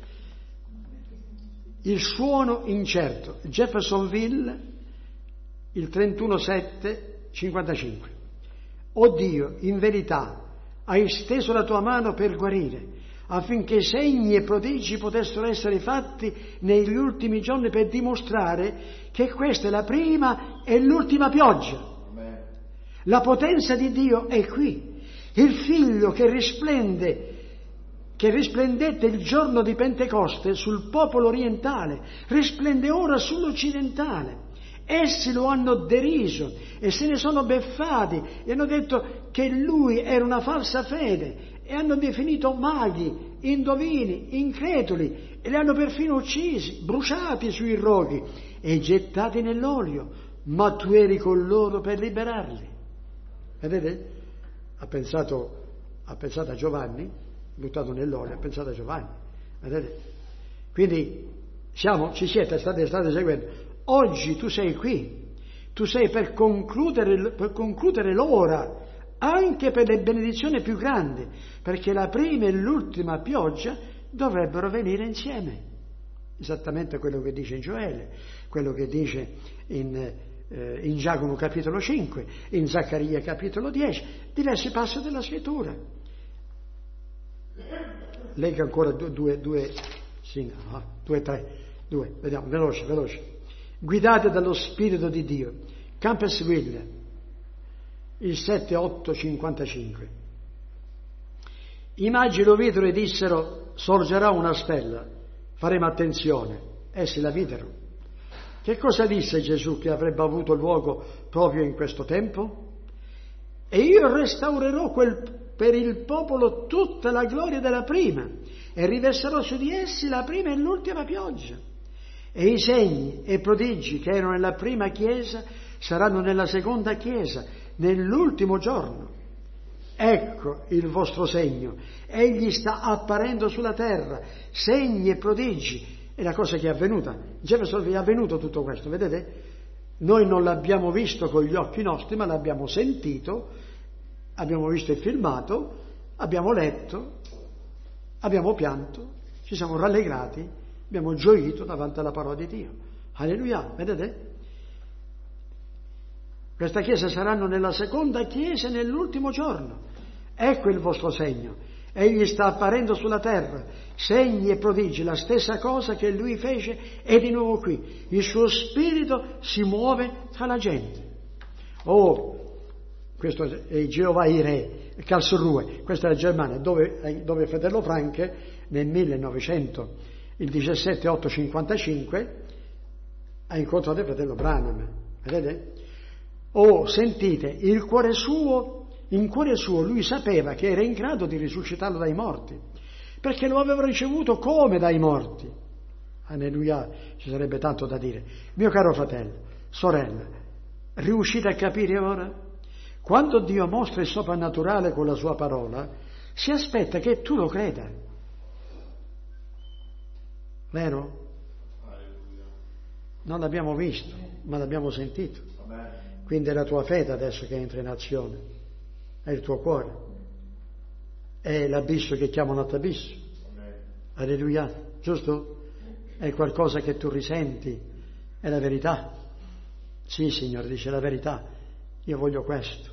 Il suono incerto, Jeffersonville, il trentuno sette cinquantacinque. O Dio, in verità, hai steso la tua mano per guarire, affinché segni e prodigi potessero essere fatti negli ultimi giorni per dimostrare che questa è la prima e l'ultima pioggia. La potenza di Dio è qui. Il figlio che risplende, che risplendette il giorno di Pentecoste sul popolo orientale, risplende ora sull'occidentale. Essi lo hanno deriso e se ne sono beffati e hanno detto che lui era una falsa fede e hanno definito maghi, indovini, increduli e li hanno perfino uccisi, bruciati sui roghi e gettati nell'olio, ma tu eri con loro per liberarli. Vedete? Ha pensato, ha pensato a Giovanni, buttato nell'olio, ha pensato a Giovanni. Vedete? Quindi siamo, ci siete, state, state seguendo. Oggi tu sei qui, tu sei per concludere, per concludere l'ora, anche per le benedizioni più grandi, perché la prima e l'ultima pioggia dovrebbero venire insieme. Esattamente quello che dice in Gioele, quello che dice in, eh, in Giacomo capitolo cinque, in Zaccaria capitolo dieci, diversi passi della scrittura. Legga ancora due, due, due, sì, no, due, tre, due, vediamo, veloce, veloce. Guidate dallo Spirito di Dio. Campbellsville, il sette otto cinquantacinque. I magi lo videro e dissero: sorgerà una stella, faremo attenzione. Essi la videro. Che cosa disse Gesù che avrebbe avuto luogo proprio in questo tempo? E io restaurerò quel, per il popolo tutta la gloria della prima e riverserò su di essi la prima e l'ultima pioggia. E i segni e i prodigi che erano nella prima chiesa saranno nella seconda chiesa, nell'ultimo giorno. Ecco il vostro segno. Egli sta apparendo sulla terra, segni e prodigi. È la cosa che è avvenuta. Jefferson è avvenuto tutto questo, vedete? Noi non l'abbiamo visto con gli occhi nostri, ma l'abbiamo sentito, abbiamo visto il filmato, abbiamo letto, abbiamo pianto, ci siamo rallegrati, abbiamo gioito davanti alla parola di Dio. Alleluia, vedete? Questa chiesa saranno nella seconda chiesa nell'ultimo giorno. Ecco il vostro segno. Egli sta apparendo sulla terra, segni e prodigi, la stessa cosa che lui fece è di nuovo qui. Il suo spirito si muove tra la gente. Oh, questo è Geova Ire, Karlsruhe, questa è la Germania, dove, dove fratello Franke nel millenovecento il diciassette otto cinquantacinque ha incontrato il fratello Branham, vedete? Oh, sentite, il cuore suo, in cuore suo lui sapeva che era in grado di risuscitarlo dai morti, perché lo aveva ricevuto come dai morti. Alleluia, ci sarebbe tanto da dire. Mio caro fratello, sorella, riuscite a capire ora? Quando Dio mostra il soprannaturale con la sua parola, si aspetta che tu lo creda. Vero? Non l'abbiamo visto, ma l'abbiamo sentito. Quindi è la tua fede adesso che entra in azione, è il tuo cuore, è l'abisso che chiamano abisso. Alleluia, giusto? È qualcosa che tu risenti, è la verità. Sì, Signore, dice la verità, io voglio questo.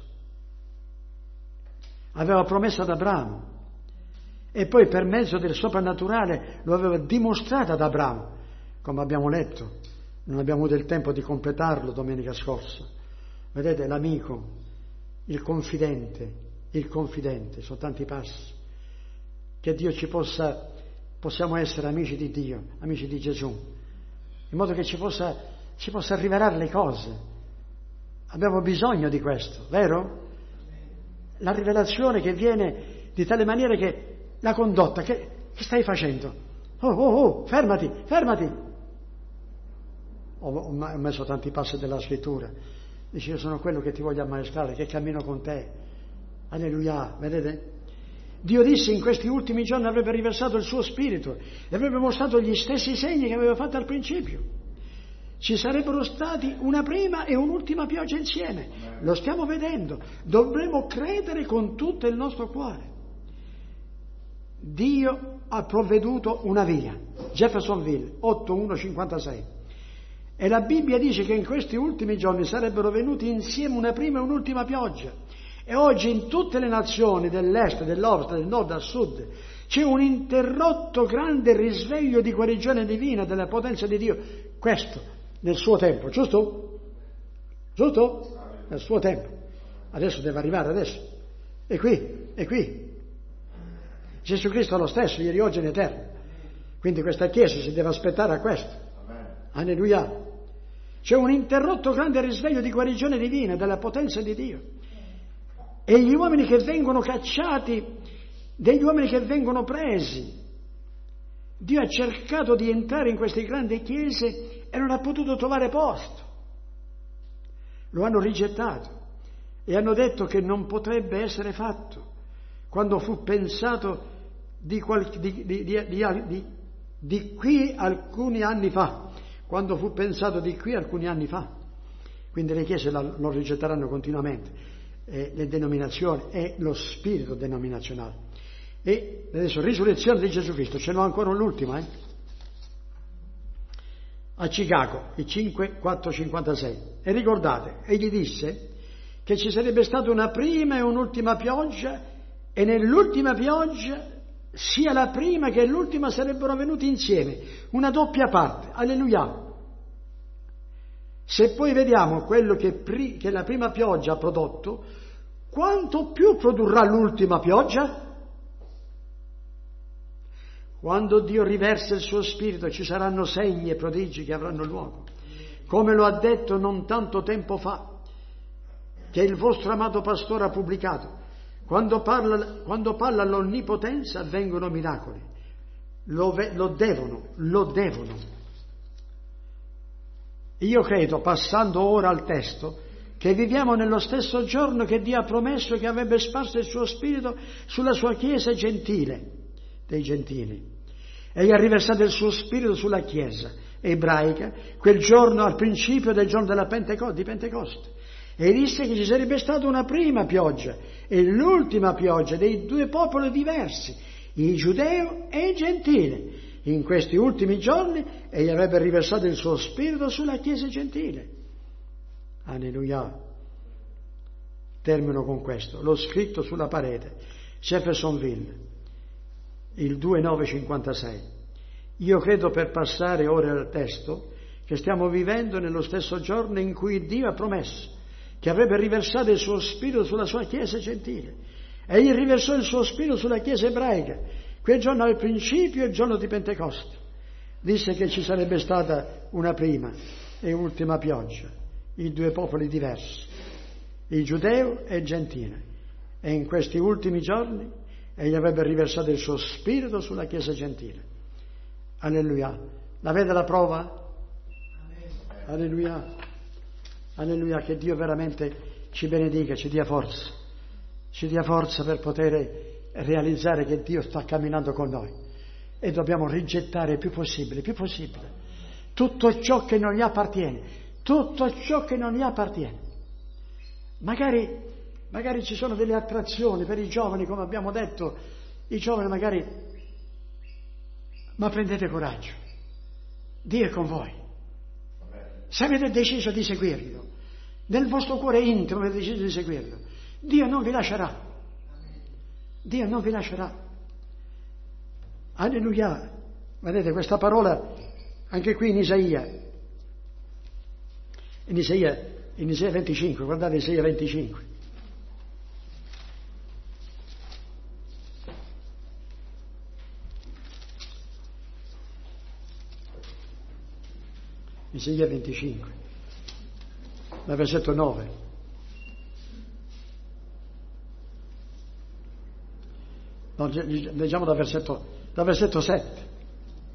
Aveva promesso ad Abramo. E poi per mezzo del soprannaturale lo aveva dimostrato ad Abramo, come abbiamo letto. Non abbiamo avuto il tempo di completarlo domenica scorsa. Vedete, l'amico, il confidente, il confidente, sono tanti passi. Che Dio ci possa, possiamo essere amici di Dio, amici di Gesù, in modo che ci possa, ci possa rivelare le cose. Abbiamo bisogno di questo, vero? La rivelazione che viene di tale maniera che la condotta, che, che stai facendo? Oh, oh, oh, fermati, fermati. Ho, ho messo tanti passi della scrittura. Dice, io sono quello che ti voglio ammaestrare, che cammino con te. Alleluia, vedete? Dio disse in questi ultimi giorni avrebbe riversato il suo spirito e avrebbe mostrato gli stessi segni che aveva fatto al principio. Ci sarebbero stati una prima e un'ultima pioggia insieme. Lo stiamo vedendo. Dovremo credere con tutto il nostro cuore. Dio ha provveduto una via. Jeffersonville, otto uno cinquantasei. E la Bibbia dice che in questi ultimi giorni sarebbero venuti insieme una prima e un'ultima pioggia. E oggi in tutte le nazioni dell'est, dell'ovest, del nord al sud c'è un interrotto grande risveglio di guarigione divina della potenza di Dio. Questo nel suo tempo, giusto? Giusto? Nel suo tempo. Adesso deve arrivare adesso. È qui, è qui. Gesù Cristo è lo stesso, ieri, oggi e in eterno. Quindi questa Chiesa si deve aspettare a questo. Alleluia. C'è un interrotto grande risveglio di guarigione divina della potenza di Dio. E gli uomini che vengono cacciati, degli uomini che vengono presi, Dio ha cercato di entrare in queste grandi chiese e non ha potuto trovare posto. Lo hanno rigettato e hanno detto che non potrebbe essere fatto quando fu pensato di, qualche, di, di, di, di, di qui alcuni anni fa, quando fu pensato di qui alcuni anni fa. Quindi le chiese lo rigetteranno continuamente. Eh, le denominazioni e lo spirito denominazionale. E adesso risurrezione di Gesù Cristo, ce n'ho ancora l'ultima, eh? A Chicago, il cinque quattro cinquantasei. E ricordate, egli disse che ci sarebbe stata una prima e un'ultima pioggia, e nell'ultima pioggia sia la prima che l'ultima sarebbero venuti insieme, una doppia parte. Alleluia. Se poi vediamo quello che, pri- che la prima pioggia ha prodotto, quanto più produrrà l'ultima pioggia? Quando Dio riversa il suo spirito ci saranno segni e prodigi che avranno luogo. Come lo ha detto non tanto tempo fa, che il vostro amato pastore ha pubblicato. Quando parla, quando parla l'onnipotenza avvengono miracoli. Lo, ve- lo devono, lo devono. Io credo, passando ora al testo, che viviamo nello stesso giorno che Dio ha promesso che avrebbe sparso il suo spirito sulla sua chiesa gentile, dei gentili. E ha riversato il suo spirito sulla chiesa ebraica, quel giorno al principio del giorno della Penteco- di Pentecoste. E disse che ci sarebbe stata una prima pioggia e l'ultima pioggia dei due popoli diversi, il giudeo e il gentile. In questi ultimi giorni egli avrebbe riversato il suo spirito sulla chiesa gentile. Alleluia. Termino con questo. L'ho scritto sulla parete. Jeffersonville, il due nove cinquantasei. Io credo, per passare ora al testo, che stiamo vivendo nello stesso giorno in cui Dio ha promesso che avrebbe riversato il suo spirito sulla sua chiesa gentile. Egli riversò il suo spirito sulla chiesa ebraica. Quel giorno al principio, il giorno di Pentecoste, disse che ci sarebbe stata una prima e ultima pioggia, i due popoli diversi, il giudeo e il gentile. E in questi ultimi giorni egli avrebbe riversato il suo spirito sulla chiesa gentile. Alleluia. La vede la prova? Alleluia. Alleluia. Che Dio veramente ci benedica, ci dia forza, ci dia forza per poter realizzare che Dio sta camminando con noi, e dobbiamo rigettare il più possibile, il più possibile tutto ciò che non gli appartiene, tutto ciò che non gli appartiene. Magari, magari ci sono delle attrazioni per i giovani, come abbiamo detto, i giovani magari, ma prendete coraggio, Dio è con voi. Se avete deciso di seguirlo, nel vostro cuore intimo avete deciso di seguirlo, Dio non vi lascerà. Dio non vi lascerà. Alleluia. Vedete questa parola anche qui in Isaia. In Isaia, in Isaia venticinque, guardate Isaia venticinque. Isaia venticinque, dal versetto nove. No, leggiamo dal versetto, dal versetto sette.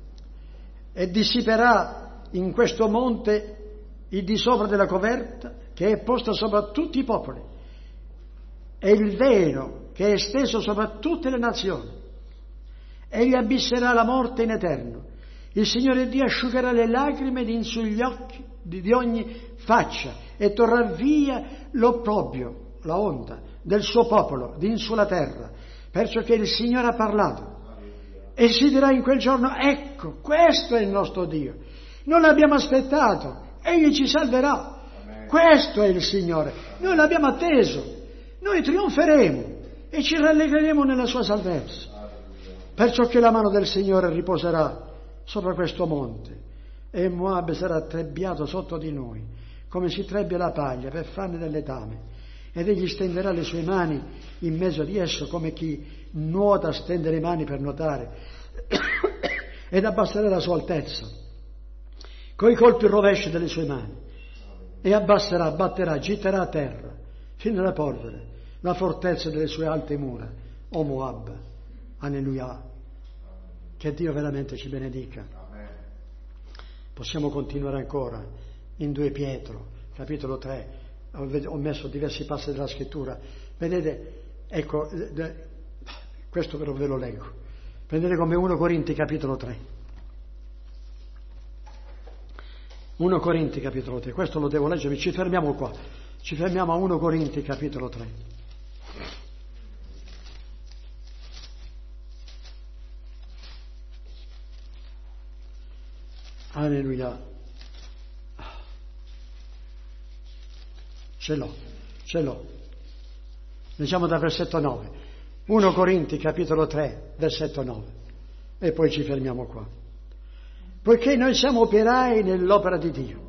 E dissiperà in questo monte il di sopra della coverta che è posta sopra tutti i popoli, e il velo che è steso sopra tutte le nazioni. Egli abbisserà la morte in eterno. Il Signore Dio asciugherà le lacrime di sugli occhi di ogni faccia e torrà via l'opprobrio, la onda del suo popolo di in sulla terra, perciò che il Signore ha parlato. E si dirà in quel giorno: ecco, questo è il nostro Dio. Non l'abbiamo aspettato, Egli ci salverà. Questo è il Signore. Noi l'abbiamo atteso. Noi trionferemo e ci rallegreremo nella sua salvezza. Perciò che la mano del Signore riposerà sopra questo monte e Moab sarà trebbiato sotto di noi, come si trebbia la paglia per farne del letame. Ed egli stenderà le sue mani in mezzo di esso, come chi nuota stende le mani per nuotare, ed abbasserà la sua altezza coi colpi rovesci delle sue mani, e abbasserà, batterà, gitterà a terra fino alla polvere la fortezza delle sue alte mura, o Moab. Alleluia. Che Dio veramente ci benedica. Possiamo continuare ancora in due Pietro, capitolo tre. Ho messo diversi passi della scrittura. Vedete, ecco, questo però ve lo leggo. Prendete come primo Corinti capitolo tre. primo Corinti capitolo tre, questo lo devo leggere, ci fermiamo qua. Ci fermiamo a primo Corinti capitolo tre. Alleluia. Ce l'ho, ce l'ho. Leggiamo dal versetto nove. primo Corinti capitolo tre, versetto nove. E poi ci fermiamo qua. Poiché noi siamo operai nell'opera di Dio.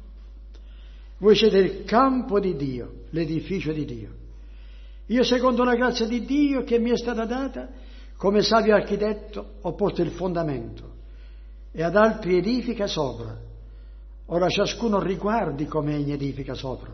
Voi siete il campo di Dio, l'edificio di Dio. Io, secondo la grazia di Dio che mi è stata data, come savio architetto, ho posto il fondamento e ad altri edifica sopra. Ora ciascuno riguardi come egli edifica sopra.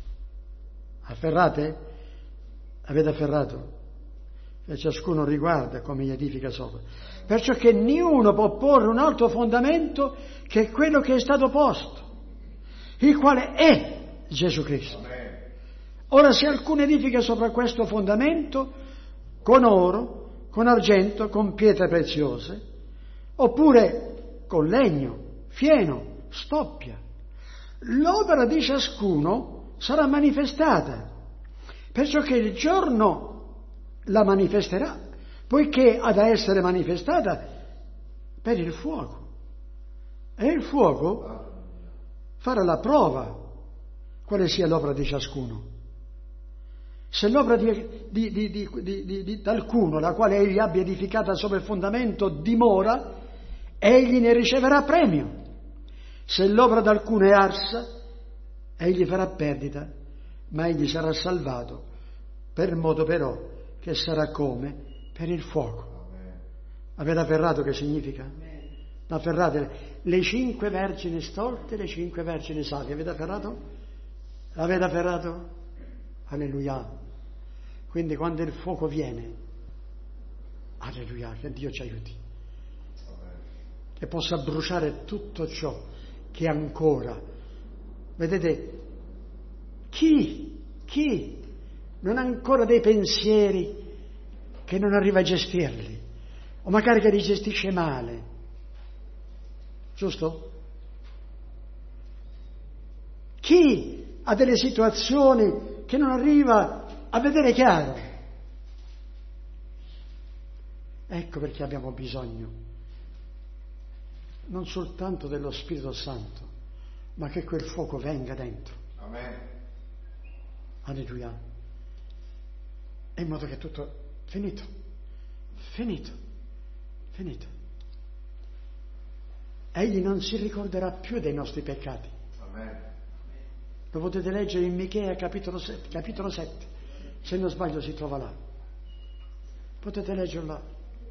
Afferrate? Avete afferrato? E ciascuno riguarda come egli edifica sopra. Perciò che niuno può porre un altro fondamento che quello che è stato posto, il quale è Gesù Cristo. Ora, se alcuno edifica sopra questo fondamento con oro, con argento, con pietre preziose, oppure con legno, fieno, stoppia, l'opera di ciascuno sarà manifestata, perciò che il giorno la manifesterà, poiché ha da essere manifestata per il fuoco. E il fuoco farà la prova quale sia l'opera di ciascuno. Se l'opera di, di, di, di, di, di, di alcuno, la quale egli abbia edificata sopra il fondamento, dimora, egli ne riceverà premio. Se l'opera di alcuno è arsa, egli farà perdita, ma egli sarà salvato, per modo però che sarà come per il fuoco. Avete afferrato che significa? Afferrate le cinque vergini stolte, le cinque vergini savie. Avete afferrato? L'avete afferrato? Alleluia. Quindi quando il fuoco viene, alleluia, che Dio ci aiuti, che possa bruciare tutto ciò che ancora, vedete, chi, chi non ha ancora dei pensieri che non arriva a gestirli, o magari che li gestisce male, giusto? Chi ha delle situazioni che non arriva a vedere chiaro? Ecco perché abbiamo bisogno non soltanto dello Spirito Santo, ma che quel fuoco venga dentro. Amen. Alleluia. In modo che tutto finito, finito, finito. Egli non si ricorderà più dei nostri peccati. Amen. Lo potete leggere in Michea capitolo sette, capitolo sette, se non sbaglio si trova là. Potete leggerlo là.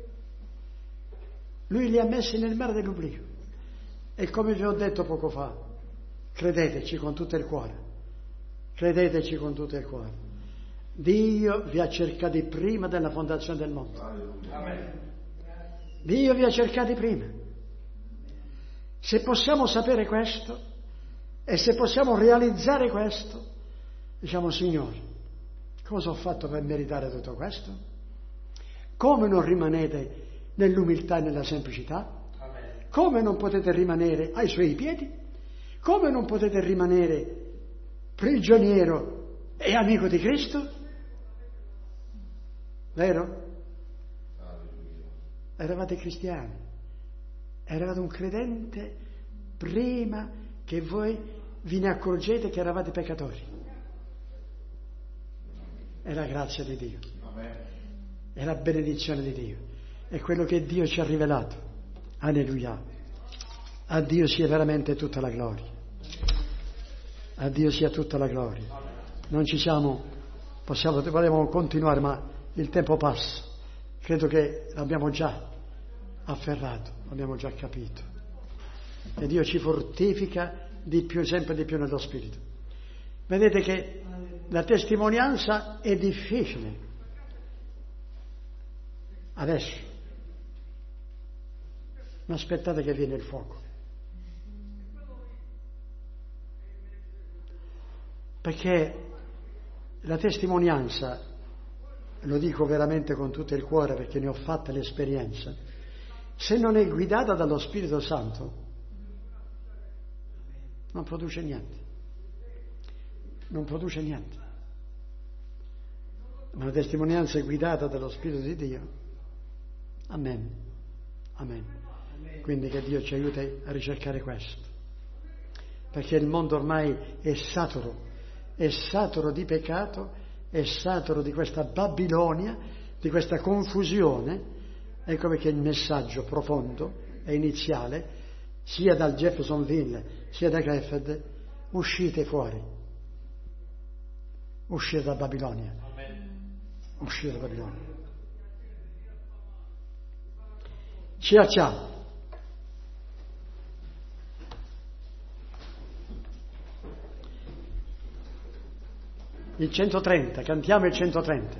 Lui li ha messi nel mare dell'oblio. E come vi ho detto poco fa, credeteci con tutto il cuore, credeteci con tutto il cuore. Dio vi ha cercati prima della fondazione del mondo. Amen. Dio vi ha cercati prima. Se possiamo sapere questo, E se possiamo realizzare questo, diciamo: Signore, cosa ho fatto per meritare tutto questo? Come non rimanete nell'umiltà e nella semplicità? Come non potete rimanere ai Suoi piedi? Come non potete rimanere prigioniero e amico di Cristo? Vero? Eravate cristiani, eravate un credente prima che voi vi ne accorgete che eravate peccatori. È la grazia di Dio, è la benedizione di Dio, è quello che Dio ci ha rivelato. Alleluia. A Dio sia veramente tutta la gloria. A Dio sia tutta la gloria. Non ci siamo, possiamo, vogliamo continuare, ma il tempo passa. Credo che l'abbiamo già afferrato, l'abbiamo già capito. E Dio ci fortifica di più, sempre di più nello Spirito. Vedete che la testimonianza è difficile adesso, ma aspettate che viene il fuoco. Perché la testimonianza, lo dico veramente con tutto il cuore perché ne ho fatte l'esperienza, se non è guidata dallo Spirito Santo non produce niente, non produce niente. Ma la testimonianza è guidata dallo Spirito di Dio. Amen, amen. Quindi che Dio ci aiuti a ricercare questo, perché il mondo ormai è saturo, è saturo di peccato, è saturo di questa Babilonia, di questa confusione. Ecco perché il messaggio profondo e iniziale, sia dal Jeffersonville sia da Krefeld: uscite fuori, uscite da Babilonia, uscite da Babilonia. Ci alziamo. Il centotrenta, cantiamo il centotrenta.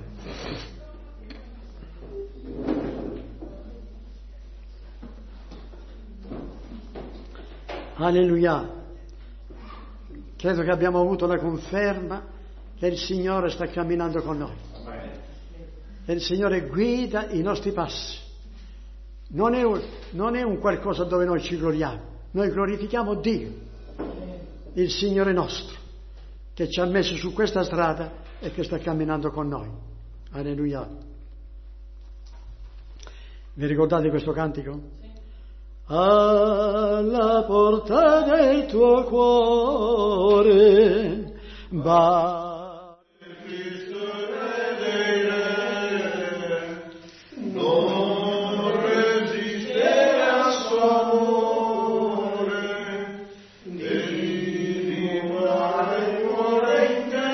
Alleluia. Credo che abbiamo avuto la conferma che il Signore sta camminando con noi. E il Signore guida i nostri passi. Non è un, non è un qualcosa dove noi ci gloriamo. Noi glorifichiamo Dio, il Signore nostro, che ci ha messo su questa strada e che sta camminando con noi. Alleluia. Vi ricordate questo cantico? Alla porta del tuo cuore batte Cristo vedere, non resistere al suo amore, devi dimorare il cuore in te.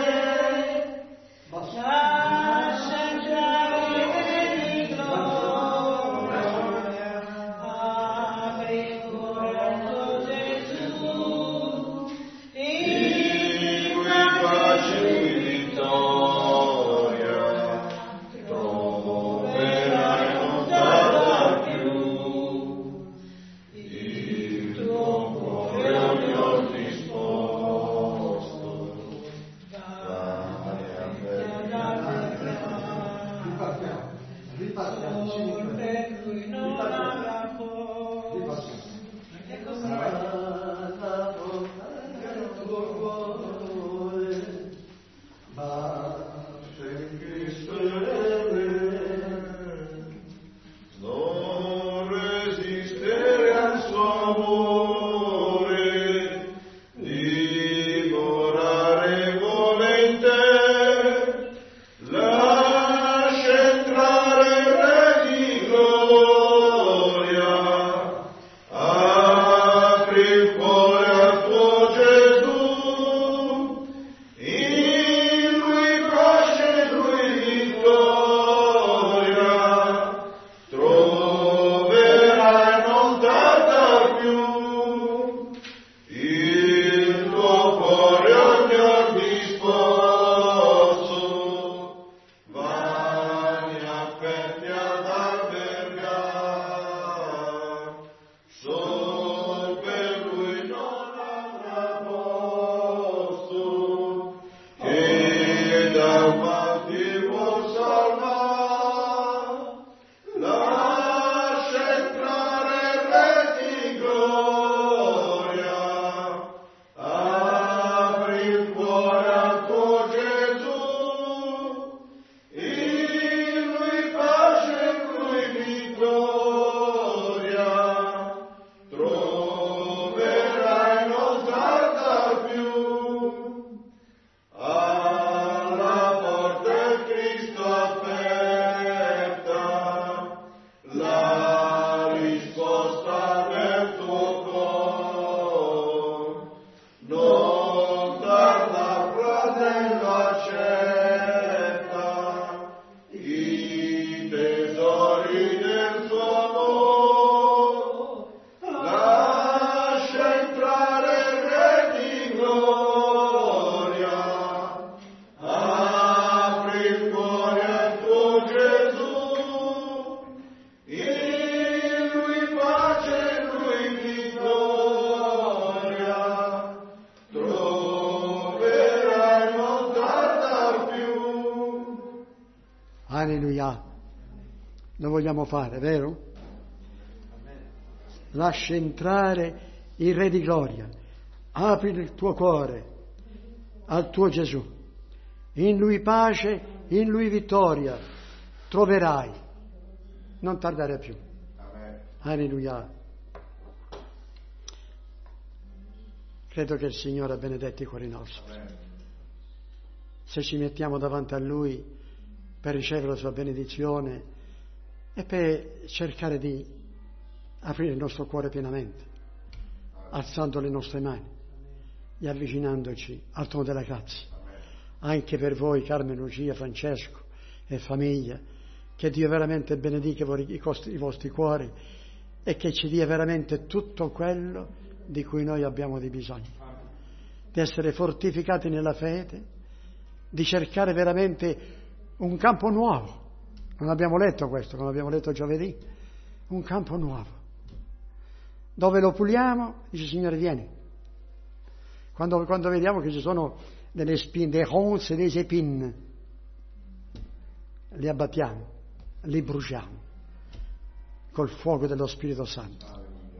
Pace Alleluia. Lo vogliamo fare, vero? Lascia entrare il Re di Gloria. Apri il tuo cuore al tuo Gesù. In Lui pace, in Lui vittoria troverai. Non tardare più. Alleluia. Credo che il Signore ha benedetto i cuori nostri. Se ci mettiamo davanti a Lui per ricevere la Sua benedizione e per cercare di aprire il nostro cuore pienamente, alzando le nostre mani e avvicinandoci al trono della grazia. Anche per voi, Carmen, Lucia, Francesco e famiglia, che Dio veramente benedica i vostri cuori e che ci dia veramente tutto quello di cui noi abbiamo di bisogno, di essere fortificati nella fede, di cercare veramente un campo nuovo. Non abbiamo letto questo, non abbiamo letto giovedì, un campo nuovo. Dove lo puliamo, dice Signore vieni. Quando, quando vediamo che ci sono delle spine, dei ronces e dei épines, li abbattiamo, li bruciamo col fuoco dello Spirito Santo.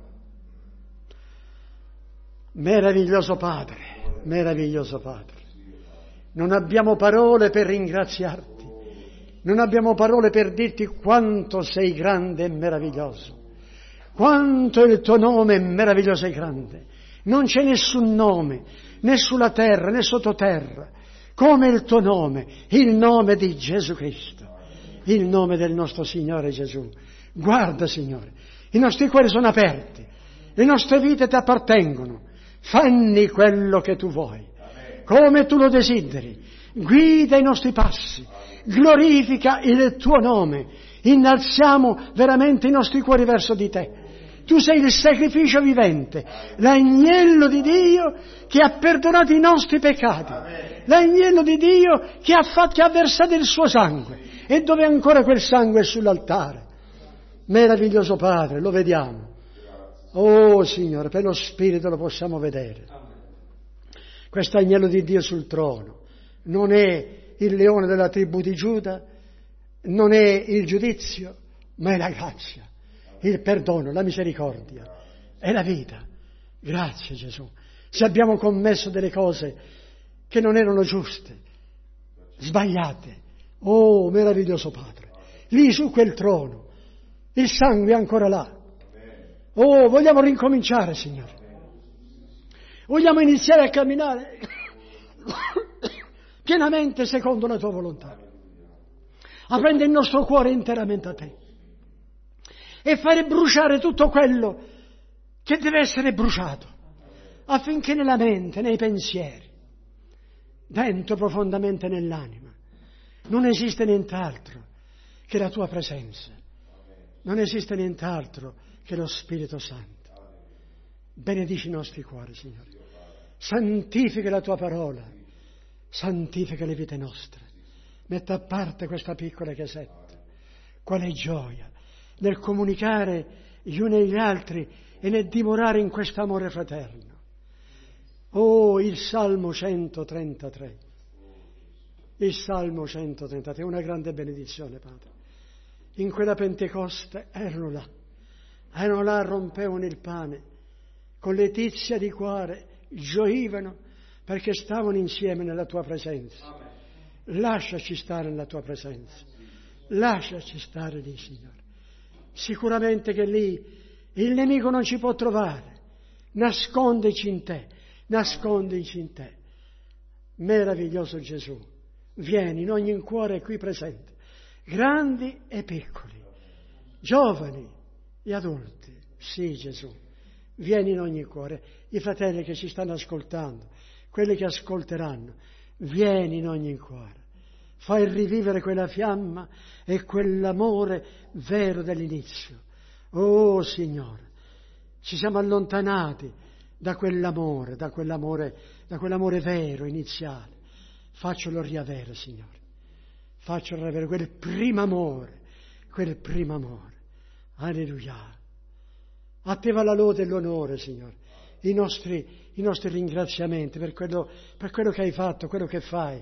Meraviglioso Padre, meraviglioso Padre. Non abbiamo parole per ringraziarti, non abbiamo parole per dirti quanto sei grande e meraviglioso, quanto il tuo nome è meraviglioso e grande. Non c'è nessun nome, né sulla terra né sottoterra, come il tuo nome, il nome di Gesù Cristo, il nome del nostro Signore Gesù. Guarda, Signore, i nostri cuori sono aperti, le nostre vite ti appartengono. Fanni quello che tu vuoi, come tu lo desideri, guida i nostri passi, glorifica il tuo nome, innalziamo veramente i nostri cuori verso di te. Tu sei il sacrificio vivente, l'agnello di Dio che ha perdonato i nostri peccati, l'agnello di Dio che ha, fatto, che ha versato il suo sangue, e dove ancora quel sangue è sull'altare. Meraviglioso Padre, lo vediamo. Oh Signore, per lo Spirito lo possiamo vedere. Questo agnello di Dio sul trono non è il leone della tribù di Giuda, non è il giudizio, ma è la grazia, il perdono, la misericordia, è la vita. Grazie Gesù. Se abbiamo commesso delle cose che non erano giuste, sbagliate, oh meraviglioso Padre, lì su quel trono, il sangue è ancora là. Oh, vogliamo rincominciare, Signore. Vogliamo iniziare a camminare pienamente secondo la Tua volontà, aprendo il nostro cuore interamente a Te e fare bruciare tutto quello che deve essere bruciato, affinché nella mente, nei pensieri, dentro profondamente nell'anima, non esiste nient'altro che la Tua presenza, non esiste nient'altro che lo Spirito Santo. Benedici i nostri cuori, Signore. Santifica la Tua parola, santifica le vite nostre. Metta a parte questa piccola chiesetta. Quale gioia nel comunicare gli uni agli altri e nel dimorare in questo amore fraterno. Oh, il Salmo centotrentatré. Il Salmo centotrentatré è una grande benedizione, Padre. In quella Pentecoste erano là. Erano là, rompevano il pane, con letizia di cuore, gioivano perché stavano insieme nella Tua presenza. Lasciaci stare nella Tua presenza, lasciaci stare lì, Signore. Sicuramente che lì il nemico non ci può trovare. Nascondici in Te, nascondici in Te. Meraviglioso Gesù, vieni in ogni cuore qui presente, grandi e piccoli, giovani e adulti. Sì, Gesù, vieni in ogni cuore. I fratelli che ci stanno ascoltando, quelli che ascolteranno, vieni in ogni cuore. Fai rivivere quella fiamma e quell'amore vero dell'inizio. Oh Signore, ci siamo allontanati da quell'amore, da quell'amore, da quell'amore vero, iniziale. Faccelo riavere, Signore. Faccelo riavere quel primo amore, quel primo amore. Alleluia. A Te va la lode e l'onore, Signore. I nostri, i nostri ringraziamenti per quello, per quello che hai fatto, quello che fai,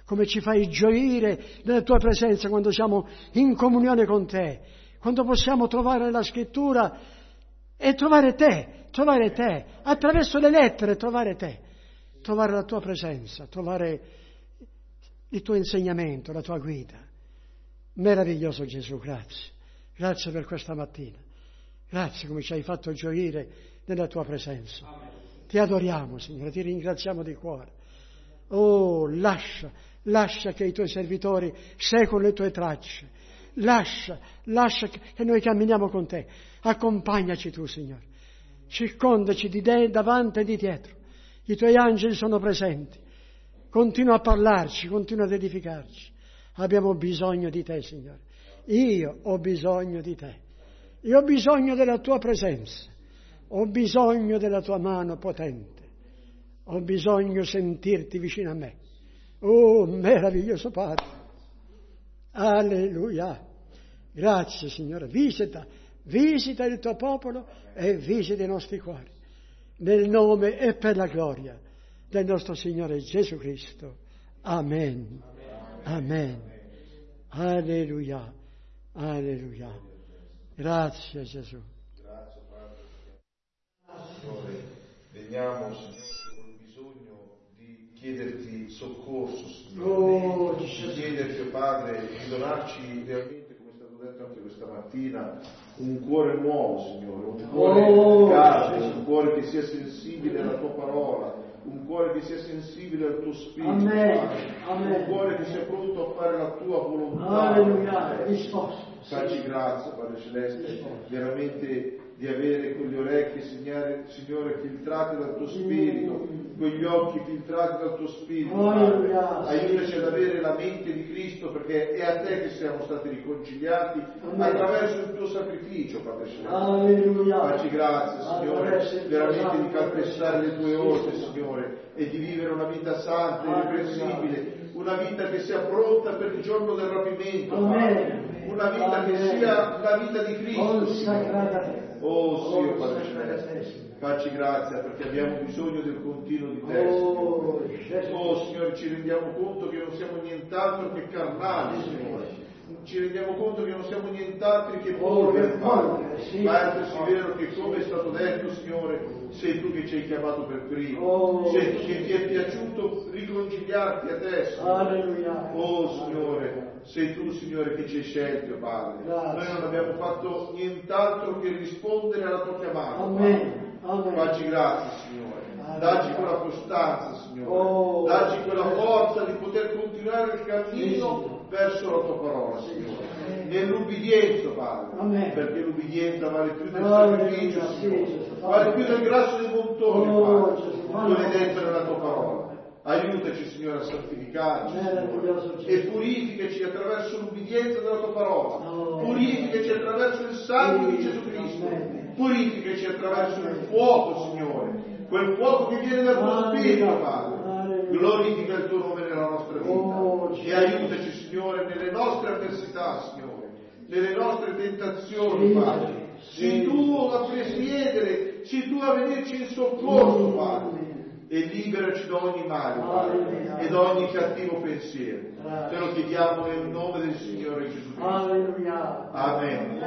come ci fai gioire nella tua presenza quando siamo in comunione con te, quando possiamo trovare nella scrittura e trovare te, trovare te, attraverso le lettere trovare te, trovare la tua presenza, trovare il tuo insegnamento, la tua guida. Meraviglioso Gesù, grazie. Grazie per questa mattina. Grazie come ci hai fatto gioire nella tua presenza. Ti adoriamo, Signore, ti ringraziamo di cuore. Oh, lascia, lascia che i tuoi servitori seguano le tue tracce. Lascia, lascia che noi camminiamo con te. Accompagnaci tu, Signore. Circondaci di te davanti e di dietro. I tuoi angeli sono presenti. Continua a parlarci, continua ad edificarci. Abbiamo bisogno di te, Signore. Io ho bisogno di te. Io ho bisogno della tua presenza. Ho bisogno della tua mano potente. Ho bisogno di sentirti vicino a me. Oh, meraviglioso Padre. Alleluia. Grazie, Signore. Visita, visita il tuo popolo e visita i nostri cuori. Nel nome e per la gloria del nostro Signore Gesù Cristo. Amen. Amen. Alleluia. Alleluia. Grazie Gesù. Grazie Padre. Signore, veniamo, Signore, con bisogno di chiederti soccorso, Signore, Oh, di chiederti, oh Padre, di donarci realmente, come è stato detto anche questa mattina, un cuore nuovo, Signore, un cuore Oh, caldo, Gesù. un cuore che sia sensibile alla tua parola, un cuore che sia sensibile al tuo spirito, Amen. Padre. Amen. Un cuore che sia pronto a fare la tua volontà. Alleluia. Risposta. Facci grazia, Padre Celeste, veramente di avere quelle orecchie, Signore, Signore, filtrate dal tuo Spirito, quegli occhi filtrati dal tuo Spirito. Alleluia. Aiutaci ad avere la mente di Cristo, perché è a te che siamo stati riconciliati Amen. attraverso il tuo sacrificio, Padre Celeste. Alleluia. Facci grazia, Signore, Attraverso il tuo veramente di santo calpestare le tue Spirito. ordini, Signore, e di vivere una vita santa e Alleluia. irreprensibile, una vita che sia pronta per il giorno del rapimento, Amen. Padre. Una vita che Amen. sia la vita di Cristo, Consacrata a Signore. te. Oh, Dio, Padre Consacrata a te, Celeste, Signore. facci grazia perché abbiamo bisogno del continuo di te, Oh, Signore. Gesù. Oh, Signore, ci rendiamo conto che non siamo nient'altro che carnali, Signore. Ci rendiamo conto che non siamo nient'altro che polvere, Oh, Padre. sì. Ma è altresì vero che, come è stato detto, Signore, sei tu che ci hai chiamato per primo. Oh, sei tu che ti è piaciuto riconciliarti a te, Signore. Alleluia. Oh, Signore, sei tu, Signore, che ci hai scelto, Padre. Grazie. Noi non abbiamo fatto nient'altro che rispondere alla tua chiamata, Amen. Padre. Amen. Facci grazia, Signore. Dacci quella costanza, Signore. Oh. Dacci quella forza di poter continuare il cammino verso la tua parola, Signore. Nell'ubbidienza, Padre. Amen. Perché l'ubbidienza vale più del Alleluia, sacrificio, sì, Signore. Gesù. Vale più del grasso dei montoni, Oh, Padre. Gesù. Tu l'hai detto nella tua parola. Aiutaci, Signore, a santificarci, Meraviglioso Signore, Gesù. e purificaci attraverso l'ubbidienza della tua parola. Oh. Purificaci attraverso il sangue di Sì. Gesù Cristo. Amen. Purificaci attraverso il fuoco, Signore. Quel fuoco che viene dal tuo Alleluia. Spirito, Padre. Alleluia. Glorifica il tuo nome nella nostra vita. Oh, e Gesù. aiutaci, Signore, nelle nostre avversità, Signore, nelle nostre tentazioni, Sì. Padre. Sì. Sii tu a presiedere, sii tu a venirci in soccorso, Padre. E liberaci da ogni male, Padre, Alleluia. e da ogni cattivo pensiero. Grazie. Te lo chiediamo nel nome del Signore Gesù Cristo. Alleluia. Amen.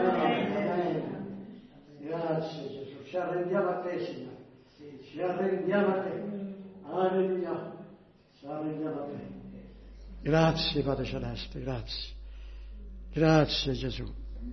Amen. Grazie Gesù. Ci arrendiamo a te, Signore. Ci arrendiamo a te. Alleluia. Ci arrendiamo a te. Grazie Padre Celeste, grazie. Grazie Gesù.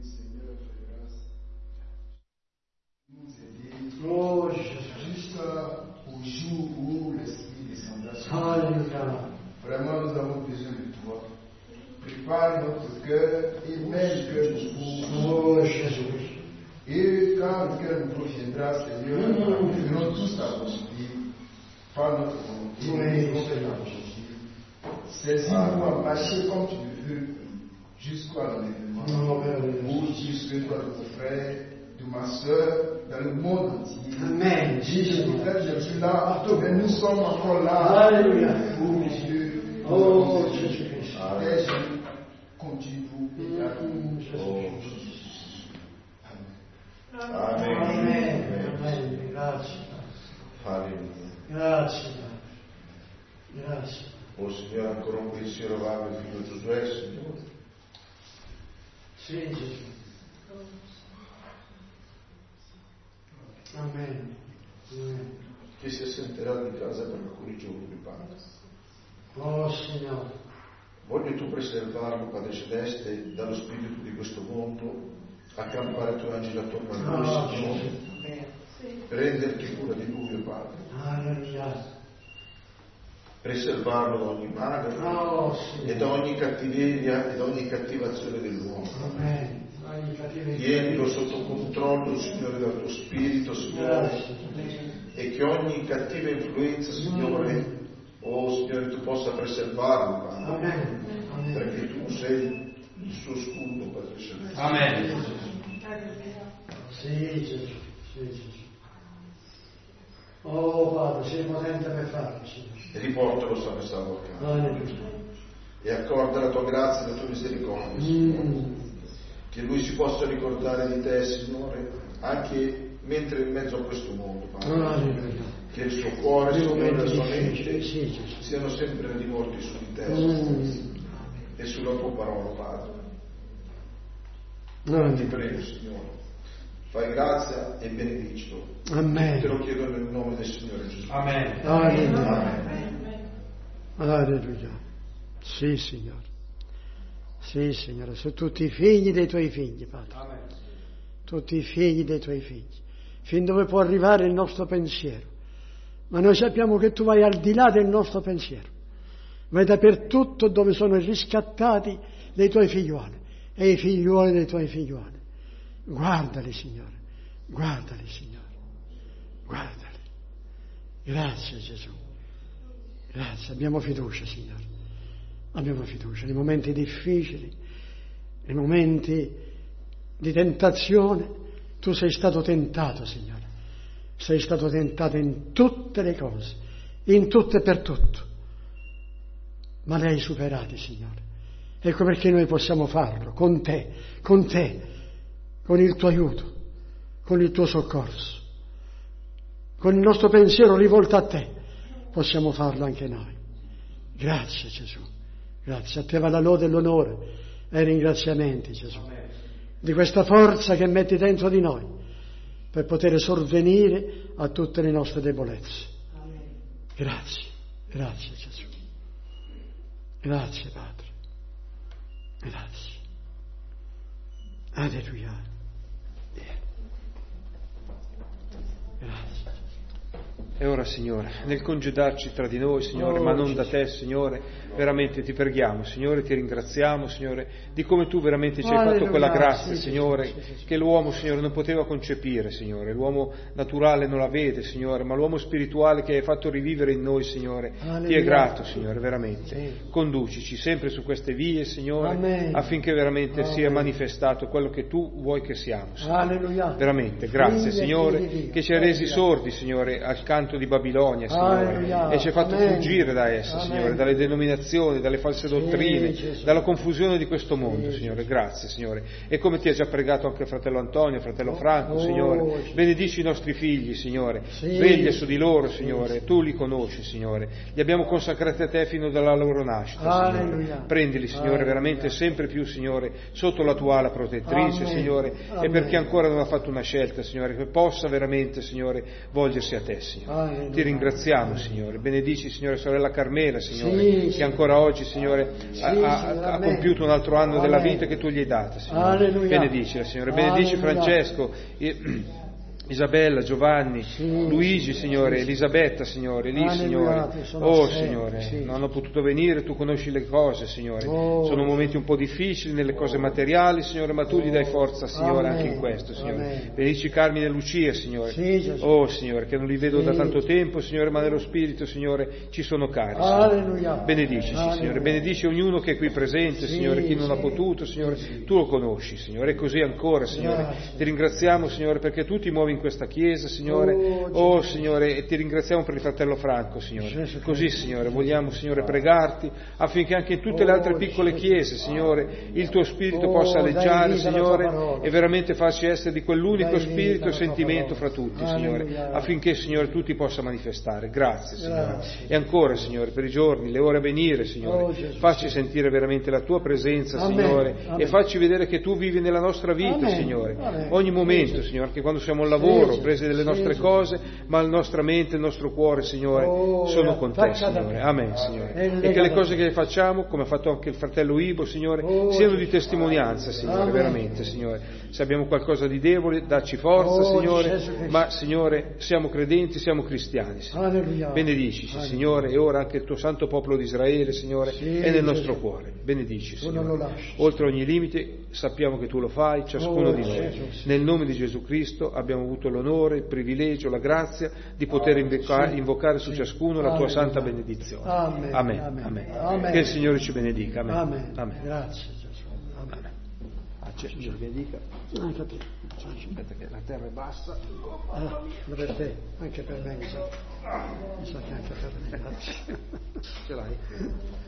Oh Gesù. Juste au jour où l'Esprit descendra sur nous. Alleluia. Vraiment, nous avons besoin de toi. Prépare notre cœur et mets le cœur nous pour. Oh Jésus. Et quand le cœur nous proviendra, Seigneur, Mm. nous ferons tous ta volonté. Par notre volonté, Oui, nous ferons ta Seigneur. volonté. Saisis-nous à marcher comme tu le veux jusqu'à l'enlèvement. Oh, merveilleux. Où tu seras de mon frère, de ma soeur, dans le monde entier. Amen. Si peut-être je suis là partout, mais nous sommes encore là. Alléluia. Oh Dieu. Oh Jésus-Christ. Et je continue pour bénir. Mm, Jésus. Amen. Amen. Amen. Grazie. Alleluia. Grazie. Grazie. Oh Signore, ancora un pensiero va al figlio Giosuè, Signore. Sì, Gesù. Amen. Amen. Che si assenterà di casa per alcuni giorni, Padre. Oh Signore. Voglio tu preservarlo, Padre Celeste, dallo spirito di questo mondo, accampare i tuoi angeli attorno a lui, Oh, Signore. Prenderti cura di lui, oh Padre. Alleluia. Preservarlo da ogni male Oh, e da ogni cattiveria e da ogni cattivazione dell'uomo. Amen. Tienilo sotto controllo, Signore, dal tuo spirito, Signore, e che ogni cattiva influenza, Signore, oh Signore, tu possa preservarlo, Padre. Amen. Perché tu sei il suo scudo, Padre Celeste. Amen. Sì, Gesù. Sì, Gesù. Oh Padre, sei potente per farlo, Signore. E riportalo sano e salvo a casa. Alleluia. E accorda la tua grazia e la tua misericordia, Signore. Mm. Che lui si possa ricordare di te, Signore, anche mentre in mezzo a questo mondo, Padre. Alleluia. Che il suo cuore, Signore, e la sua mente Sì, Gesù. siano sempre rivolti su di te, Mm. e sulla tua parola, Padre. Ti Amen. prego, Signore, fai grazia e benedicilo. Amen. Te lo chiedo nel nome del Signore Gesù. Amen. Alleluia. Amen. Alleluia. Sì, Signore. Sì, Signore, su tutti i figli dei tuoi figli, Padre. Amen. Tutti i figli dei tuoi figli. Fin dove può arrivare il nostro pensiero. Ma noi sappiamo che tu vai al di là del nostro pensiero. Vai dappertutto dove sono i riscattati dei tuoi figliuoli e i figliuoli dei tuoi figliuoli. Guardali, Signore. Guardali, Signore. Guardali. Grazie, Gesù. Grazie. Abbiamo fiducia, Signore. Abbiamo fiducia. Nei momenti difficili, nei momenti di tentazione, tu sei stato tentato, Signore. Sei stato tentato in tutte le cose, in tutto e per tutto. Ma le hai superate, Signore. Ecco perché noi possiamo farlo, con te, con te, con il tuo aiuto, con il tuo soccorso, con il nostro pensiero rivolto a te, possiamo farlo anche noi. Grazie, Gesù. Grazie. A te va la lode e l'onore e i ringraziamenti, Gesù, di questa forza che metti dentro di noi per poter sorvenire a tutte le nostre debolezze. Grazie. Grazie, Gesù. Grazie, Padre. Grazie. Alleluia. Grazie. E ora, Signore, nel congedarci tra di noi, Signore, Oh, ma non da Gesù. te, Signore, veramente ti preghiamo, Signore, ti ringraziamo, Signore, di come tu veramente ci hai Alleluia, fatto quella grazia, sì, Signore, sì, sì, sì. che l'uomo, Signore, non poteva concepire, Signore. L'uomo naturale non la vede, Signore, ma l'uomo spirituale che hai fatto rivivere in noi, Signore, ti è Alleluia. grato, Signore, veramente. Sì. Conducici sempre su queste vie, Signore, Amen. affinché veramente Amen. sia manifestato quello che tu vuoi che siamo, Signore. Alleluia. Veramente, grazie, Figli e Signore, figli di Dio. che ci hai resi Alleluia. sordi, Signore, al canto di Babilonia, Signore, Alleluia. e ci hai fatto Amen. fuggire da essa, Amen. Signore, dalle denominazioni, dalle false dottrine, Gesù. dalla confusione di questo mondo, Sì, Signore. Gesù. Grazie, Signore. E come ti ha già pregato anche fratello Antonio, fratello Franco, Oh, Signore, Gesù. benedici i nostri figli, Signore. Sì. Veglia su di loro, Signore. Tu li conosci, Signore. Li abbiamo consacrati a te fino dalla loro nascita, Signore. Alleluia. Prendili, Signore, Alleluia. veramente sempre più, Signore, sotto la tua ala protettrice, Amen. Signore. E Amen. per chi ancora non ha fatto una scelta, Signore, che possa veramente, Signore, volgersi a te, Signore. Alleluia. Ti ringraziamo, Signore. Benedici, Signore, sorella Carmela, Signore, Sì, che ancora oggi, Signore, Sì, ha, ha- Signore, ha amen. compiuto un altro anno della Amen. vita che tu gli hai data, Signore. Alleluia. Benedicila, Signore. Benedici Alleluia. Francesco, i- Isabella, Giovanni, Sì, Luigi, sì, Signore, sì, sì. Elisabetta, Signore, lì, Alleluia, Signore. ti sono Oh, sempre, Signore, sì. non hanno potuto venire, tu conosci le cose, Signore. Oh. Sono momenti un po' difficili nelle cose materiali, Signore, ma tu gli dai forza, Signore, Amen. anche in questo, Signore. Amen. Benedici Carmine e Lucia, Signore. Sì, Gesù. Oh, Signore, che non li vedo da Sì. tanto tempo, Signore, ma nello Spirito, Signore, ci sono cari, Signore. Alleluia. Benedici, Alleluia. Signore, benedici ognuno che è qui presente, Sì, Signore, chi non sì. ha potuto, Signore, tu lo conosci, Signore, e così ancora, Signore. Grazie. Ti ringraziamo, Signore, perché tu ti muovi in in questa Chiesa, Signore. Oh, Signore, e ti ringraziamo per il fratello Franco, Signore. Così, Signore, vogliamo, Signore, pregarti affinché anche in tutte le altre piccole chiese, Signore, il tuo Spirito possa aleggiare, Signore, e veramente farci essere di quell'unico spirito e sentimento fra tutti, Signore, affinché, Signore, tu ti possa manifestare. Grazie, Signore. E ancora, Signore, per i giorni, le ore a venire, Signore, facci sentire veramente la tua presenza, Signore, e facci vedere che tu vivi nella nostra vita, Signore, ogni momento, Signore, che quando siamo al lavoro, presi delle nostre cose, ma la nostra mente, il nostro cuore, Signore, sono con te, Signore. Amen, Signore. E che le cose che facciamo, come ha fatto anche il fratello Ivo, Signore, siano di testimonianza, Signore, veramente, Signore. Se abbiamo qualcosa di debole, dacci forza, Signore, ma, Signore, siamo credenti, siamo cristiani, Signore. Benedici, Signore, e ora anche il tuo santo popolo di Israele, Signore, è nel nostro cuore. Benedici, Signore. Oltre ogni limite, sappiamo che tu lo fai, ciascuno di noi. Nel nome di Gesù Cristo abbiamo avuto l'onore, il privilegio, la grazia di poter invoca- invocare su ciascuno la tua santa benedizione. Amen. Amen. Amen. Amen. Che il Signore ci benedica. Amen. Amen. Amen. Grazie Gesù. Amen. Amen. Ci benedica. Anche a te. Aspetta che la terra è bassa. Ah, per te, anche per me, mi sa. Mi sa che anche per me, grazie. Ce l'hai?